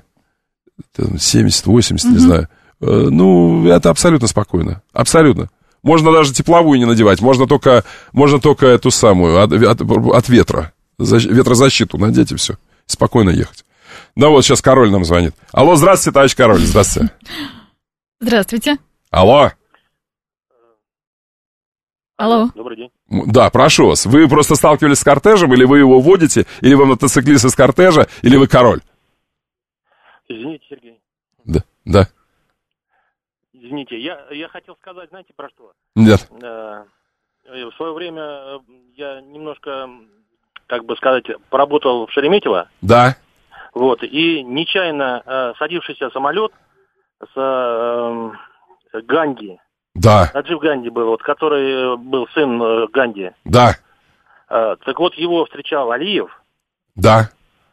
70, 80, не знаю, это абсолютно спокойно. Абсолютно. Можно даже тепловую не надевать, можно только эту самую от ветра. Ветрозащиту надеть и все. Спокойно ехать. Да вот сейчас король нам звонит. Алло, здравствуйте, товарищ король, здравствуйте. Здравствуйте. Алло. Алло. Добрый день. Да, прошу вас. Вы просто сталкивались с кортежем, или вы его водите, или вы мотоциклист из кортежа, или вы король? Извините, Сергей. Да. Извините, я хотел сказать, знаете, про что? Нет. В свое время я немножко, как бы сказать, поработал в Шереметьево. Да. Вот, и нечаянно садившийся самолет с Ганди. Да. Раджив Ганди был, вот, который был сын Ганди. Да. Так вот, его встречал Алиев. Да.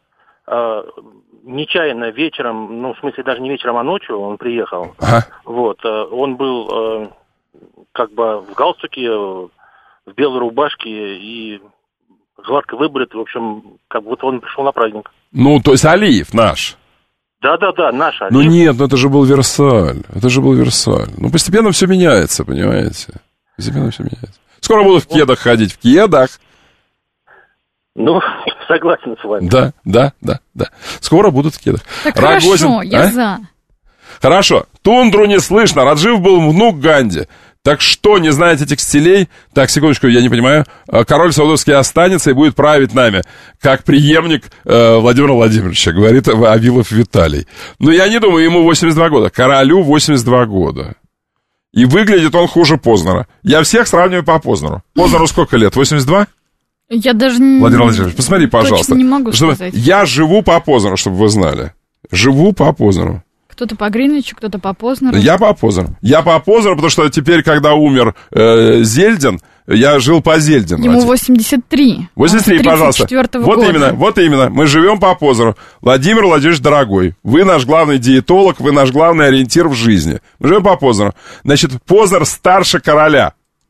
Нечаянно вечером, ну, в смысле, даже не вечером, а ночью он приехал. Ага. Вот, он был как бы в галстуке, в белой рубашке и гладко выбрит, в общем, как будто он пришел на праздник. Ну, то есть Алиев наш. Да, наш Алиев. Ну нет, это же был Версаль. Ну, постепенно все меняется, понимаете? Постепенно все меняется. Скоро буду в кедах ходить, в кедах. Ну, согласен с вами. Да. Скоро будут в кедах. Так хорошо, я за. Хорошо, тундру не слышно. Раджив был внук Ганди. Так что, не знаете текстилей? Так, секундочку, я не понимаю. Король Саудовский останется и будет править нами, как преемник Владимира Владимировича, говорит Авилов Виталий. Но я не думаю, ему 82 года. Королю 82 года. И выглядит он хуже Познера. Я всех сравниваю по Познеру. Познеру сколько лет? 82? Я даже не... Владимир Владимирович, посмотри, пожалуйста. Точно не могу сказать. Я живу по Познеру, чтобы вы знали. Живу по Познеру. Кто-то по Гринвичу, кто-то по Познеру. Я по Познеру, потому что теперь, когда умер Зельдин, я жил по Зельдину. Ему 83. 83, пожалуйста. Вот именно. Мы живем по Познеру. Владимир Владимирович, дорогой, вы наш главный диетолог, вы наш главный ориентир в жизни. Мы живем по Познеру. Значит, Познер старше короля.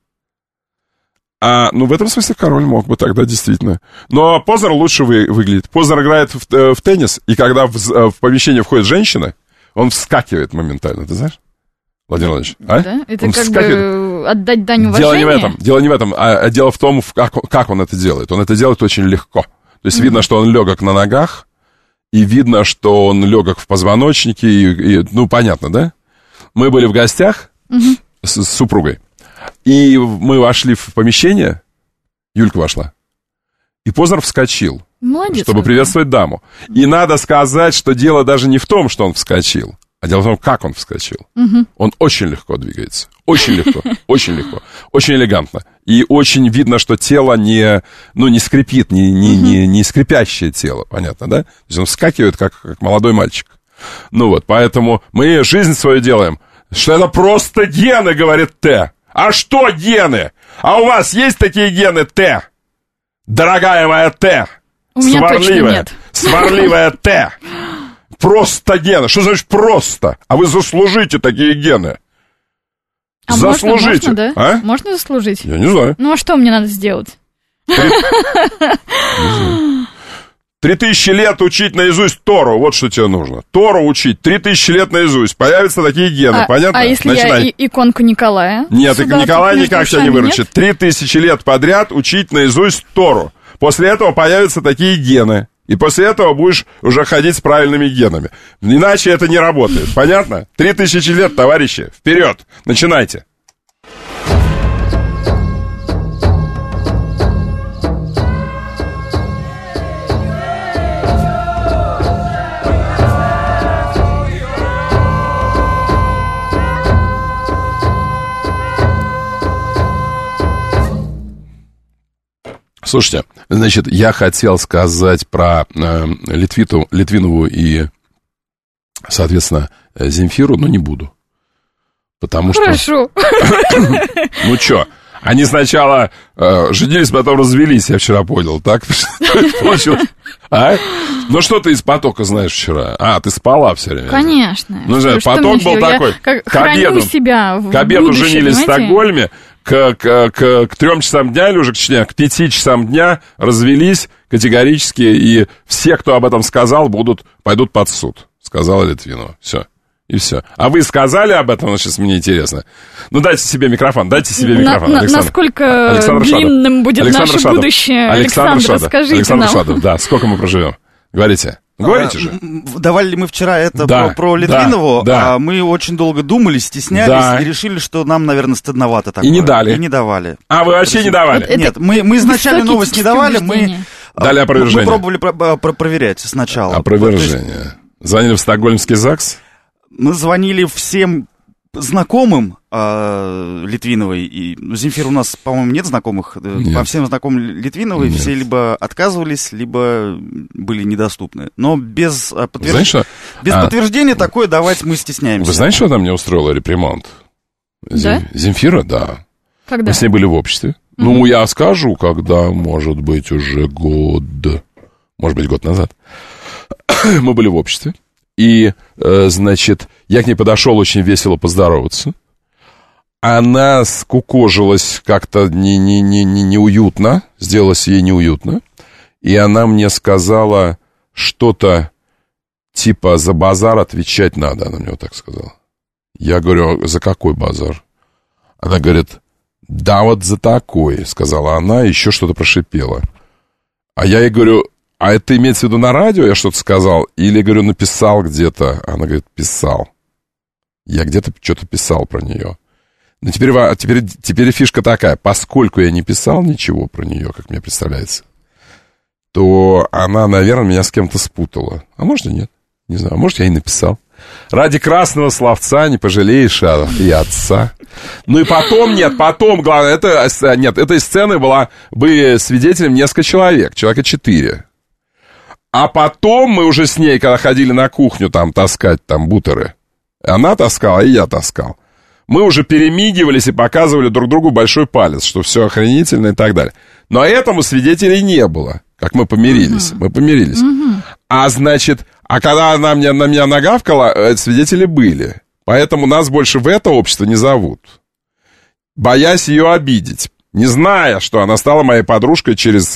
Ну, в этом смысле король мог бы тогда действительно. Но Познер лучше выглядит. Познер играет в теннис, и когда в помещение входит женщина, он вскакивает моментально, ты знаешь? Владимир Владимирович, Да? Это он как бы отдать дань уважения? Дело не в этом, а дело в том, как он это делает. Он это делает очень легко. То есть видно, что он легок на ногах, и видно, что он легок в позвоночнике, и ну, понятно, да? Мы были в гостях с супругой, и мы вошли в помещение, Юлька вошла, и Познер вскочил. Молодец, чтобы приветствовать даму. И надо сказать, что дело даже не в том, что он вскочил, а дело в том, как он вскочил. Он очень легко двигается. Очень легко, очень элегантно. И очень видно, что тело не скрипит, не скрипящее тело, понятно, да? То есть он вскакивает, как молодой мальчик. Ну вот, поэтому мы жизнь свою делаем. Что это просто гены, говорит Т. А что гены? А у вас есть такие гены, Т? Дорогая моя Т. У меня точно нет. Сварливая Т. Просто гены. Что значит просто? А вы заслужите такие гены. Заслужите. Можно, да? А? Можно заслужить? Я не знаю. Ну, а что мне надо сделать? 3000 лет учить наизусть Тору. Вот что тебе нужно. Тору учить. 3000 лет наизусть. Появятся такие гены. Понятно? А если Начинай. я иконку Николая? Нет, Николай никак тебя не выручит. 3000 лет подряд учить наизусть Тору. После этого появятся такие гены. И после этого будешь уже ходить с правильными генами. Иначе это не работает. Понятно? 3000 лет, товарищи. Вперед. Начинайте. Слушайте, значит, я хотел сказать про Литвинову и, соответственно, Земфиру, но не буду. Потому что... Хорошо. Ну что, они сначала женились, потом развелись, я вчера понял, так? А? Ну что ты из потока знаешь вчера? Ты спала все время. Конечно. Ну, знаешь, поток был такой. К обеду женились в Стокгольме. К 3 часам дня или уже к 5 часам дня развелись категорически, и все, кто об этом сказал, пойдут под суд, сказала Литвинова. Все. И все. А вы сказали об этом? Сейчас мне интересно. Ну, дайте себе микрофон, насколько длинным будет наше будущее? Александр, расскажите нам. Александр Шадов, да. Сколько мы проживем? Говорите. Говорите же. Давали ли мы вчера это про Литвинову? Да. Мы очень долго думали, стеснялись и решили, что нам, наверное, стыдновато такое. И не дали. И не давали. А вы вообще не давали? Нет, мы изначально новость не давали, мы дали опровержение. Мы пробовали проверять сначала. Опровержение. Звонили в Стокгольмский ЗАГС? Мы звонили всем знакомым Литвиновой. И Земфира у нас, по-моему, нет знакомых. Нет. По всем знакомым Литвиновой все либо отказывались, либо были недоступны. Но без подтверждения такое давать мы стесняемся. Вы знаете, что она мне устроила реприманд? Да? Земфира, да. Когда? Мы с ней были в обществе. Ну, я скажу, когда, может быть, уже год назад. Мы были в обществе. И, значит, я к ней подошел очень весело поздороваться. Она скукожилась как-то неуютно, сделалось ей неуютно. И она мне сказала что-то типа «за базар отвечать надо». Она мне вот так сказала. Я говорю: «За какой базар?» Она говорит: «Да вот за такой», сказала она, еще что-то прошипела. А я ей говорю: «А это имеется в виду на радио, я что-то сказал? Или, говорю, написал где-то?» Она говорит: «Писал». Я где-то что-то писал про нее. Но теперь фишка такая: поскольку я не писал ничего про нее, как мне представляется, то она, наверное, меня с кем-то спутала. А может и нет, не знаю, а может я и написал. Ради красного словца не пожалеешь и отца. Ну и потом, главное, этой сцены были свидетелем несколько человека 4. А потом мы уже с ней, когда ходили на кухню там таскать бутеры, она таскала, и я таскал, мы уже перемигивались и показывали друг другу большой палец, что все охренительно и так далее. Но этому свидетелей не было, как мы помирились. Мы помирились. А значит, когда она на меня нагавкала, свидетели были. Поэтому нас больше в это общество не зовут. Боясь ее обидеть. Не зная, что она стала моей подружкой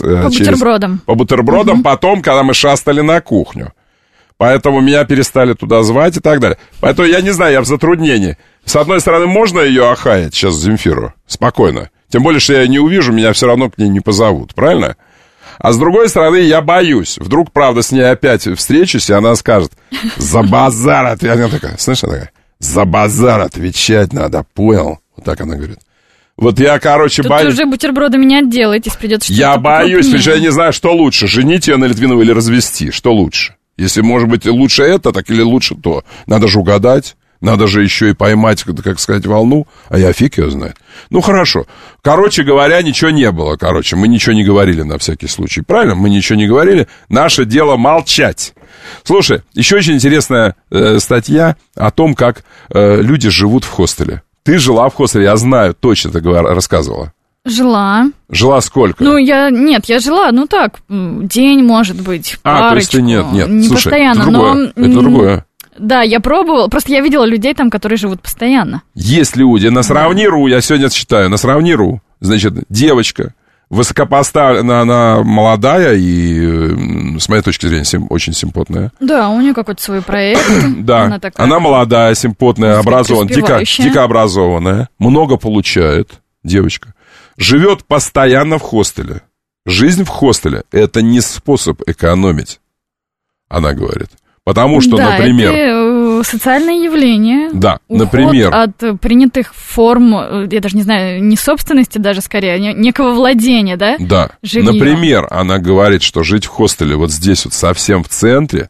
по бутербродам потом, когда мы шастали на кухню. Поэтому меня перестали туда звать и так далее. Поэтому я не знаю, я в затруднении. С одной стороны, можно ее охаять сейчас, Земфиру? Спокойно. Тем более, что я не увижу, меня все равно к ней не позовут. Правильно? А с другой стороны, я боюсь. Вдруг, правда, с ней опять встречусь, и она скажет: «За базар отвечать». Она такая, слышишь, она такая: «За базар отвечать надо, понял?» Вот так она говорит. Вот я, боюсь. Тут уже бутербродами не отделаетесь, придется что-то Я боюсь, покрупнее. потому что я не знаю, что лучше, женить ее на Литвинову или развести. Что лучше? Если, может быть, лучше это, так или лучше то. Надо же угадать, надо же еще и поймать, как сказать, волну. А я фиг ее знает. Ну, хорошо. Короче говоря, ничего не было. Мы ничего не говорили на всякий случай. Правильно? Мы ничего не говорили. Наше дело молчать. Слушай, еще очень интересная статья о том, как люди живут в хостеле. Ты жила в хостеле, я знаю, точно ты рассказывала. Жила. Жила сколько? Я жила, день, может быть, парочку. То есть ты нет. Не Слушай, постоянно, это другое. Да, я пробовала, просто я видела людей там, которые живут постоянно. Есть люди, на Сравни.ру, я сегодня читаю, на Сравни.ру, значит, девочка, высокопоставленная, она молодая и, с моей точки зрения, очень симпотная. Да, у нее какой-то свой проект. Да, она молодая, симпотная, образованная, дико образованная, много получает девочка. Живет постоянно в хостеле. Жизнь в хостеле – это не способ экономить, она говорит. Потому что, например... это социальное явление. Да, уход например... от принятых форм, я даже не знаю, не собственности даже скорее, некого владения, да? Да, жильем. Например, она говорит, что жить в хостеле вот здесь вот совсем в центре,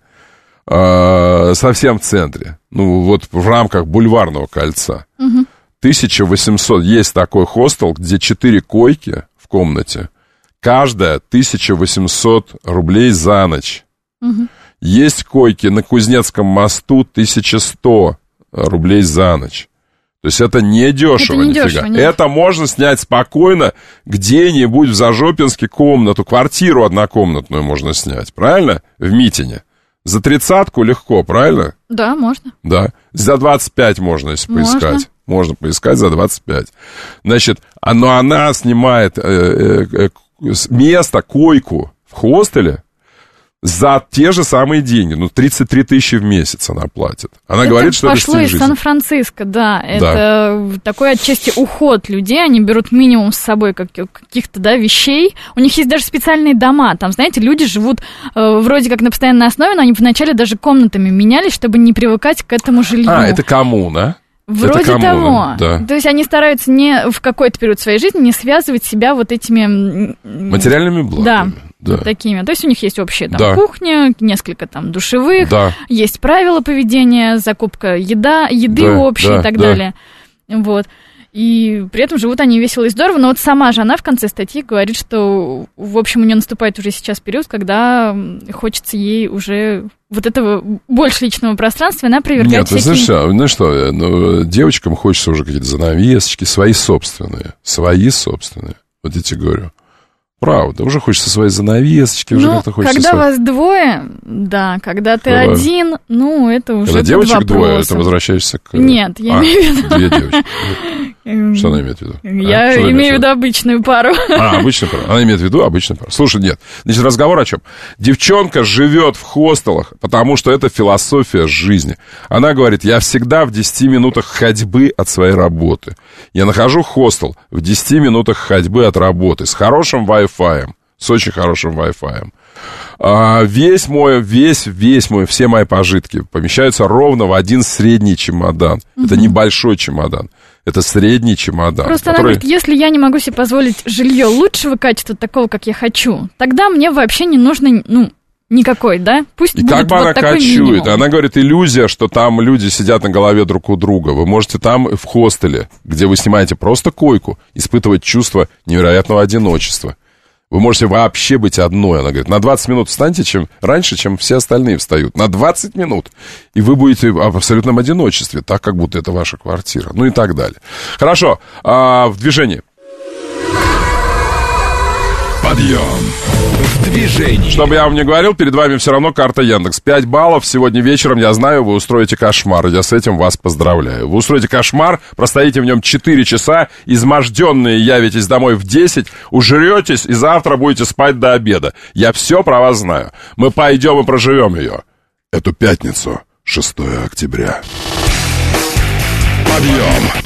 в рамках Бульварного кольца, 1800, есть такой хостел, где 4 койки в комнате, каждая 1800 рублей за ночь. Есть койки на Кузнецком мосту 1100 рублей за ночь. То есть это не дешево, нифига. Это можно снять спокойно где-нибудь в Зажопинске квартиру однокомнатную можно снять, правильно? В Митине. За 30-ку легко, правильно? Да, можно. Да. За 25 можно, если поискать. Можно поискать за 25. Значит, но она снимает место, койку в хостеле За те же самые деньги. 33 тысячи в месяц она платит. Она говорит, что это стиль жизни. Пошло из Сан-Франциско, да. Это такой отчасти уход людей. Они берут минимум с собой каких-то, да, вещей. У них есть даже специальные дома. Там, знаете, люди живут вроде как на постоянной основе, но они вначале даже комнатами менялись, чтобы не привыкать к этому жилью. Это коммуна? Вроде того. Да. То есть они стараются не в какой-то период своей жизни не связывать себя вот этими... материальными благами. Да. Такими. То есть у них есть общая там кухня, несколько там душевых, есть правила поведения, закупка еды общей и так далее. Вот. И при этом живут они весело и здорово. Но вот сама же она в конце статьи говорит, что, в общем, у нее наступает уже сейчас период, когда хочется ей уже вот этого больше личного пространства, она привергает всякие... Нет, знаешь что, девочкам хочется уже какие-то занавесочки, свои собственные. Вот я тебе говорю. Правда, уже хочется свои занавесочки, уже как-то хочется... когда вас двое, да, когда ты один, это уже когда девочек двое, ты возвращаешься к... Нет, я имею в виду... Две девочки. Что она имеет в виду? Я имею в виду обычную пару. Обычную пару. Она имеет в виду обычную пару. Слушай, нет. Значит, разговор о чем? Девчонка живет в хостелах, потому что это философия жизни. Она говорит, я всегда в 10 минутах ходьбы от своей работы. Я нахожу хостел в 10 минутах ходьбы от работы с хорошим Wi-Fi, с очень хорошим Wi-Fi. Все мои пожитки помещаются ровно в один средний чемодан. Это небольшой чемодан. Это средний чемодан. Просто она говорит, если я не могу себе позволить жилье лучшего качества, такого, как я хочу, тогда мне вообще не нужно, никакой, да? Пусть и будет как бы вот она такой кочует. минимум. Она говорит, иллюзия, что там люди сидят на голове друг у друга. Вы можете там в хостеле, где вы снимаете просто койку, испытывать чувство невероятного одиночества. Вы можете вообще быть одной. Она говорит, на 20 минут встаньте раньше, чем все остальные встают. На 20 минут. И вы будете в абсолютном одиночестве, так, как будто это ваша квартира. И так далее. Хорошо. В движении. Подъем. В движении. Чтобы я вам не говорил, перед вами все равно карта Яндекс. 5 баллов. Сегодня вечером, я знаю, вы устроите кошмар. Я с этим вас поздравляю. Вы устроите кошмар, простоите в нем 4 часа, изможденные явитесь домой в 10, ужретесь и завтра будете спать до обеда. Я все про вас знаю. Мы пойдем и проживем ее. Эту пятницу, 6 октября. Подъем.